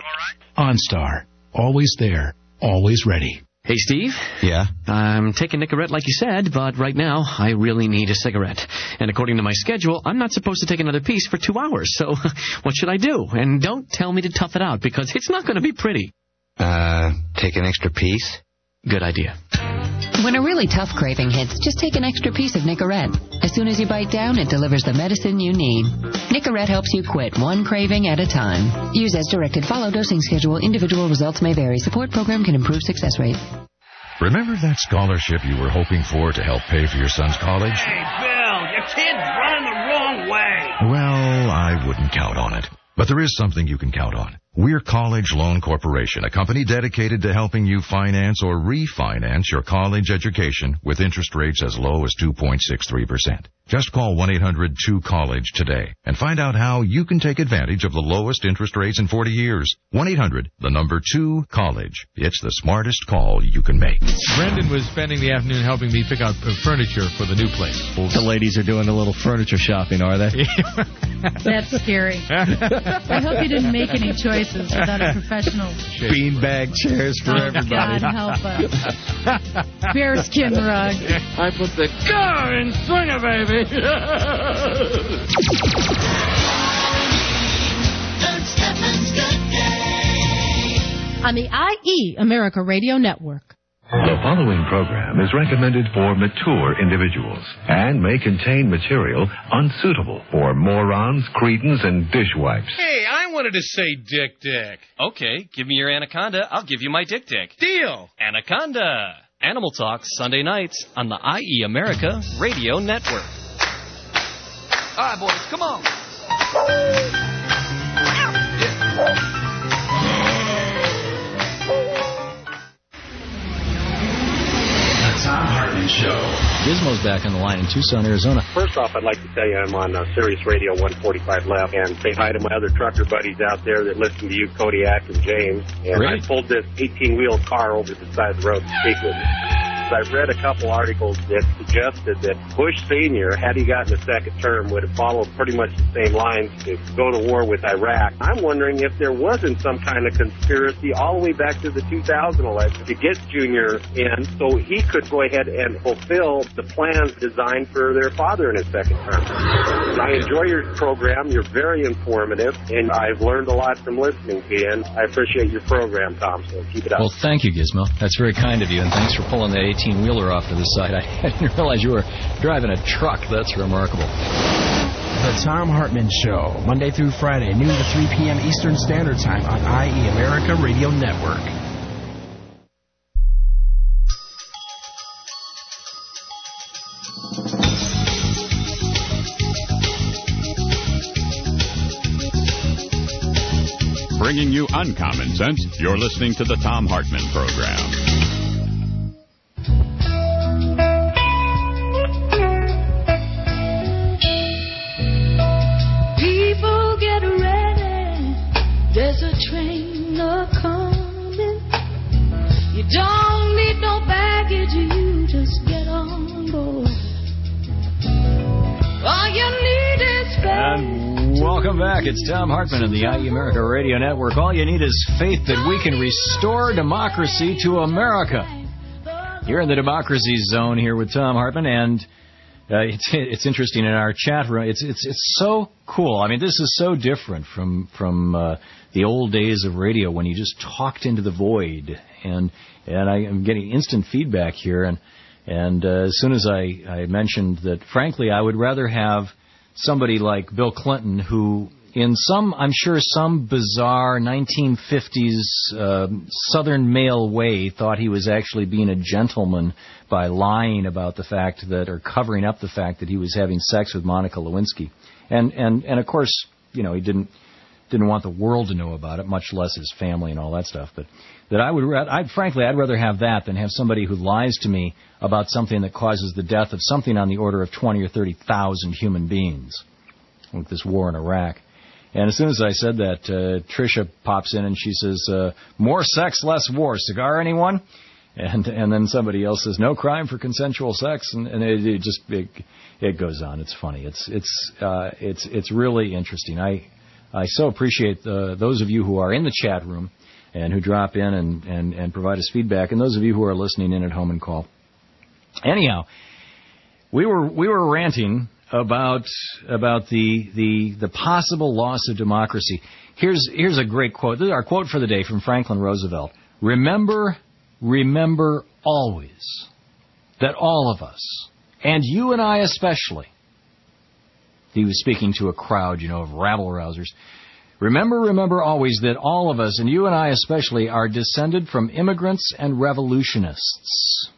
Speaker 14: OnStar. Always there. Always ready.
Speaker 21: Hey, Steve?
Speaker 25: Yeah?
Speaker 21: I'm taking Nicorette like you said, but right now I really need a cigarette. And according to my schedule, I'm not supposed to take another piece for two hours. So what should I do? And don't tell me to tough it out, because it's not going to be pretty.
Speaker 25: Uh, take an extra piece?
Speaker 21: Good idea.
Speaker 26: When a really tough craving hits, just take an extra piece of Nicorette. As soon as you bite down, it delivers the medicine you need. Nicorette helps you quit one craving at a time. Use as directed. Follow dosing schedule. Individual results may vary. Support program can improve success rate.
Speaker 27: Remember that scholarship you were hoping for to help pay for your son's college?
Speaker 28: Hey, Bill, your kid's running the wrong way.
Speaker 27: Well, I wouldn't count on it. But there is something you can count on. We're College Loan Corporation, a company dedicated to helping you finance or refinance your college education with interest rates as low as two point six three percent. Just call one eight hundred two college today and find out how you can take advantage of the lowest interest rates in forty years. one eight hundred, the number two, college. It's the smartest call you can make.
Speaker 29: Brendan was spending the afternoon helping me pick out furniture for the new place.
Speaker 30: The ladies are doing a little furniture shopping, are they?
Speaker 31: That's scary. I hope you didn't make any choices without a professional.
Speaker 30: Beanbag chairs for
Speaker 31: oh,
Speaker 30: everybody.
Speaker 31: God help us. Bearskin rug.
Speaker 28: I put the car in swinger, baby.
Speaker 31: On the I E America Radio Network.
Speaker 5: The following program is recommended for mature individuals and may contain material unsuitable for morons, cretins, and dishwipes.
Speaker 8: Hey, I wanted to say Dick Dick.
Speaker 9: Okay, give me your anaconda. I'll give you my Dick Dick.
Speaker 8: Deal.
Speaker 9: Anaconda. Animal Talk, Sunday nights on the I E America Radio Network. All right, boys, come on.
Speaker 12: Tom Hartman Show.
Speaker 13: Gizmo's back on the line in Tucson, Arizona.
Speaker 10: First off, I'd like to tell you I'm on uh, Sirius Radio one forty-five Left, and say hi to my other trucker buddies out there that listen to you, Kodiak and James. And
Speaker 13: Great.
Speaker 10: I pulled this eighteen-wheel car over to the side of the road to speak with you. I've read a couple articles that suggested that Bush Senior, had he gotten a second term, would have followed pretty much the same lines to go to war with Iraq. I'm wondering if there wasn't some kind of conspiracy all the way back to the two thousand election to get Junior in so he could go ahead and fulfill the plans designed for their father in his second term. I enjoy your program. You're very informative, and I've learned a lot from listening to you, and I appreciate your program, Tom, so keep it up.
Speaker 13: Well, thank you, Gizmo. That's very kind of you, and thanks for pulling that eighteen-wheeler off to the side. I didn't realize you were driving a truck. That's remarkable.
Speaker 11: The Tom Hartman Show, Monday through Friday, noon to three p.m. Eastern Standard Time on I E America Radio Network.
Speaker 12: Bringing you uncommon sense, you're listening to the Tom Hartman Program.
Speaker 20: People get ready, there's a train a-coming. You don't need no baggage, you just get on board. All you need is faith.
Speaker 13: And welcome back. It's Tom Hartman and the I E America Radio Network. All you need is faith that we can restore democracy to America. You're in the democracy zone here with Tom Hartman, and uh, it's it's interesting in our chat room. It's it's it's so cool. I mean, this is so different from from uh, the old days of radio when you just talked into the void. And and I am getting instant feedback here. And and uh, as soon as I I mentioned that, frankly, I would rather have somebody like Bill Clinton, who in some, I'm sure, some bizarre nineteen fifties uh, Southern male way thought he was actually being a gentleman by lying about the fact that, or covering up the fact that he was having sex with Monica Lewinsky. And, and, and of course, you know, he didn't didn't want the world to know about it, much less his family and all that stuff. But that I would, I'd, frankly, I'd rather have that than have somebody who lies to me about something that causes the death of something on the order of twenty or thirty thousand human beings, with this war in Iraq. And as soon as I said that, uh, Tricia pops in and she says, uh, "More sex, less war. Cigar, anyone?" And and then somebody else says, "No crime for consensual sex," and, and it, it just it, it goes on. It's funny. It's it's uh, it's it's really interesting. I I so appreciate the, those of you who are in the chat room and who drop in and, and, and provide us feedback, and those of you who are listening in at home and call. Anyhow, we were we were ranting about about the the the possible loss of democracy. Here's here's a great quote. This is our quote for the day from Franklin Roosevelt. Remember, remember always that all of us, and you and I especially, he was speaking to a crowd, you know, of rabble-rousers. Remember, remember always that all of us, and you and I especially, are descended from immigrants and revolutionists.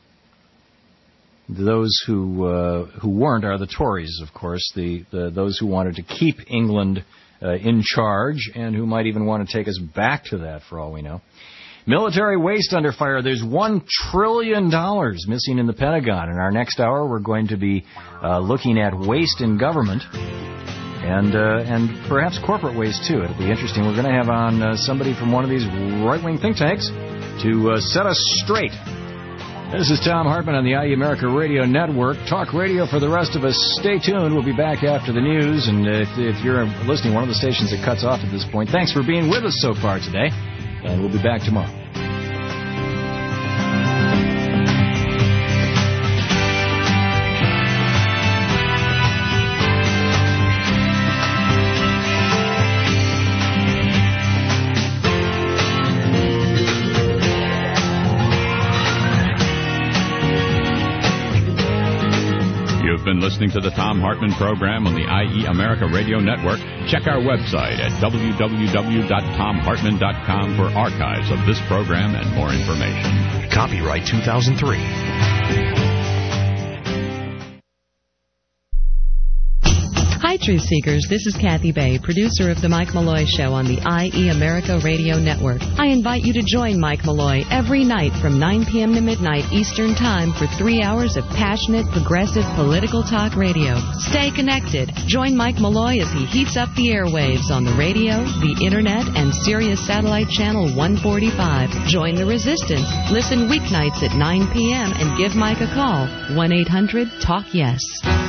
Speaker 13: Those who uh, who weren't are the Tories, of course, the, the those who wanted to keep England uh, in charge and who might even want to take us back to that, for all we know. Military waste under fire. There's one trillion dollars missing in the Pentagon. In our next hour, we're going to be uh, looking at waste in government and uh, and perhaps corporate waste, too. It'll be interesting. We're going to have on uh, somebody from one of these right-wing think tanks to uh, set us straight. This is Tom Hartman on the I E America Radio Network. Talk radio for the rest of us. Stay tuned. We'll be back after the news. And if, if you're listening, one of the stations that cuts off at this point, thanks for being with us so far today. And we'll be back tomorrow.
Speaker 12: listening to the Thom Hartmann program on the I E America Radio Network, check our website at w w w dot tom hartmann dot com for archives of this program and more information.
Speaker 1: Copyright two thousand three.
Speaker 3: Hi, Truth Seekers. This is Kathy Bay, producer of The Mike Malloy Show on the I E America Radio Network. I invite you to join Mike Malloy every night from nine p.m. to midnight Eastern Time for three hours of passionate, progressive, political talk radio. Stay connected. Join Mike Malloy as he heats up the airwaves on the radio, the Internet, and Sirius Satellite Channel one forty-five. Join the resistance. Listen weeknights at nine p.m. and give Mike a call. one eight hundred talk yes.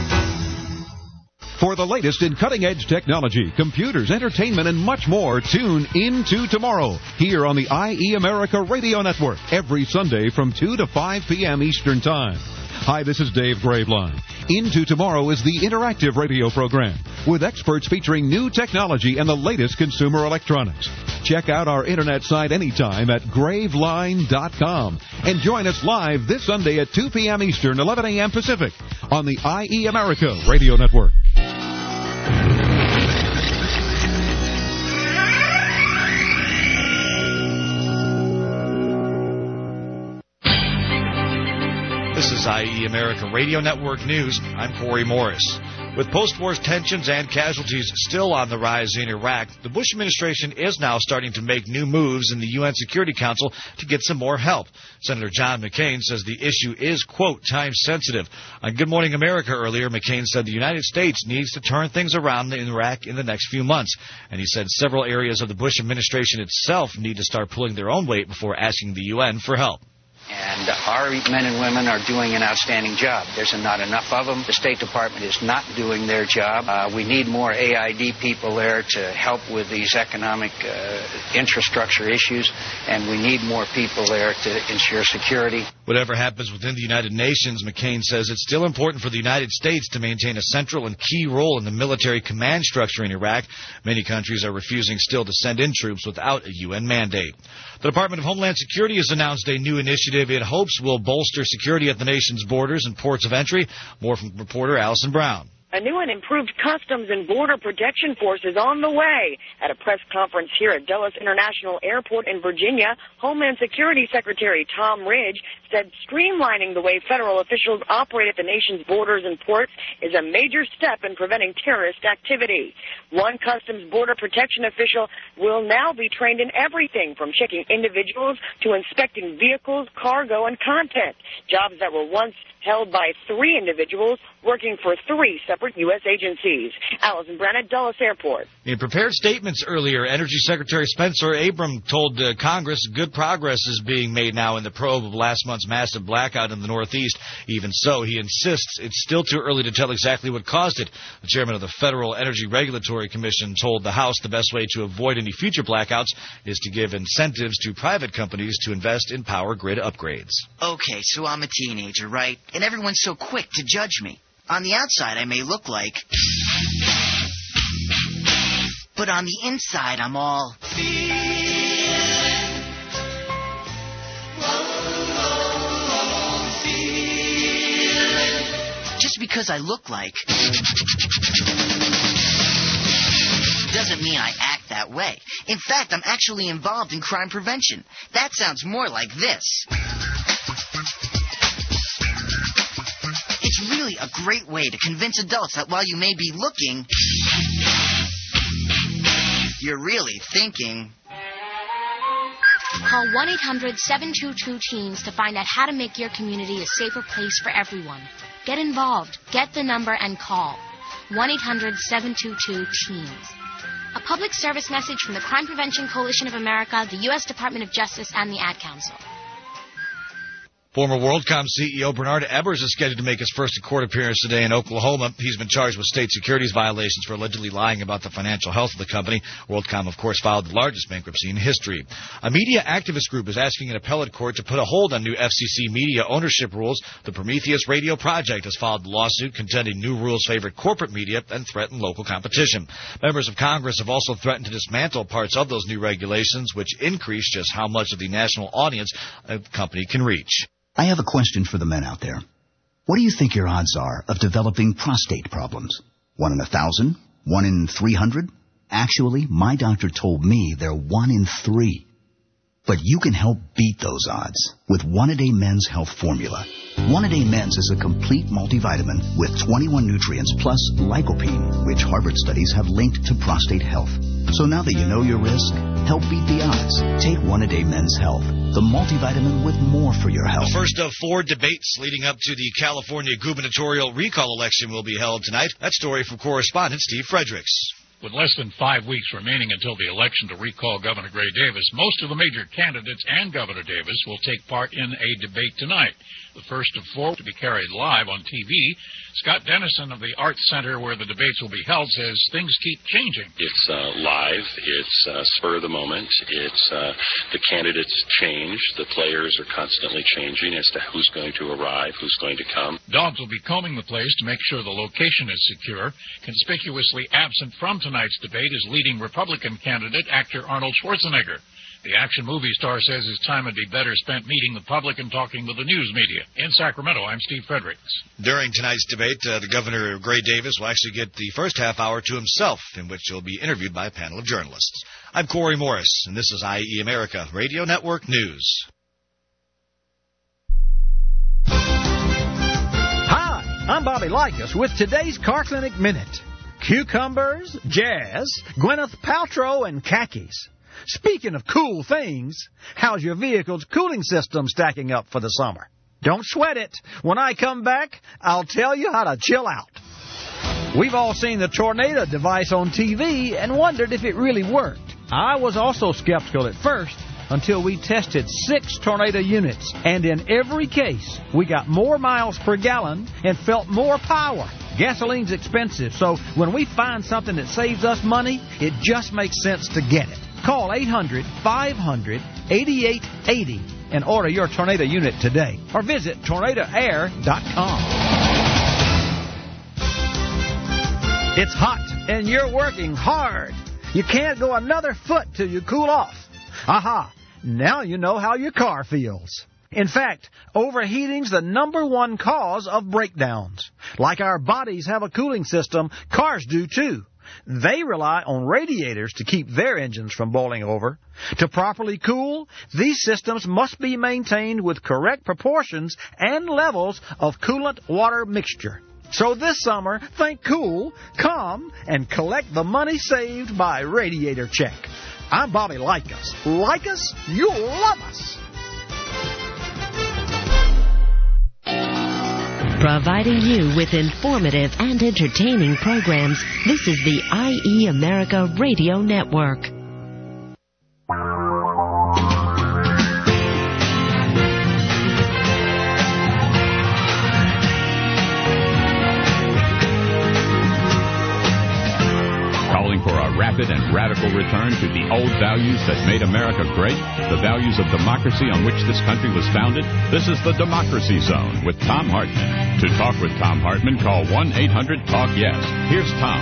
Speaker 4: For the latest in cutting-edge technology, computers, entertainment, and much more, tune Into Tomorrow here on the I E America Radio Network every Sunday from two to five p.m. Eastern Time. Hi, this is Dave Graveline. Into Tomorrow is the interactive radio program with experts featuring new technology and the latest consumer electronics. Check out our internet site anytime at graveline dot com and join us live this Sunday at two p.m. Eastern, eleven a.m. Pacific on the I E America Radio Network.
Speaker 6: This is I E America Radio Network News. I'm Corey Morris. With post-war tensions and casualties still on the rise in Iraq, the Bush administration is now starting to make new moves in the U N Security Council to get some more help. Senator John McCain says the issue is, quote, time-sensitive. On Good Morning America earlier, McCain said the United States needs to turn things around in Iraq in the next few months. And he said several areas of the Bush administration itself need to start pulling their own weight before asking the U N for help.
Speaker 15: And our men and women are doing an outstanding job. There's not enough of them. The State Department is not doing their job. Uh, we need more A I D people there to help with these economic uh, infrastructure issues, and we need more people there to ensure security.
Speaker 6: Whatever happens within the United Nations, McCain says it's still important for the United States to maintain a central and key role in the military command structure in Iraq. Many countries are refusing still to send in troops without a U N mandate. The Department of Homeland Security has announced a new initiative it hopes will bolster security at the nation's borders and ports of entry. More from reporter Allison Brown.
Speaker 16: A new and improved Customs and Border Protection Force is on the way. At a press conference here at Dulles International Airport in Virginia, Homeland Security Secretary Tom Ridge said streamlining the way federal officials operate at the nation's borders and ports is a major step in preventing terrorist activity. One Customs Border Protection official will now be trained in everything from checking individuals to inspecting vehicles, cargo, and content, jobs that were once held by three individuals working for three separate U S agencies. Allison Brown at Dulles Airport.
Speaker 6: In prepared statements earlier, Energy Secretary Spencer Abram told uh, Congress good progress is being made now in the probe of last month's massive blackout in the Northeast. Even so, he insists it's still too early to tell exactly what caused it. The chairman of the Federal Energy Regulatory Commission told the House the best way to avoid any future blackouts is to give incentives to private companies to invest in power grid upgrades.
Speaker 17: Okay, so I'm a teenager, right? And everyone's so quick to judge me. On the outside, I may look like... But on the inside, I'm all... Just because I look like... doesn't mean I act that way. In fact, I'm actually involved in crime prevention. That sounds more like this. It's really a great way to convince adults that while you may be looking, you're really thinking.
Speaker 19: Call one eight hundred seven two two teens to find out how to make your community a safer place for everyone. Get involved. Get the number and call. one eight hundred seven two two teens. A public service message from the Crime Prevention Coalition of America, the U S Department of Justice, and the Ad Council.
Speaker 6: Former WorldCom C E O Bernard Ebbers is scheduled to make his first court appearance today in Oklahoma. He's been charged with state securities violations for allegedly lying about the financial health of the company. WorldCom, of course, filed the largest bankruptcy in history. A media activist group is asking an appellate court to put a hold on new F C C media ownership rules. The Prometheus Radio Project has filed a lawsuit contending new rules favor corporate media and threaten local competition. Members of Congress have also threatened to dismantle parts of those new regulations, which increase just how much of the national audience a company can reach.
Speaker 22: I have a question for the men out there.
Speaker 1: What do you think your odds are of developing prostate problems? One in a thousand? One in three hundred? Actually, my doctor told me they're one in three. But you can help beat those odds with One-A-Day Men's Health Formula. One-A-Day Men's is a complete multivitamin with twenty-one nutrients plus lycopene, which Harvard studies have linked to prostate health. So now that you know your risk, help beat the odds. Take One-A-Day Men's Health, the multivitamin with more for your health.
Speaker 6: The first of four debates leading up to the California gubernatorial recall election will be held tonight. That story from correspondent Steve Fredericks.
Speaker 2: With less than five weeks remaining until the election to recall Governor Gray Davis, most of the major candidates and Governor Davis will take part in a debate tonight. The first of four to be carried live on T V. Scott Dennison of the Arts Center, where the debates will be held, says things keep changing.
Speaker 7: It's uh, live. It's uh, spur of the moment. It's uh, the candidates change. The players are constantly changing as to who's going to arrive, who's going to come.
Speaker 2: Dogs will be combing the place to make sure the location is secure. Conspicuously absent from tonight's debate is leading Republican candidate, actor Arnold Schwarzenegger. The action movie star says his time would be better spent meeting the public and talking with the news media. In Sacramento, I'm Steve Fredericks.
Speaker 6: During tonight's debate, uh, the Governor Gray Davis will actually get the first half hour to himself, in which he'll be interviewed by a panel of journalists. I'm Corey Morris, and this is I E America Radio Network News.
Speaker 14: Hi, I'm Bobby Likas with today's Car Clinic Minute. Cucumbers, jazz, Gwyneth Paltrow, and khakis. Speaking of cool things, how's your vehicle's cooling system stacking up for the summer? Don't sweat it. When I come back, I'll tell you how to chill out. We've all seen the Tornado device on T V and wondered if it really worked. I was also skeptical at first until we tested six Tornado units, and in every case, we got more miles per gallon and felt more power. Gasoline's expensive, so when we find something that saves us money, it just makes sense to get it. Call eight hundred, five hundred, eighty-eight eighty and order your Tornado unit today. Or visit tornado air dot com. It's hot, and you're working hard. You can't go another foot till you cool off. Aha! Now you know how your car feels. In fact, overheating's the number one cause of breakdowns. Like our bodies have a cooling system, cars do too. They rely on radiators to keep their engines from boiling over. To properly cool, these systems must be maintained with correct proportions and levels of coolant-water mixture. So this summer, think cool, calm, and collect the money saved by Radiator Check. I'm Bobby Likas. Like us? You'll love us.
Speaker 18: Providing you with informative and entertaining programs, this is the I E America Radio Network.
Speaker 12: Calling for a rapid and radical return to the old values that made America great, the values of democracy on which this country was founded. This is the Democracy Zone with Thom Hartmann. To talk with Thom Hartmann, call one eight hundred talk yes. Here's Tom.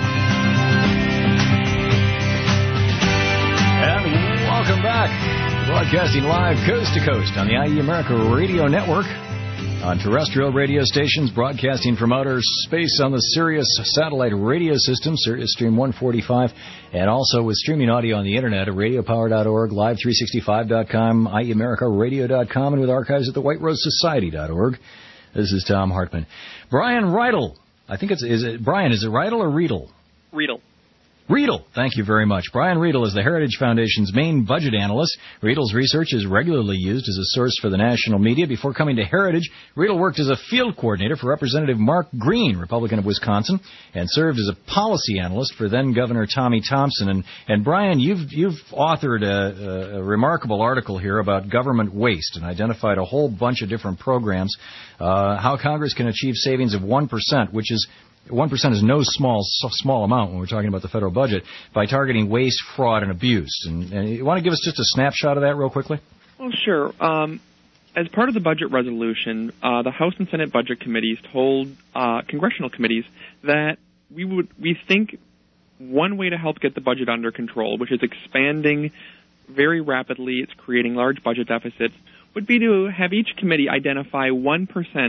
Speaker 13: And welcome back. Broadcasting live coast to coast on the I E America Radio Network. On terrestrial radio stations, broadcasting from outer space on the Sirius satellite radio system, Sirius Stream one forty-five, and also with streaming audio on the Internet at radio power dot org, live three sixty-five dot com, I E America Radio dot com, and with archives at the White Rose Society dot org. This is Thom Hartmann. Brian Riedel. I think it's, is it, Brian, is it Riedel or Riedel?
Speaker 21: Riedel.
Speaker 13: Riedel, thank you very much. Brian Riedel is the Heritage Foundation's main budget analyst. Riedel's research is regularly used as a source for the national media. Before coming to Heritage, Riedel worked as a field coordinator for Representative Mark Green, Republican of Wisconsin, and served as a policy analyst for then-Governor Tommy Thompson. And, and Brian, you've, you've authored a, a, a remarkable article here about government waste and identified a whole bunch of different programs, uh, how Congress can achieve savings of one percent, which is one percent is no small small amount when we're talking about the federal budget, by targeting waste, fraud, and abuse. And, and you want to give us just a snapshot of that real quickly?
Speaker 21: Well, sure. Um, as part of the budget resolution, uh, the House and Senate budget committees told uh, congressional committees that we would we think one way to help get the budget under control, which is expanding very rapidly, it's creating large budget deficits, would be to have each committee identify one percent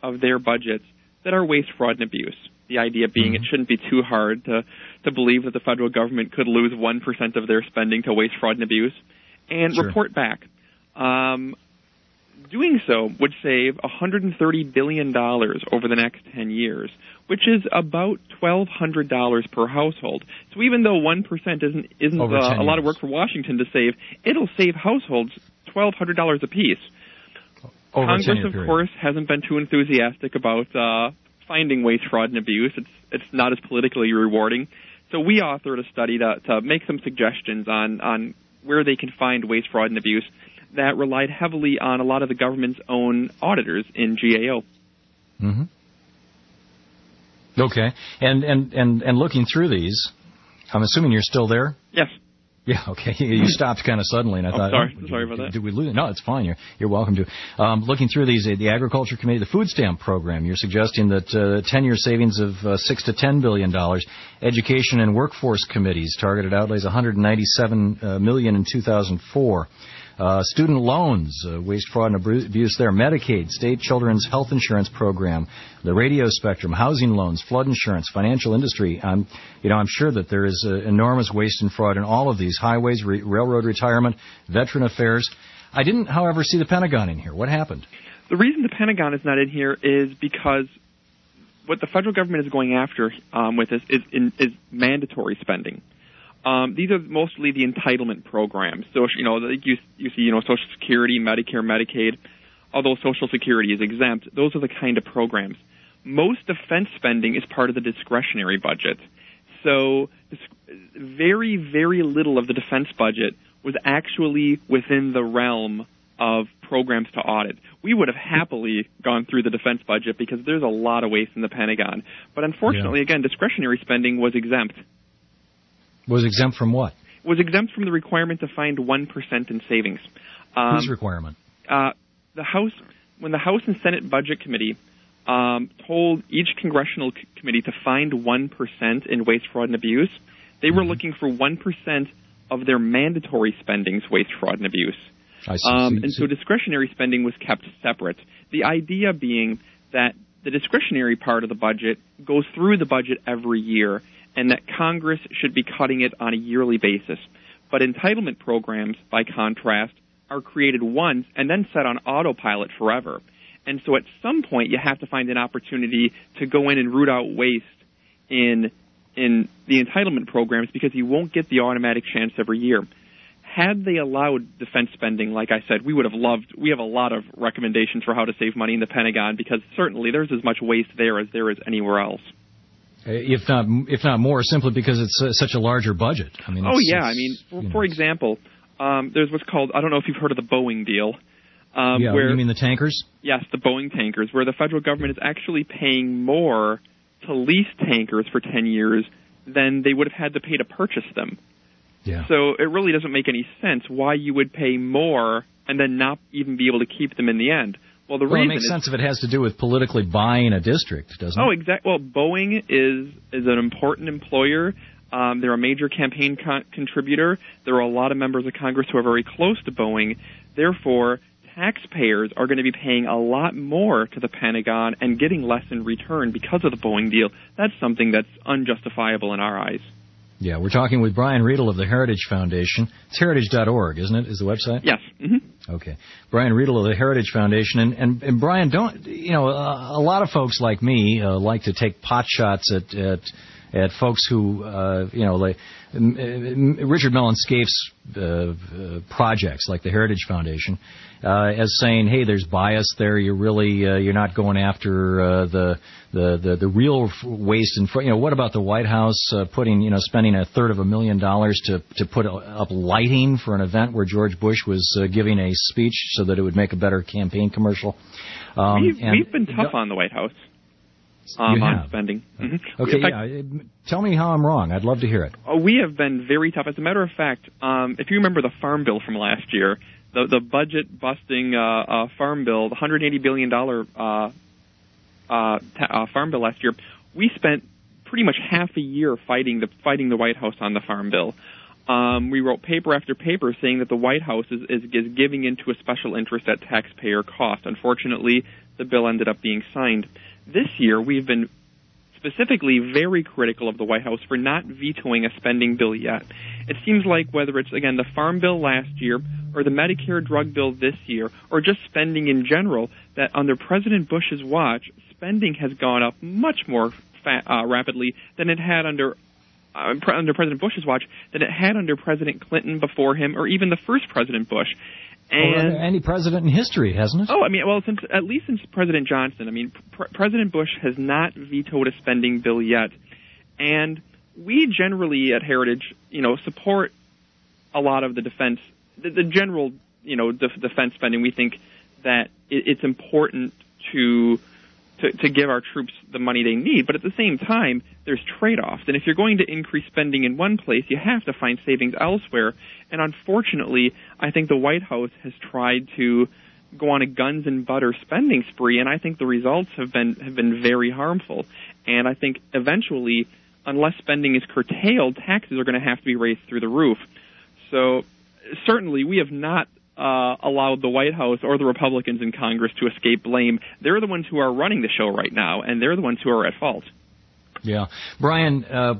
Speaker 21: of their budgets that are waste, fraud, and abuse. The idea being mm-hmm. it shouldn't be too hard to, to believe that the federal government could lose one percent of their spending to waste, fraud, and abuse and
Speaker 13: sure.
Speaker 21: report back. Um, doing so would save one hundred thirty billion dollars over the next ten years, which is about twelve hundred dollars per household. So even though one percent isn't, isn't uh, a lot of work for Washington to save, it'll save households twelve hundred dollars apiece.
Speaker 13: Over
Speaker 21: Congress, of
Speaker 13: period.
Speaker 21: course, hasn't been too enthusiastic about uh, finding waste, fraud, and abuse. It's it's not as politically rewarding. So we authored a study to, to make some suggestions on, on where they can find waste, fraud, and abuse that relied heavily on a lot of the government's own auditors in G A O.
Speaker 13: Mm-hmm. Okay. And, and, and, and looking through these, I'm assuming you're still there?
Speaker 21: Yes.
Speaker 13: Yeah, okay. You stopped kind of suddenly, and I
Speaker 21: oh,
Speaker 13: thought,
Speaker 21: sorry,
Speaker 13: oh,
Speaker 21: sorry about
Speaker 13: did,
Speaker 21: that.
Speaker 13: Did we lose? No, it's fine. You're you're welcome to. Um, looking through these, the Agriculture Committee, the Food Stamp Program, you're suggesting that uh, ten-year savings of uh, six to ten billion dollars. Education and Workforce Committees targeted outlays one hundred ninety-seven uh, million in two thousand four. Uh, student loans, uh, waste, fraud, and abuse there. Medicaid, state children's health insurance program, the radio spectrum, housing loans, flood insurance, financial industry. Um, you know, I'm sure that there is uh, enormous waste and fraud in all of these. Highways, re- railroad retirement, veteran affairs. I didn't, however, see the Pentagon in here. What happened?
Speaker 21: The reason the Pentagon is not in here is because what the federal government is going after um, with this is, in, is mandatory spending. Um, these are mostly the entitlement programs. So, you know, you, you see, you know, Social Security, Medicare, Medicaid. Although Social Security is exempt, those are the kind of programs. Most defense spending is part of the discretionary budget. So, very, very little of the defense budget was actually within the realm of programs to audit. We would have happily gone through the defense budget because there's a lot of waste in the Pentagon. But unfortunately, yeah. again, discretionary spending was exempt.
Speaker 13: Was exempt from what?
Speaker 21: Was exempt from the requirement to find one percent in savings. Um,
Speaker 13: Whose requirement?
Speaker 21: Uh, the House, when the House and Senate Budget Committee um, told each congressional c- committee to find one percent in waste, fraud, and abuse, they were mm-hmm. looking for one percent of their mandatory spendings, waste, fraud, and abuse.
Speaker 13: I see.
Speaker 21: Um,
Speaker 13: see,
Speaker 21: and
Speaker 13: see.
Speaker 21: so discretionary spending was kept separate. The idea being that the discretionary part of the budget goes through the budget every year, and that Congress should be cutting it on a yearly basis. But entitlement programs, by contrast, are created once and then set on autopilot forever. And so at some point you have to find an opportunity to go in and root out waste in in the entitlement programs because you won't get the automatic chance every year. Had they allowed defense spending, like I said, we would have loved, we have a lot of recommendations for how to save money in the Pentagon because certainly there's as much waste there as there is anywhere else.
Speaker 13: If not, if not more, simply because it's uh, such a larger budget. I mean,
Speaker 21: oh
Speaker 13: it's,
Speaker 21: yeah,
Speaker 13: it's,
Speaker 21: I mean, for,
Speaker 13: you know,
Speaker 21: for example, um, there's what's called, I don't know if you've heard of the Boeing deal. Um,
Speaker 13: yeah,
Speaker 21: where,
Speaker 13: you mean the tankers?
Speaker 21: Yes, the Boeing tankers, where the federal government is actually paying more to lease tankers for ten years than they would have had to pay to purchase them.
Speaker 13: Yeah.
Speaker 21: So it really doesn't make any sense why you would pay more and then not even be able to keep them in the end. Well, the
Speaker 13: well,
Speaker 21: reason
Speaker 13: it makes
Speaker 21: is,
Speaker 13: sense if it has to do with politically buying a district, doesn't
Speaker 21: oh,
Speaker 13: it?
Speaker 21: Oh, exactly. Well, Boeing is is an important employer. Um, they're a major campaign con- contributor. There are a lot of members of Congress who are very close to Boeing. Therefore, taxpayers are going to be paying a lot more to the Pentagon and getting less in return because of the Boeing deal. That's something that's unjustifiable in our eyes.
Speaker 13: Yeah, we're talking with Brian Riedel of the Heritage Foundation. It's heritage dot org, isn't it, is the website?
Speaker 21: Yes. Mm-hmm.
Speaker 13: Okay. Brian Riedel of the Heritage Foundation. And, and, and Brian, don't, you know, a, a lot of folks like me uh, like to take pot shots at, at, at folks who, uh, you know, like Richard Mellon Scaife's uh, uh, projects, like the Heritage Foundation, uh, as saying, hey, there's bias there. You're really, uh, you're not going after uh, the, the, the, the real waste. And, you know, what about the White House uh, putting, you know, spending a third of a million dollars to, to put up lighting for an event where George Bush was uh, giving a speech so that it would make a better campaign commercial? Um,
Speaker 21: we've,
Speaker 13: and,
Speaker 21: we've been tough on the White House. Um, on spending. Mm-hmm.
Speaker 13: Okay,
Speaker 21: fact,
Speaker 13: yeah. Tell me how I'm wrong. I'd love to hear it.
Speaker 21: Uh, we have been very tough. As a matter of fact, um, if you remember the Farm Bill from last year, the, the budget-busting uh, uh, Farm Bill, the one hundred eighty billion dollars uh, uh, ta- uh, Farm Bill last year, we spent pretty much half a year fighting the fighting the White House on the Farm Bill. Um, we wrote paper after paper saying that the White House is, is, is giving into a special interest at taxpayer cost. Unfortunately, the bill ended up being signed. This year, we've been specifically very critical of the White House for not vetoing a spending bill yet. It seems like whether it's, again, the Farm Bill last year or the Medicare drug bill this year or just spending in general, that under President Bush's watch, spending has gone up much more fa- uh, rapidly than it had under uh, pre- under President Bush's watch, than it had under President Clinton before him or even the first President Bush. And
Speaker 13: well, any president in history, hasn't it?
Speaker 21: Oh, I mean, well, since at least since President Johnson. I mean, Pr- President Bush has not vetoed a spending bill yet, and we generally at Heritage, you know, support a lot of the defense, the, the general, you know, def- defense spending. We think that it, it's important to, to to give our troops the money they need, but at the same time, there's trade-offs, and if you're going to increase spending in one place, you have to find savings elsewhere. And unfortunately, I think the White House has tried to go on a guns and butter spending spree, and I think the results have been have been very harmful. And I think eventually, unless spending is curtailed, taxes are going to have to be raised through the roof. So certainly, we have not uh, allowed the White House or the Republicans in Congress to escape blame. They're the ones who are running the show right now, and they're the ones who are at fault.
Speaker 13: Yeah. Brian, uh,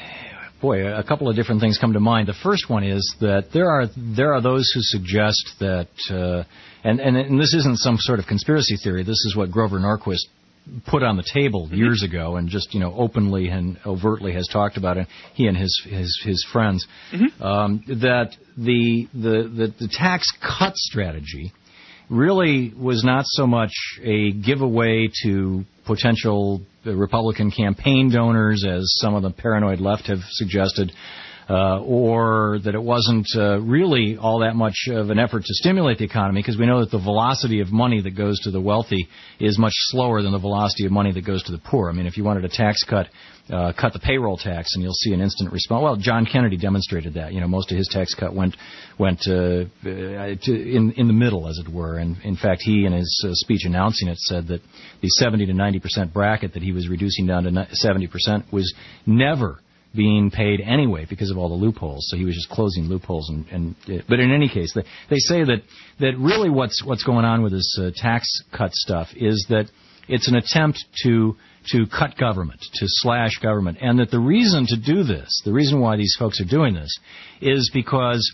Speaker 13: boy, a couple of different things come to mind. The first one is that there are there are those who suggest that, uh, and, and, and this isn't some sort of conspiracy theory, this is what Grover Norquist put on the table mm-hmm. years ago and just, you know, openly and overtly has talked about it, he and his his, his friends, mm-hmm. um, that the, the, the, the tax cut strategy really was not so much a giveaway to potential Republican campaign donors, as some of the paranoid left have suggested, uh, or that it wasn't uh, really all that much of an effort to stimulate the economy, because we know that the velocity of money that goes to the wealthy is much slower than the velocity of money that goes to the poor. I mean, if you wanted a tax cut, uh, cut the payroll tax, and you'll see an instant response. Well, John Kennedy demonstrated that. You know, most of his tax cut went went uh, uh, to, in in the middle, as it were. And in fact, he, in his uh, speech announcing it, said that the seventy to ninety percent bracket that he was reducing down to seventy percent was never being paid anyway because of all the loopholes. So he was just closing loopholes. And, and uh, but in any case, they, they say that that really what's what's going on with this uh, tax cut stuff is that it's an attempt to to cut government, to slash government, and that the reason to do this, the reason why these folks are doing this, is because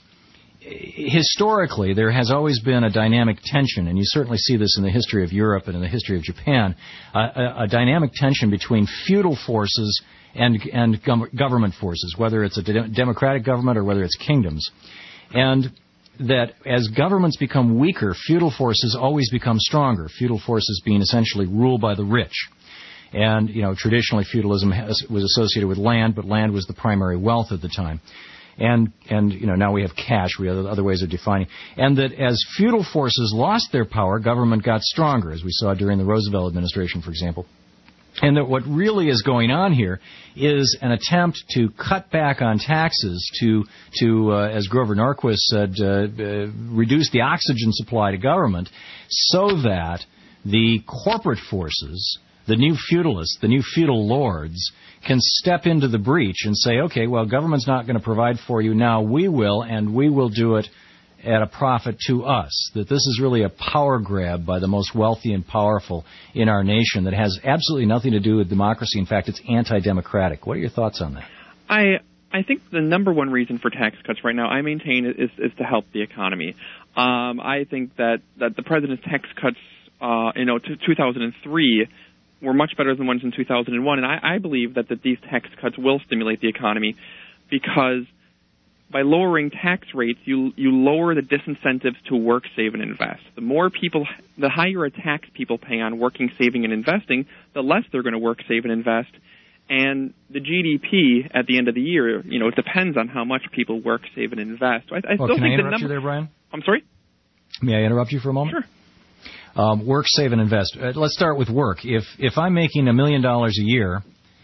Speaker 13: historically there has always been a dynamic tension, and you certainly see this in the history of Europe and in the history of Japan, a, a, a dynamic tension between feudal forces and and government forces, whether it's a de- democratic government or whether it's kingdoms. And that as governments become weaker, feudal forces always become stronger, feudal forces being essentially ruled by the rich. And, you know, traditionally feudalism has, was associated with land, but land was the primary wealth at the time. And, and you know, now we have cash, we have other ways of defining. And that as feudal forces lost their power, government got stronger, as we saw during the Roosevelt administration, for example. And that what really is going on here is an attempt to cut back on taxes to, to uh, as Grover Norquist said, uh, uh, reduce the oxygen supply to government so that the corporate forces, the new feudalists, the new feudal lords, can step into the breach and say, okay, well, government's not going to provide for you now, we will, and we will do it at a profit to us. That this is really a power grab by the most wealthy and powerful in our nation that has absolutely nothing to do with democracy. In fact, it's anti-democratic. What are your thoughts on that?
Speaker 21: I I think the number one reason for tax cuts right now, I maintain, is, is to help the economy. Um, I think that, that the president's tax cuts, uh, you know, to two thousand three were much better than ones in two thousand one, and I, I believe that, that these tax cuts will stimulate the economy because by lowering tax rates, you you lower the disincentives to work, save, and invest. The more people, the higher a tax people pay on working, saving, and investing, the less they're going to work, save, and invest. And the G D P at the end of the year, you know, it depends on how much people work, save, and invest. I, I
Speaker 13: well,
Speaker 21: still
Speaker 13: can
Speaker 21: think
Speaker 13: I interrupt
Speaker 21: the number.
Speaker 13: You there, Brian?
Speaker 21: I'm sorry?
Speaker 13: May I interrupt you for a moment?
Speaker 21: Sure.
Speaker 13: Um, work, save, and invest. Uh, let's start with work. If if I'm making a million dollars a year,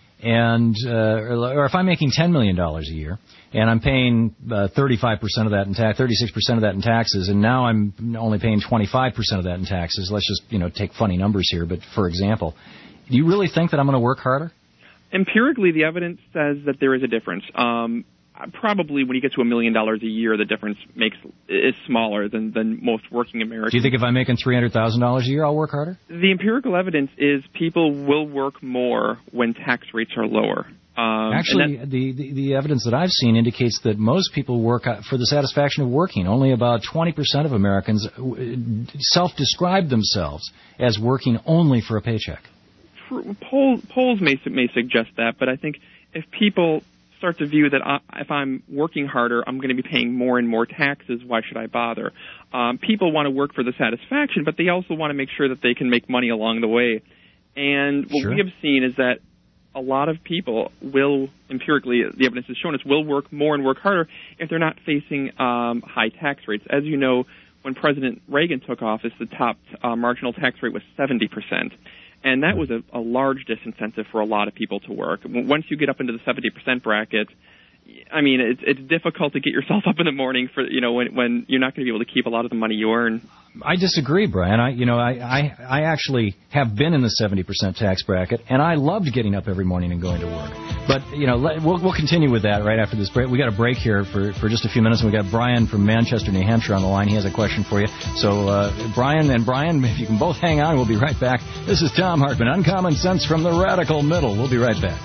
Speaker 13: and uh, or if I'm making ten million dollars a year, and I'm paying uh, thirty-five percent of that in tax, thirty-six percent of that in taxes, and now I'm only paying twenty-five percent of that in taxes. Let's just, you know, take funny numbers here, but for example, do you really think that I'm going to work harder?
Speaker 21: Empirically, the evidence says that there is a difference. Um, probably when you get to a million dollars a year, the difference makes is smaller than, than most working Americans.
Speaker 13: Do you think if I'm making three hundred thousand dollars a year, I'll work harder?
Speaker 21: The empirical evidence is people will work more when tax rates are lower. Um,
Speaker 13: Actually, the, the, the evidence that I've seen indicates that most people work for the satisfaction of working. Only about twenty percent of Americans self-describe themselves as working only for a paycheck.
Speaker 21: Polls, polls may, may suggest that, but I think if people start to view that I, if I'm working harder, I'm going to be paying more and more taxes, why should I bother? Um, people want to work for the satisfaction, but they also want to make sure that they can make money along the way. And what
Speaker 13: Sure.
Speaker 21: we have seen is that a lot of people will, empirically, the evidence has shown us, will work more and work harder if they're not facing um, high tax rates. As you know, when President Reagan took office, the top uh, marginal tax rate was seventy percent. And that was a, a large disincentive for a lot of people to work. Once you get up into the seventy percent bracket, I mean, it's it's difficult to get yourself up in the morning for, you know, when when you're not going to be able to keep a lot of the money you earn.
Speaker 13: I disagree, Brian. I, you know, I, I, I actually have been in the seventy percent tax bracket, and I loved getting up every morning and going to work. But, you know, let, we'll, we'll continue with that right after this break. We got a break here for, for just a few minutes, and we got Brian from Manchester, New Hampshire on the line. He has a question for you. So, uh, Brian and Brian, if you can both hang on, we'll be right back. This is Tom Hartman, Uncommon Sense from the Radical Middle. We'll be right back.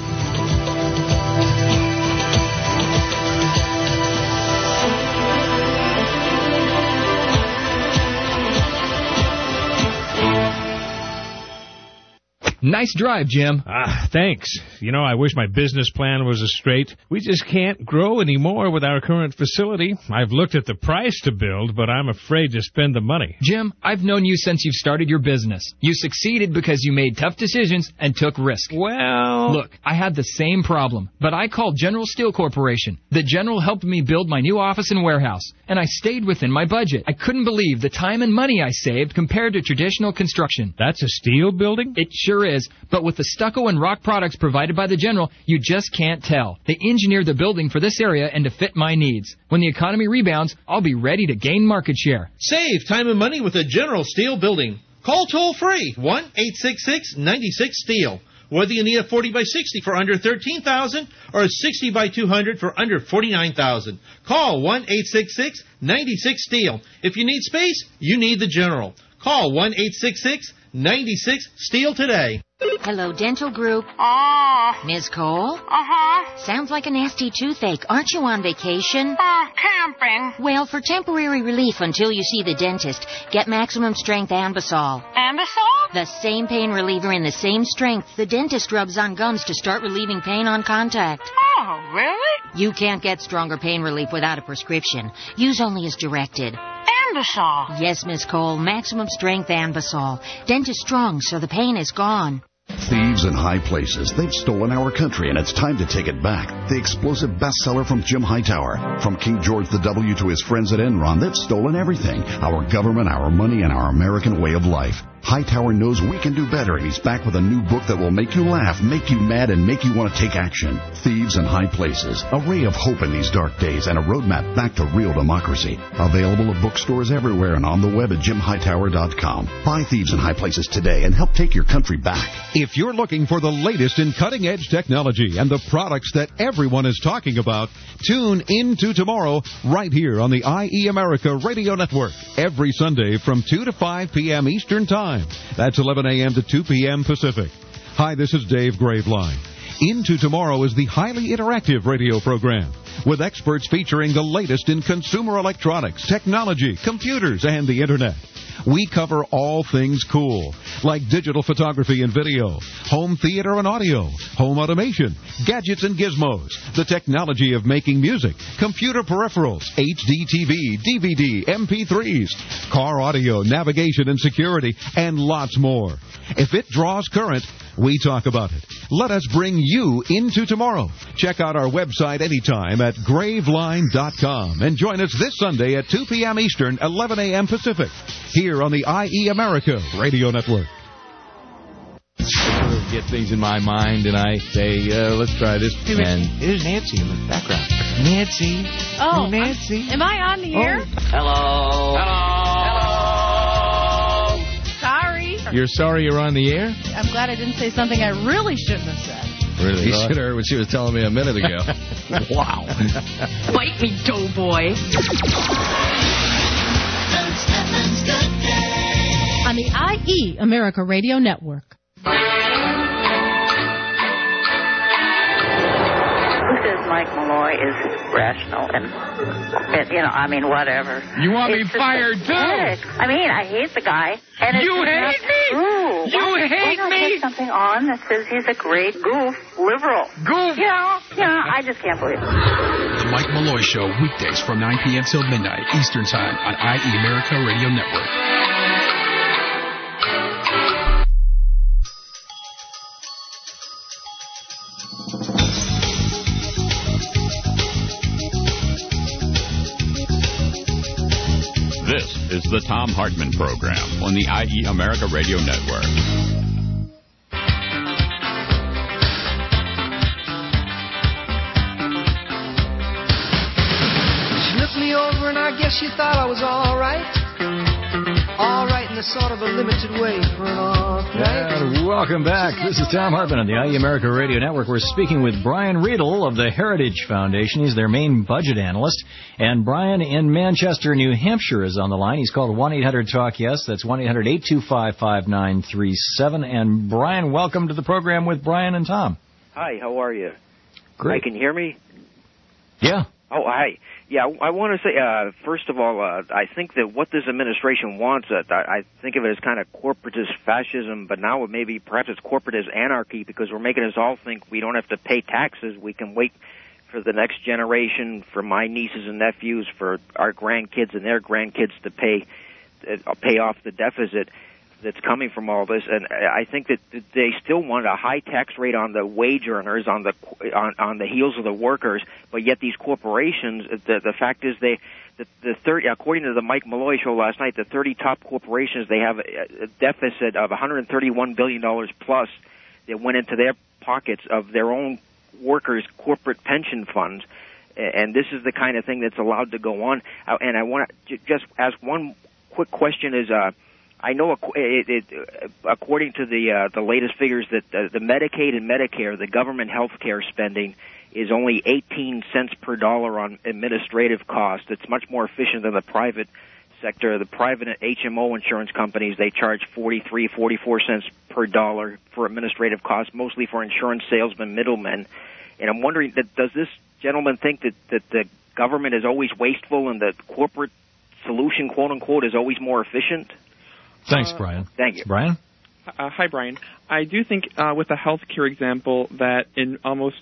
Speaker 5: Nice drive, Jim. Ah, thanks. You know, I wish my business plan was as straight. We just can't grow anymore with our current facility. I've looked at the price to build, but I'm afraid to spend the money.
Speaker 22: Jim, I've known you since you've started your business. You succeeded because you made tough decisions and took risk.
Speaker 5: Well...
Speaker 22: Look, I had the same problem, but I called General Steel Corporation. The General helped me build my new office and warehouse, and I stayed within my budget. I couldn't believe the time and money I saved compared to traditional construction.
Speaker 5: That's a steel building?
Speaker 22: It sure is. Is, but with the stucco and rock products provided by the General, you just can't tell. They engineered the building for this area and to fit my needs. When the economy rebounds, I'll be ready to gain market share.
Speaker 23: Save time and money with a General Steel building. Call toll-free, one eight six six, nine six, steel. Whether you need a forty by sixty for under thirteen thousand dollars or a sixty by two hundred for under forty-nine thousand dollars. Call one eight six six, nine six, steel. If you need space, you need the General. Call one eight six six, nine six, steel today.
Speaker 24: Hello, Dental Group.
Speaker 25: Ah.
Speaker 24: Miz Cole?
Speaker 25: Uh-huh.
Speaker 24: Sounds like a nasty toothache. Aren't you on vacation?
Speaker 25: Uh, camping.
Speaker 24: Well, for temporary relief until you see the dentist, get Maximum Strength Ambisol.
Speaker 25: Ambisol?
Speaker 24: The same pain reliever in the same strength the dentist rubs on gums to start relieving pain on contact.
Speaker 25: Oh, really?
Speaker 24: You can't get stronger pain relief without a prescription. Use only as directed.
Speaker 25: Ambisol?
Speaker 24: Yes, Miss Cole. Maximum Strength Ambisol. Dentist strong, so the pain is gone.
Speaker 26: Thieves in high places. They've stolen our country, and it's time to take it back. The explosive bestseller from Jim Hightower. From King George the W to his friends at Enron, they've stolen everything. Our government, our money, and our American way of life. Hightower knows we can do better, and he's back with a new book that will make you laugh, make you mad, and make you want to take action. Thieves in High Places. A ray of hope in these dark days and a roadmap back to real democracy. Available at bookstores everywhere and on the web at jim hightower dot com. Buy Thieves in High Places today and help take your country back.
Speaker 4: If you're looking for the latest in cutting-edge technology and the products that everyone is talking about, tune into tomorrow right here on the I E America Radio Network every Sunday from two to five p.m. Eastern Time. That's eleven a.m. to two p.m. Pacific. Hi, this is Dave Graveline. Into Tomorrow is the highly interactive radio program with experts featuring the latest in consumer electronics, technology, computers, and the Internet. We cover all things cool, like digital photography and video, home theater and audio, home automation, gadgets and gizmos, the technology of making music, computer peripherals, H D T V, D V D, M P threes, car audio, navigation and security, and lots more. If it draws current, we talk about it. Let us bring you into tomorrow. Check out our website anytime at graveline dot com and join us this Sunday at two p.m. Eastern, eleven a.m. Pacific, here on the I E America Radio Network.
Speaker 27: I get things in my mind and I say, uh, let's try this. And
Speaker 28: there's Nancy in the background. Nancy.
Speaker 29: Oh,
Speaker 28: hey, Nancy.
Speaker 29: Am I on the air?
Speaker 27: Oh. Hello. Hello.
Speaker 29: Hello. Sorry.
Speaker 27: You're sorry you're on the air?
Speaker 29: I'm glad I didn't say something I really shouldn't have said.
Speaker 27: Really? You should have heard what she was telling me a minute ago.
Speaker 13: Wow.
Speaker 3: Bite me, doughboy.
Speaker 8: On the I E America Radio Network.
Speaker 9: Who says Mike Malloy is rational and, and you know, I mean, whatever.
Speaker 3: You want
Speaker 9: It's
Speaker 3: me
Speaker 9: just
Speaker 3: fired,
Speaker 9: pathetic.
Speaker 3: too?
Speaker 9: I mean, I hate the guy. And it's
Speaker 3: You
Speaker 9: just
Speaker 3: hate
Speaker 9: not
Speaker 3: me?
Speaker 9: True.
Speaker 3: You
Speaker 9: why,
Speaker 3: hate
Speaker 9: why not
Speaker 3: me?
Speaker 9: put something on that says he's a great goof liberal?
Speaker 3: Goof?
Speaker 9: You know, you know, I just can't believe it.
Speaker 10: The Mike Malloy Show, weekdays from nine p.m. till midnight Eastern Time on I E America Radio Network.
Speaker 12: This is the Tom Hartman Program on the I E America Radio Network.
Speaker 11: She looked me over and I guess she thought I was all right. All right in a sort of a limited way for an off night.
Speaker 13: And welcome back. This is Tom Hartman on the I E America Radio Network. We're speaking with Brian Riedel of the Heritage Foundation. He's their main budget analyst. And Brian in Manchester, New Hampshire is on the line. He's called one eight hundred talk yes. That's one eight hundred eight two five five nine three seven. And Brian, welcome to the program with Brian and Tom.
Speaker 15: Hi, how are you?
Speaker 13: Great.
Speaker 15: Hi, can you hear me?
Speaker 13: Yeah.
Speaker 15: Oh, hi. Yeah, I want to say, uh, first of all, uh, I think that what this administration wants, uh, I I think of it as kind of corporatist fascism, but now maybe perhaps it's corporatist anarchy because we're making us all think we don't have to pay taxes. We can wait for the next generation, for my nieces and nephews, for our grandkids and their grandkids to pay uh, pay off the deficit that's coming from all this. And I think that they still want a high tax rate on the wage earners, on the on, on the heels of the workers, but yet these corporations, the the fact is they the, the thirty according to the Mike Malloy show last night, the thirty top corporations, they have a, a deficit of one hundred thirty-one billion dollars plus that went into their pockets of their own workers' corporate pension funds. And this is the kind of thing that's allowed to go on. And I want to just ask one quick question is, uh, I know it, it, according to the uh, the latest figures that uh, the Medicaid and Medicare, the government health care spending is only eighteen cents per dollar on administrative costs. It's much more efficient than the private sector. The private H M O insurance companies, they charge forty-three, forty-four cents per dollar for administrative costs, mostly for insurance salesmen, middlemen. And I'm wondering, that does this gentleman think that, that the government is always wasteful and the corporate solution, quote-unquote, is always more efficient?
Speaker 13: Thanks, Brian.
Speaker 15: Thank you.
Speaker 13: Brian?
Speaker 21: Uh, hi, Brian. I do think uh, with the healthcare example that in almost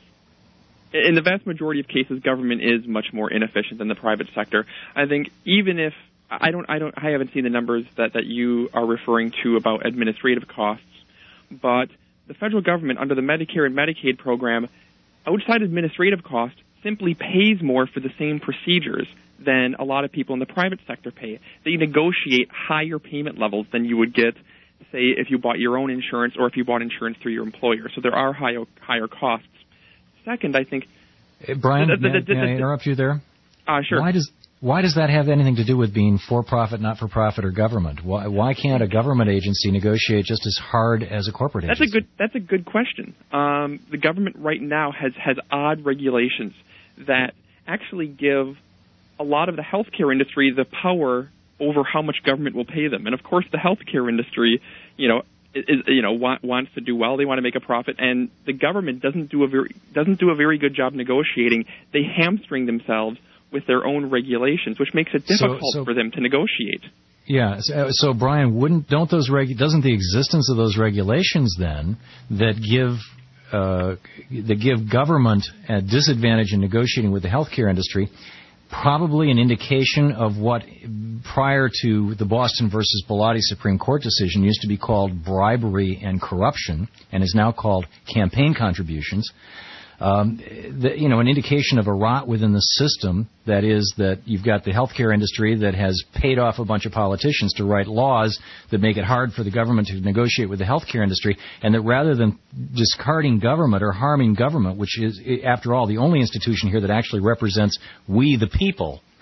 Speaker 21: in the vast majority of cases, government is much more inefficient than the private sector. I think even if I don't, I don't, I haven't seen the numbers that, that you are referring to about administrative costs, but the federal government under the Medicare and Medicaid program, outside administrative costs, simply pays more for the same procedures than a lot of people in the private sector pay. They negotiate higher payment levels than you would get, say, if you bought your own insurance or if you bought insurance through your employer. So there are higher, higher costs. Second, I think...
Speaker 13: Hey, Brian,
Speaker 21: the, the,
Speaker 13: may,
Speaker 21: the, the,
Speaker 13: may I interrupt you there?
Speaker 21: Uh, sure.
Speaker 13: Why does why does that have anything to do with being for-profit, not-for-profit, or government? Why why can't a government agency negotiate just as hard as a corporate
Speaker 21: That's
Speaker 13: agency?
Speaker 21: a good. That's a good question. Um, the government right now has has odd regulations that actually give a lot of the healthcare industry the power over how much government will pay them. And of course, the healthcare industry, you know, is, you know, want, wants to do well. They want to make a profit, and the government doesn't do a very doesn't do a very good job negotiating. They hamstring themselves with their own regulations, which makes it difficult
Speaker 13: so, so,
Speaker 21: for them to negotiate.
Speaker 13: Yeah. So, so Brian, wouldn't don't those regu- doesn't the existence of those regulations then that give uh, that give government a disadvantage in negotiating with the healthcare industry probably an indication of what prior to the Boston versus Bilotti Supreme Court decision used to be called bribery and corruption and is now called campaign contributions? Um, the, you know, an indication of a rot within the system, that is that you've got the healthcare industry that has paid off a bunch of politicians to write laws that make it hard for the government to negotiate with the healthcare industry, and that rather than discarding government or harming government, which is, after all, the only institution here that actually represents we the people,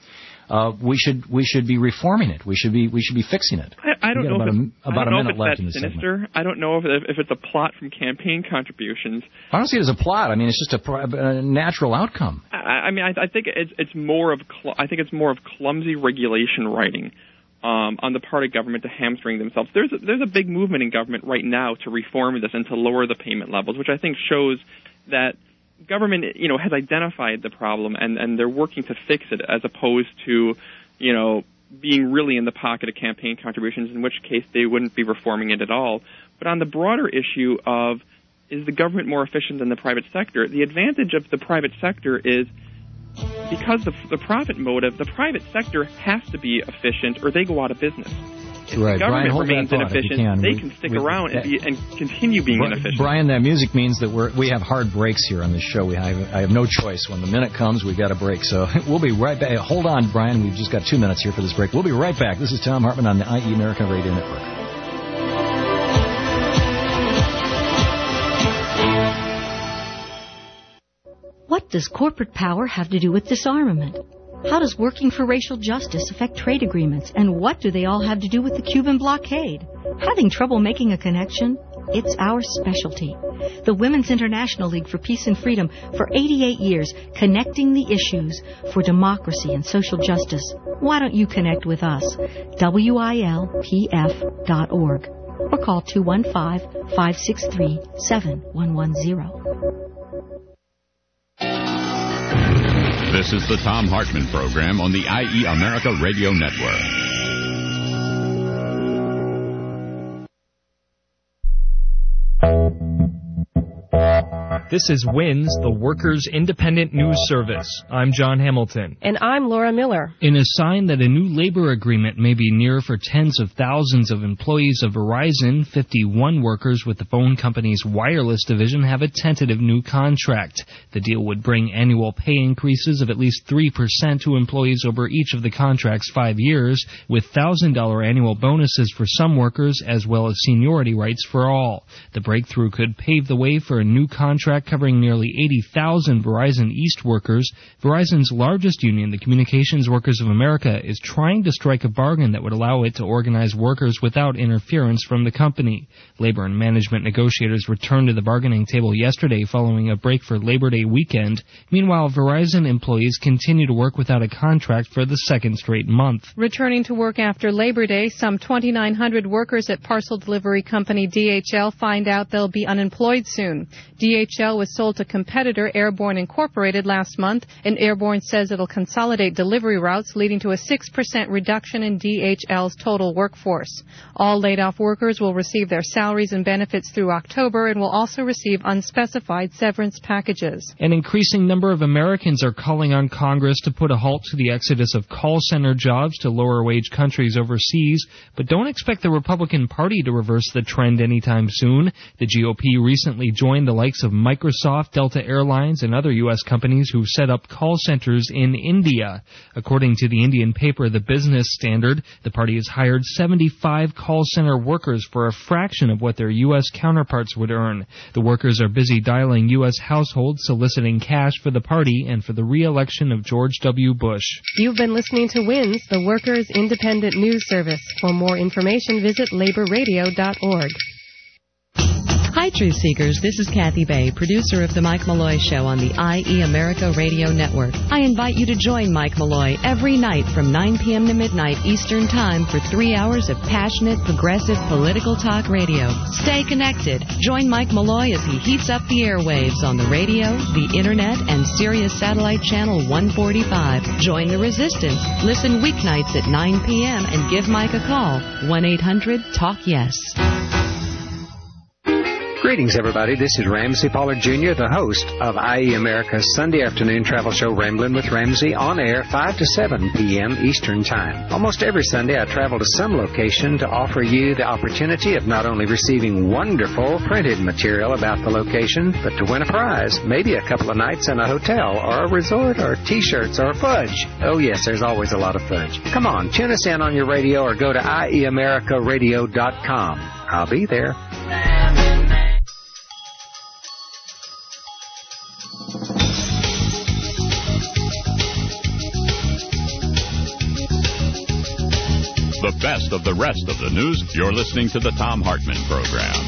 Speaker 13: uh, we should we should be reforming it. We should be we should be fixing it.
Speaker 21: I, I don't
Speaker 13: We've
Speaker 21: know
Speaker 13: got
Speaker 21: if
Speaker 13: about,
Speaker 21: it's,
Speaker 13: a, about
Speaker 21: I don't
Speaker 13: a
Speaker 21: know
Speaker 13: minute
Speaker 21: if it's
Speaker 13: left
Speaker 21: that
Speaker 13: in this
Speaker 21: sinister.
Speaker 13: segment.
Speaker 21: I don't know if if it's a plot from campaign contributions.
Speaker 13: I don't see it as a plot. I mean, it's just a, a natural outcome.
Speaker 21: I, I mean, I, I think it's it's more of cl- I think it's more of clumsy regulation writing um, on the part of government to hamstring themselves. There's a, there's a big movement in government right now to reform this and to lower the payment levels, which I think shows that government, you know, has identified the problem and, and they're working to fix it, as opposed to, you know, being really in the pocket of campaign contributions, in which case they wouldn't be reforming it at all. But on the broader issue of, is the government more efficient than the private sector, the advantage of the private sector is because the, the profit motive, the private sector has to be efficient or they go out of business. If
Speaker 13: right.
Speaker 21: the government
Speaker 13: Brian, hold
Speaker 21: remains
Speaker 13: that thought if you
Speaker 21: inefficient,
Speaker 13: can.
Speaker 21: they
Speaker 13: We-
Speaker 21: can stick
Speaker 13: we-
Speaker 21: around and, be, and continue being
Speaker 13: Bri-
Speaker 21: inefficient.
Speaker 13: Brian, that music means that we're, we have hard breaks here on this show. We have, I have no choice. When the minute comes, we've got a break. So we'll be right back. Hold on, Brian. We've just got two minutes here for this break. We'll be right back. This is Tom Hartman on the I E American Radio Network.
Speaker 1: What does corporate power have to do with disarmament? How does working for racial justice affect trade agreements? And what do they all have to do with the Cuban blockade? Having trouble making a connection? It's our specialty. The Women's International League for Peace and Freedom, for eighty-eight years, connecting the issues for democracy and social justice. Why don't you connect with us? W I L P F dot org or call two one five, five six three, seven one one zero.
Speaker 12: This is the Tom Hartman Program on the I E America Radio Network.
Speaker 2: This is WINS, the Workers' Independent News Service. I'm John Hamilton.
Speaker 6: And I'm Laura Miller.
Speaker 2: In a sign that a new labor agreement may be near for tens of thousands of employees of Verizon, fifty-one workers with the phone company's wireless division have a tentative new contract. The deal would bring annual pay increases of at least three percent to employees over each of the contract's five years, with one thousand dollars annual bonuses for some workers as well as seniority rights for all. The breakthrough could pave the way for a new contract covering nearly eighty thousand Verizon East workers. Verizon's largest union, the Communications Workers of America, is trying to strike a bargain that would allow it to organize workers without interference from the company. Labor and management negotiators returned to the bargaining table yesterday following a break for Labor Day weekend. Meanwhile, Verizon employees continue to work without a contract for the second straight month.
Speaker 7: Returning to work after Labor Day, some twenty-nine hundred workers at parcel delivery company D H L find out they'll be unemployed soon. D H L was sold to competitor Airborne Incorporated last month, and Airborne says it'll consolidate delivery routes, leading to a six percent reduction in D H L's total workforce. All laid-off workers will receive their salaries and benefits through October and will also receive unspecified severance packages.
Speaker 2: An increasing number of Americans are calling on Congress to put a halt to the exodus of call center jobs to lower-wage countries overseas, but don't expect the Republican Party to reverse the trend anytime soon. The G O P recently joined the likes of Microsoft, Delta Airlines, and other U S companies who've set up call centers in India. According to the Indian paper The Business Standard, the party has hired seventy-five call center workers for a fraction of what their U S counterparts would earn. The workers are busy dialing U S households, soliciting cash for the party and for the re-election of George W. Bush.
Speaker 6: You've been listening to WINS, the Workers' Independent News Service. For more information, visit labor radio dot org.
Speaker 14: Hi, Truth Seekers. This is Kathy Bay, producer of The Mike Malloy Show on the I E America Radio Network. I invite you to join Mike Malloy every night from nine p.m. to midnight Eastern Time for three hours of passionate, progressive, political talk radio. Stay connected. Join Mike Malloy as he heats up the airwaves on the radio, the Internet, and Sirius Satellite Channel one forty-five. Join the resistance. Listen weeknights at nine p.m. and give Mike a call. one eight hundred talk yes.
Speaker 16: Greetings, everybody. This is Ramsey Pollard Junior, the host of I E America's Sunday afternoon travel show, Ramblin' with Ramsey, on air five to seven p.m. Eastern Time. Almost every Sunday, I travel to some location to offer you the opportunity of not only receiving wonderful printed material about the location, but to win a prize, maybe a couple of nights in a hotel or a resort or T-shirts or fudge. Oh, yes, there's always a lot of fudge. Come on, tune us in on your radio or go to I E America radio dot com. I'll be there.
Speaker 12: The best of the rest of the news. You're listening to the Thom Hartmann Program.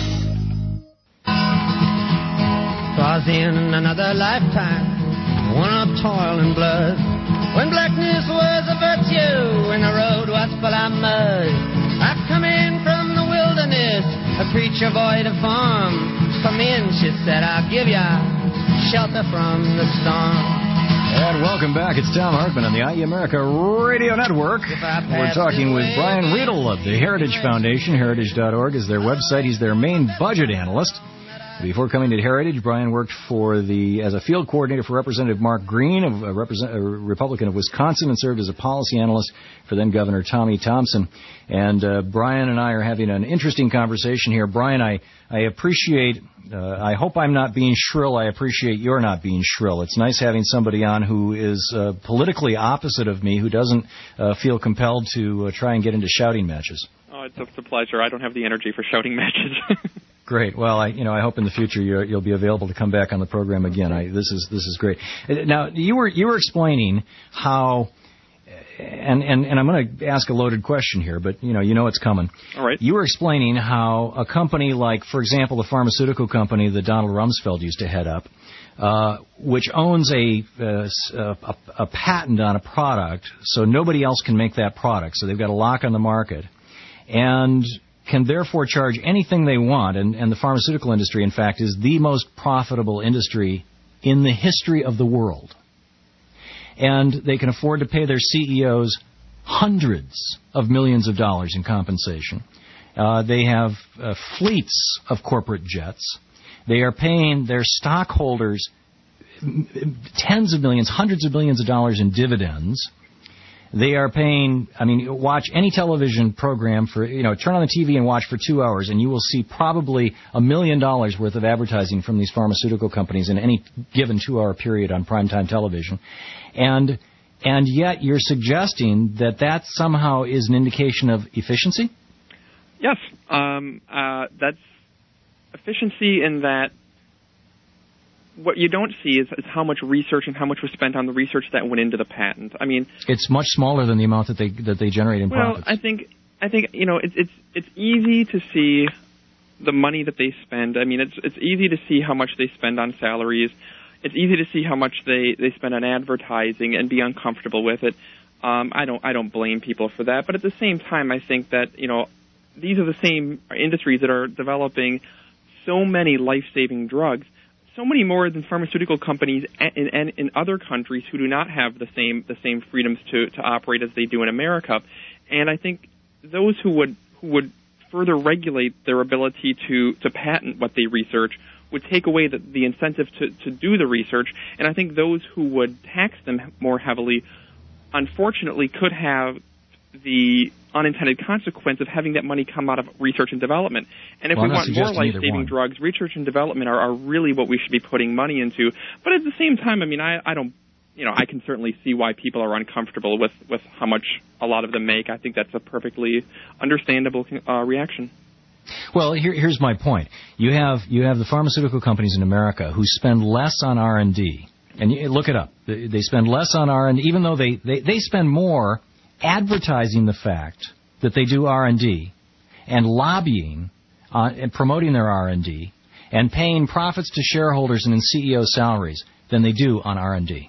Speaker 11: Was in another lifetime, one of toil and blood, when blackness was a virtue and the road was full of mud. I've come in from the wilderness, a creature void of form. Come in, she said, I'll give ya shelter from the storm.
Speaker 13: And welcome back. It's Thom Hartmann on the I E America Radio Network. We're talking with Brian Riedel of the Heritage Foundation. Heritage dot org is their website. He's their main budget analyst. Before coming to Heritage, Brian worked for the as a field coordinator for Representative Mark Green, of a, represent, a Republican of Wisconsin, and served as a policy analyst for then Governor Tommy Thompson. And uh, Brian and I are having an interesting conversation here. Brian, I, I appreciate, uh, I hope I'm not being shrill. I appreciate you're not being shrill. It's nice having somebody on who is uh, politically opposite of me, who doesn't uh, feel compelled to uh, try and get into shouting matches.
Speaker 21: Oh, it's a, it's a pleasure. I don't have the energy for shouting matches.
Speaker 13: Great. Well, I, you know, I hope in the future you're, you'll be available to come back on the program again. I, this is this is great. Now, you were you were explaining how, and and, and I'm going to ask a loaded question here, but you know, you know it's coming.
Speaker 21: All right.
Speaker 13: You were explaining how a company like, for example, the pharmaceutical company that Donald Rumsfeld used to head up, uh, which owns a, uh, a a patent on a product, so nobody else can make that product. So they've got a lock on the market, and can therefore charge anything they want, and, and the pharmaceutical industry, in fact, is the most profitable industry in the history of the world. And they can afford to pay their C E Os hundreds of millions of dollars in compensation. Uh, they have uh, fleets of corporate jets. They are paying their stockholders tens of millions, hundreds of millions of dollars in dividends. They are paying, I mean, watch any television program for, you know, turn on the T V and watch for two hours, and you will see probably a million dollars worth of advertising from these pharmaceutical companies in any given two-hour period on primetime television. And and yet you're suggesting that that somehow is an indication of efficiency?
Speaker 21: Yes. Um, uh, that's efficiency in that what you don't see is, is how much research and how much was spent on the research that went into the patent. I mean,
Speaker 13: it's much smaller than the amount that they that they generate in
Speaker 21: well,
Speaker 13: profits.
Speaker 21: Well, I think I think you know it's it's it's easy to see the money that they spend. I mean, it's it's easy to see how much they spend on salaries. It's easy to see how much they, they spend on advertising and be uncomfortable with it. Um, I don't I don't blame people for that, but at the same time, I think that you know these are the same industries that are developing so many life-saving drugs. So many more than pharmaceutical companies in, in, in other countries who do not have the same the same freedoms to, to operate as they do in America. And I think those who would who would further regulate their ability to, to patent what they research would take away the, the incentive to, to do the research. And I think those who would tax them more heavily, unfortunately, could have the unintended consequence of having that money come out of research and development. And if
Speaker 13: well,
Speaker 21: we want more life-saving drugs, research and development are, are really what we should be putting money into. But at the same time, I mean, I, I don't, you know, I can certainly see why people are uncomfortable with, with how much a lot of them make. I think that's a perfectly understandable uh, reaction.
Speaker 13: Well, here, here's my point. You have you have the pharmaceutical companies in America who spend less on R and D. And you, look it up. They, they spend less on R and D, even though they, they, they spend more advertising the fact that they do R and D and lobbying uh, and promoting their R and D and paying profits to shareholders and in C E O salaries than they do on R and D.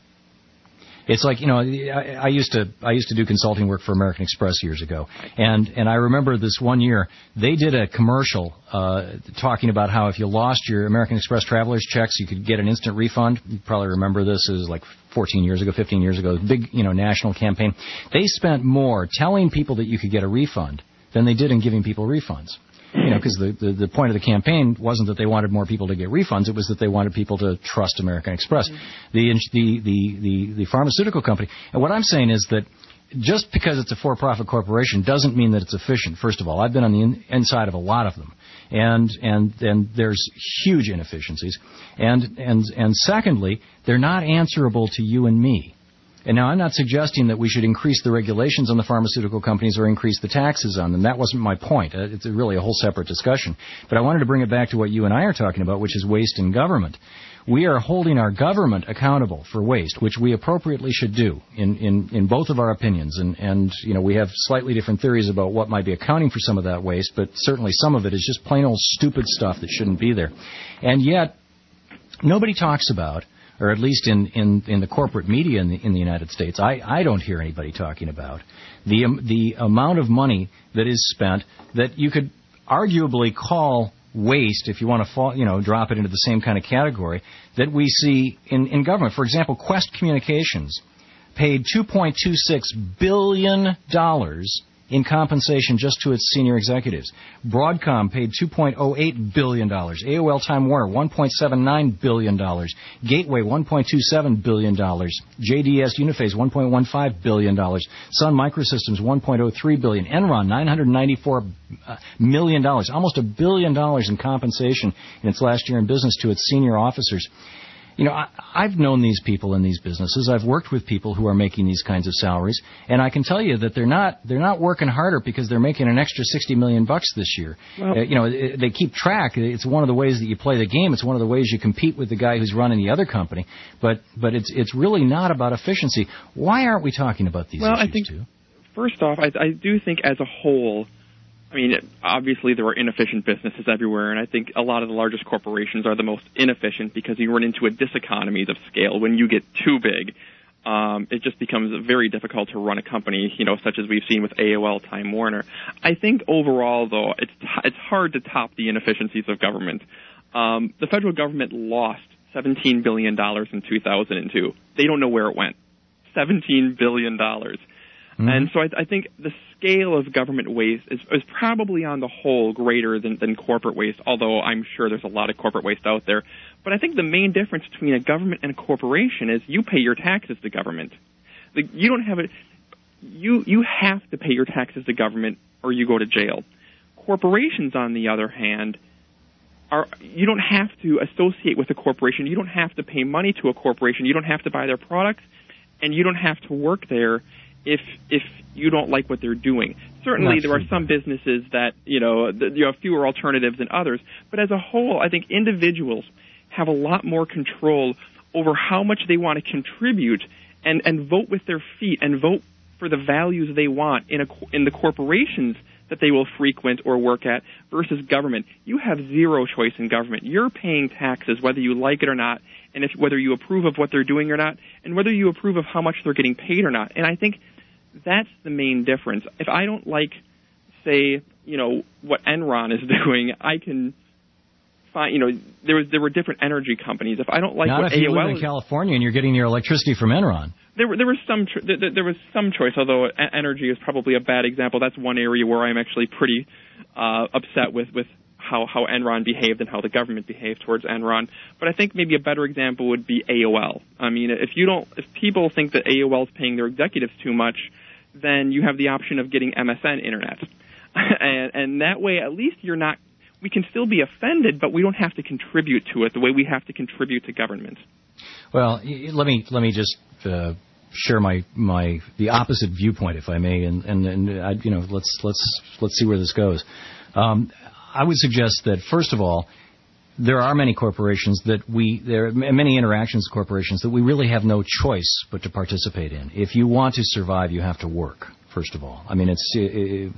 Speaker 13: It's like, you know, I, I used to I used to do consulting work for American Express years ago, and and I remember this one year they did a commercial uh, talking about how if you lost your American Express traveler's checks, you could get an instant refund. You probably remember this. It was like fourteen years ago, fifteen years ago, big, you know, national campaign. They spent more telling people that you could get a refund than they did in giving people refunds. You know, because the, the, the point of the campaign wasn't that they wanted more people to get refunds. It was that they wanted people to trust American Express. Mm-hmm. The, the, the, the, the pharmaceutical company. And what I'm saying is that just because it's a for-profit corporation doesn't mean that it's efficient, first of all. I've been on the in, inside of a lot of them. And, and, and there's huge inefficiencies. And, and, and secondly, they're not answerable to you and me. And now I'm not suggesting that we should increase the regulations on the pharmaceutical companies or increase the taxes on them. That wasn't my point. It's really a whole separate discussion. But I wanted to bring it back to what you and I are talking about, which is waste in government. we are holding our government accountable for waste, which we appropriately should do in, in, in both of our opinions. And, and, you know, we have slightly different theories about what might be accounting for some of that waste, but certainly some of it is just plain old stupid stuff that shouldn't be there. And yet, nobody talks about, or at least in, in, in the corporate media in the, in the United States, I, I don't hear anybody talking about the, um, the amount of money that is spent that you could arguably call waste, if you want to fall, you know, drop it into the same kind of category, that we see in, in government. For example, Quest Communications paid two point two six billion dollars in compensation just to its senior executives. Broadcom paid two point oh eight billion dollars. A O L Time Warner, one point seven nine billion dollars. Gateway, one point two seven billion dollars. J D S Uniphase, one point one five billion dollars. Sun Microsystems, one point oh three billion dollars. Enron, nine hundred ninety-four million dollars. Almost a billion dollars in compensation in its last year in business to its senior officers. You know, I, I've known these people in these businesses. I've worked with people who are making these kinds of salaries, and I can tell you that they're not they're not working harder because they're making an extra sixty million bucks this year. Well, uh, you know, it, they keep track. It's one of the ways that you play the game. It's one of the ways you compete with the guy who's running the other company. But but it's it's really not about efficiency. Why aren't we talking about these
Speaker 21: well,
Speaker 13: issues
Speaker 21: I think,
Speaker 13: too?
Speaker 21: First off, I, I do think as a whole, I mean, obviously there are inefficient businesses everywhere, and I think a lot of the largest corporations are the most inefficient because you run into a diseconomies of scale. When you get too big, um, it just becomes very difficult to run a company, you know, such as we've seen with A O L, Time Warner. I think overall, though, it's t- it's hard to top the inefficiencies of government. Um, the federal government lost seventeen billion dollars in two thousand two. They don't know where it went. seventeen billion dollars. Mm-hmm. And so I, I think the scale of government waste is, is probably on the whole greater than, than corporate waste, although I'm sure there's a lot of corporate waste out there. But I think the main difference between a government and a corporation is you pay your taxes to government. Like, you don't have a you you have to pay your taxes to government or you go to jail. Corporations, on the other hand, are you don't have to associate with a corporation. You don't have to pay money to a corporation. You don't have to buy their products, and you don't have to work there if if you don't like what they're doing. Certainly, Not there true. are some businesses that, you know, the, you have fewer alternatives than others. But as a whole, I think individuals have a lot more control over how much they want to contribute and, and vote with their feet and vote for the values they want in a, in the corporations that they will frequent or work at versus government. You have zero choice in government. You're paying taxes whether you like it or not, and if whether you approve of what they're doing or not, and whether you approve of how much they're getting paid or not. And I think that's the main difference. If I don't like, say, you know, what Enron is doing, I can find, you know, there was there were different energy companies. If I don't like
Speaker 13: not
Speaker 21: what
Speaker 13: if you
Speaker 21: A O L
Speaker 13: live in
Speaker 21: is,
Speaker 13: California and you're getting your electricity from Enron.
Speaker 21: There were there was some cho- there, there was some choice, although energy is probably a bad example. That's one area where I'm actually pretty uh, upset with with how how Enron behaved and how the government behaved towards Enron. But I think maybe a better example would be A O L. I mean, if you don't, if people think that A O L is paying their executives too much, then you have the option of getting M S N internet, and and that way at least you're not. We can still be offended, but we don't have to contribute to it the way we have to contribute to government.
Speaker 13: Well, let me let me just uh, share my, my the opposite viewpoint, if I may, and and, and I, you know let's let's let's see where this goes. Um, I would suggest that first of all, there are many corporations that we there are many interactions with corporations that we really have no choice but to participate in. If you want to survive, you have to work. First of all, I mean, it's it,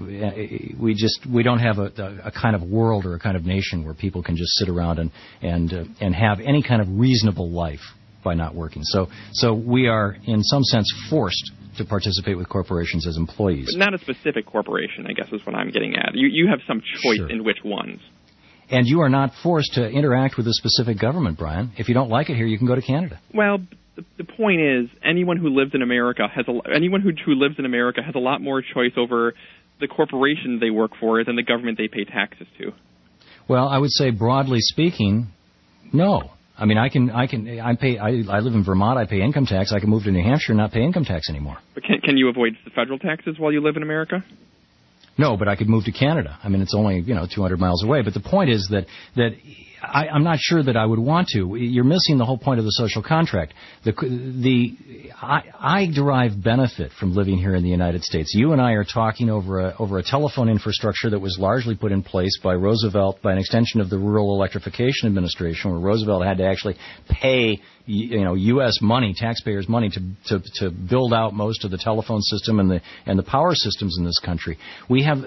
Speaker 13: it, we just we don't have a, a kind of world or a kind of nation where people can just sit around and and uh, and have any kind of reasonable life by not working. So so we are in some sense forced to participate with corporations as employees.
Speaker 21: But not a specific corporation, I guess, is what I'm getting at. You you have some choice
Speaker 13: Sure.
Speaker 21: in which ones.
Speaker 13: And you are not forced to interact with a specific government, Brian. If you don't like it here, you can go to Canada.
Speaker 21: Well, the, the point is, anyone who lives in America has a, anyone who, who lives in America has a lot more choice over the corporation they work for than the government they pay taxes to.
Speaker 13: Well, I would say broadly speaking, no. I mean, I can, I can, I pay. I, I live in Vermont. I pay income tax. I can move to New Hampshire and not pay income tax anymore.
Speaker 21: But can can you avoid the federal taxes while you live in America?
Speaker 13: No, but I could move to Canada. I mean, it's only, you know, two hundred miles away. But the point is that that I, I'm not sure that I would want to. You're missing the whole point of the social contract. The the I, I derive benefit from living here in the United States. You and I are talking over a over a telephone infrastructure that was largely put in place by Roosevelt, by an extension of the Rural Electrification Administration, where Roosevelt had to actually pay, you know, U S money, taxpayers' money, to, to to build out most of the telephone system and the and the power systems in this country. We have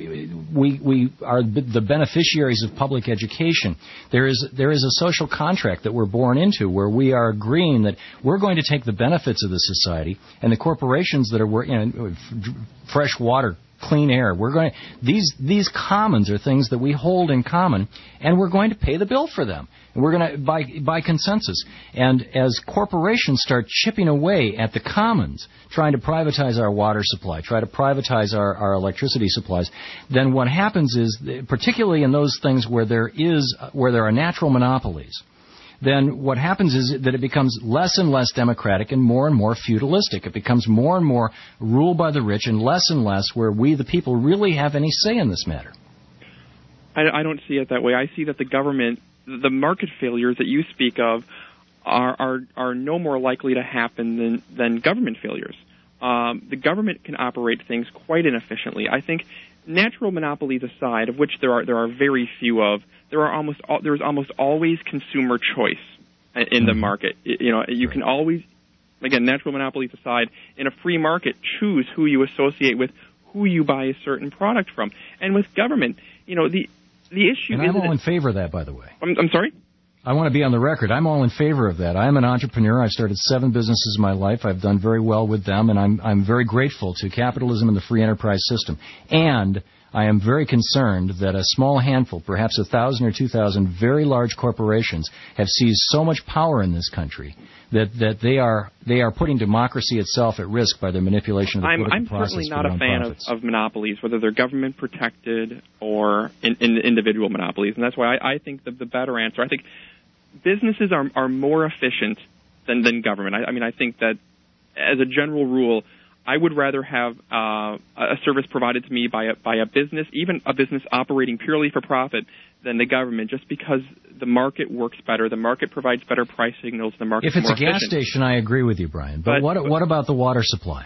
Speaker 13: we we are the beneficiaries of public education. There is there is a social contract that we're born into, where we are agreeing that we're going to take the benefits of the society, and the corporations that are, you know, fresh water, clean air. We're going to, these these commons are things that we hold in common, and we're going to pay the bill for them. And we're going to by by consensus. And as corporations start chipping away at the commons, trying to privatize our water supply, try to privatize our, our electricity supplies, then what happens is, particularly in those things where there is where there are natural monopolies, then what happens is that it becomes less and less democratic and more and more feudalistic. It becomes more and more ruled by the rich and less and less where we, the people, really have any say in this matter.
Speaker 21: I, I don't see it that way. I see that the government, the market failures that you speak of, are are, are no more likely to happen than, than government failures. Um, the government can operate things quite inefficiently. I think natural monopolies aside, of which there are there are very few of, there are almost al- there is almost always consumer choice in the market. You know, you can always, again, natural monopolies aside, in a free market, choose who you associate with, who you buy a certain product from. And with government, you know, the the issue
Speaker 13: and
Speaker 21: is...
Speaker 13: I'm all
Speaker 21: that,
Speaker 13: in favor of that, by the way.
Speaker 21: I'm, I'm sorry?
Speaker 13: I want to be on the record. I'm all in favor of that. I'm an entrepreneur. I've started seven businesses in my life. I've done very well with them, and I'm I'm very grateful to capitalism and the free enterprise system. And I am very concerned that a small handful, perhaps a thousand or two thousand very large corporations have seized so much power in this country that, that they are they are putting democracy itself at risk by their manipulation of the
Speaker 21: I'm,
Speaker 13: political
Speaker 21: I'm
Speaker 13: process.
Speaker 21: I'm certainly not a fan of, of monopolies, whether they're government protected or in, in individual monopolies, and that's why I, I think the, the better answer. I think businesses are are more efficient than than government. I, I mean, I think that as a general rule, I would rather have uh, a service provided to me by a, by a business, even a business operating purely for profit, than the government, just because the market works better, the market provides better price signals, the market.
Speaker 13: If it's
Speaker 21: more
Speaker 13: a gas
Speaker 21: efficient.
Speaker 13: station, I agree with you, Brian. But,
Speaker 21: But-
Speaker 13: what
Speaker 21: but-
Speaker 13: what about the water supply?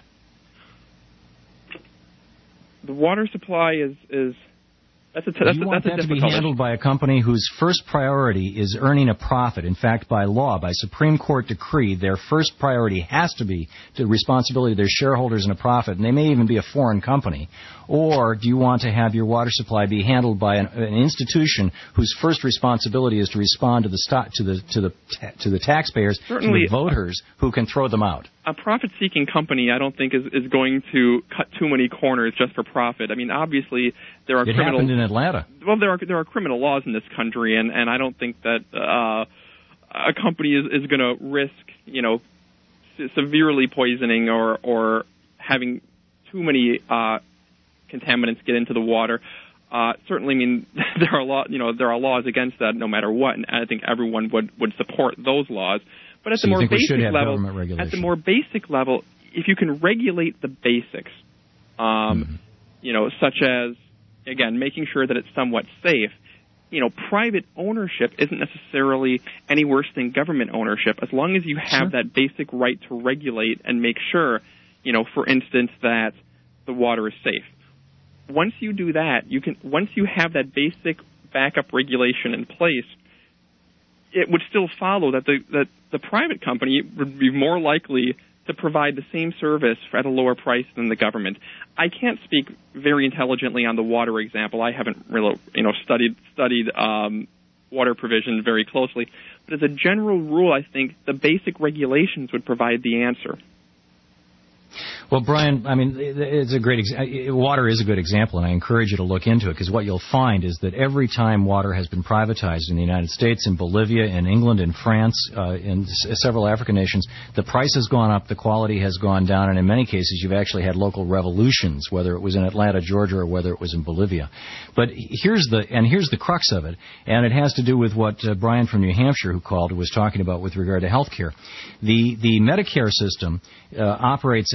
Speaker 21: The water supply is is that's a t- that's,
Speaker 13: you
Speaker 21: a,
Speaker 13: want
Speaker 21: that's a
Speaker 13: that to be
Speaker 21: difficult
Speaker 13: handled by a company whose first priority is earning a profit. In fact, by law, by Supreme Court decree, their first priority has to be the responsibility of their shareholders and a profit, and they may even be a foreign company. Or do you want to have your water supply be handled by an, an institution whose first responsibility is to respond to the sto- to the to the ta- to the taxpayers,
Speaker 21: Certainly,
Speaker 13: to the voters who can throw them out?
Speaker 21: A profit-seeking company, I don't think, is, is going to cut too many corners just for profit. I mean, obviously, there are
Speaker 13: It
Speaker 21: criminal.
Speaker 13: happened in Atlanta.
Speaker 21: Well, there are there are criminal laws in this country, and, and I don't think that uh, a company is, is going to risk, you know, se- severely poisoning or or having too many uh, contaminants get into the water. Uh, certainly, I mean, there are law, you know, there are laws against that, no matter what, and I think everyone would, would support those laws. But at
Speaker 13: So
Speaker 21: the
Speaker 13: you
Speaker 21: more
Speaker 13: think we
Speaker 21: basic
Speaker 13: should have
Speaker 21: level,
Speaker 13: government regulation?
Speaker 21: at the more basic level, if you can regulate the basics, um,
Speaker 13: Mm-hmm.
Speaker 21: you know, such as, again, making sure that it's somewhat safe. You know, private ownership isn't necessarily any worse than government ownership, as long as you have
Speaker 13: Sure.
Speaker 21: that basic right to regulate and make sure, you know, for instance, that the water is safe. Once you do that, you can. Once you have that basic backup regulation in place, it would still follow that the that the private company would be more likely to provide the same service at a lower price than the government. I can't speak very intelligently on the water example. I haven't really, you know, studied studied um, water provision very closely. But as a general rule, I think the basic regulations would provide the answer.
Speaker 13: Well, Brian, I mean, it's a great ex- water is a good example, and I encourage you to look into it, because what you'll find is that every time water has been privatized in the United States, in Bolivia, in England, in France, uh, in s- several African nations, the price has gone up, the quality has gone down, and in many cases you've actually had local revolutions, whether it was in Atlanta, Georgia, or whether it was in Bolivia. But here's the and here's the crux of it, and it has to do with what uh, Brian from New Hampshire, who called, was talking about with regard to health care. The the Medicare system uh, operates at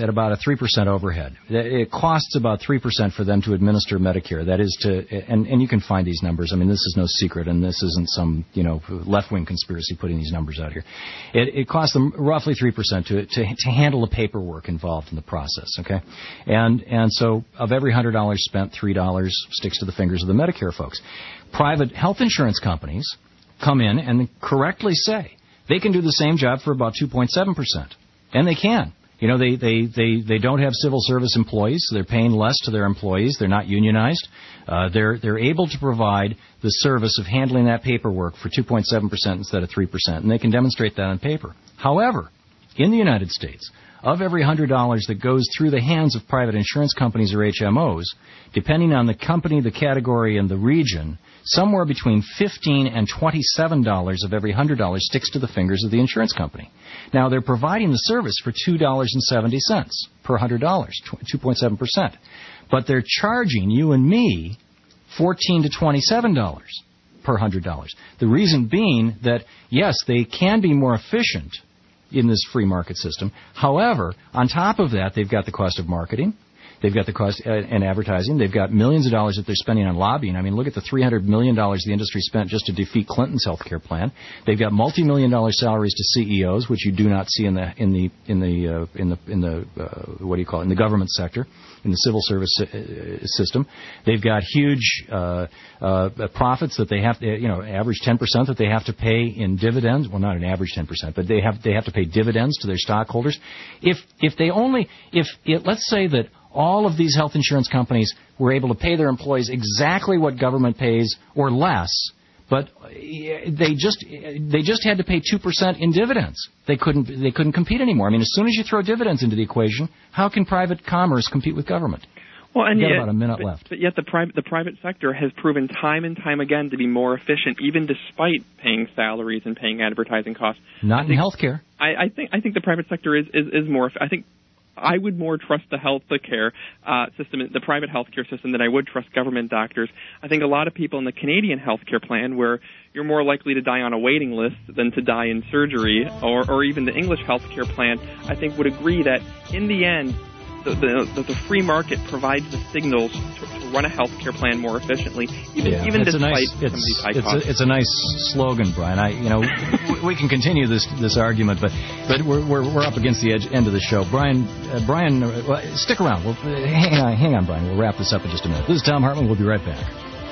Speaker 13: at about a three percent overhead. It costs about three percent for them to administer Medicare. That is to, and, and you can find these numbers. I mean, this is no secret, and this isn't some, you know, left-wing conspiracy putting these numbers out here. It, it costs them roughly three percent to, to to handle the paperwork involved in the process, okay? And and so of every one hundred dollars spent, three dollars sticks to the fingers of the Medicare folks. Private health insurance companies come in and correctly say they can do the same job for about two point seven percent. And they can. You know, they, they, they, they don't have civil service employees. So they're paying less to their employees. They're not unionized. Uh, they're, they're able to provide the service of handling that paperwork for two point seven percent instead of three percent. And they can demonstrate that on paper. However, in the United States, of every one hundred dollars that goes through the hands of private insurance companies or H M Os, depending on the company, the category, and the region, somewhere between fifteen and twenty-seven dollars of every one hundred dollars sticks to the fingers of the insurance company. Now, they're providing the service for two dollars and seventy cents per one hundred dollars, two point seven percent. But they're charging you and me fourteen to twenty-seven dollars per one hundred dollars. The reason being that, yes, they can be more efficient in this free market system. However, on top of that, they've got the cost of marketing. They've got the cost uh, in advertising. They've got millions of dollars that they're spending on lobbying. I mean, look at the three hundred million dollars the industry spent just to defeat Clinton's health care plan. They've got multi-million dollar salaries to C E Os, which you do not see in the in the in the uh, in the in the uh, what do you call it in the government sector, in the civil service uh, system. They've got huge uh, uh, profits that they have to, you know, average ten percent that they have to pay in dividends. Well, not an average ten percent, but they have they have to pay dividends to their stockholders. If if they only if it, let's say that all of these health insurance companies were able to pay their employees exactly what government pays or less, but they just they just had to pay two percent in dividends. They couldn't they couldn't compete anymore. I mean, as soon as you throw dividends into the equation, how can private commerce compete with government?
Speaker 21: Well, and
Speaker 13: We've got
Speaker 21: yet,
Speaker 13: about a minute
Speaker 21: but,
Speaker 13: left.
Speaker 21: But yet the private the private sector has proven time and time again to be more efficient, even despite paying salaries and paying advertising costs.
Speaker 13: Not
Speaker 21: I
Speaker 13: in
Speaker 21: think,
Speaker 13: healthcare.
Speaker 21: I, I think I think the private sector is is, is more. I think. I would more trust the health care uh, system, the private health care system, than I would trust government doctors. I think a lot of people in the Canadian health care plan, where you're more likely to die on a waiting list than to die in surgery, or, or even the English health care plan, I think would agree that in the end, the, the, the free market provides the signals to, to run a health care plan more efficiently, even,
Speaker 13: yeah,
Speaker 21: even
Speaker 13: it's
Speaker 21: despite
Speaker 13: a nice,
Speaker 21: some of these high
Speaker 13: it's
Speaker 21: costs.
Speaker 13: A, it's a nice slogan, Brian. I, you know, we can continue this this argument, but but we're we're, we're up against the edge, end of the show. Brian, uh, Brian, uh, well, stick around. We'll, uh, hang on, hang on, Brian. We'll wrap this up in just a minute. This is Tom Hartman. We'll be right back.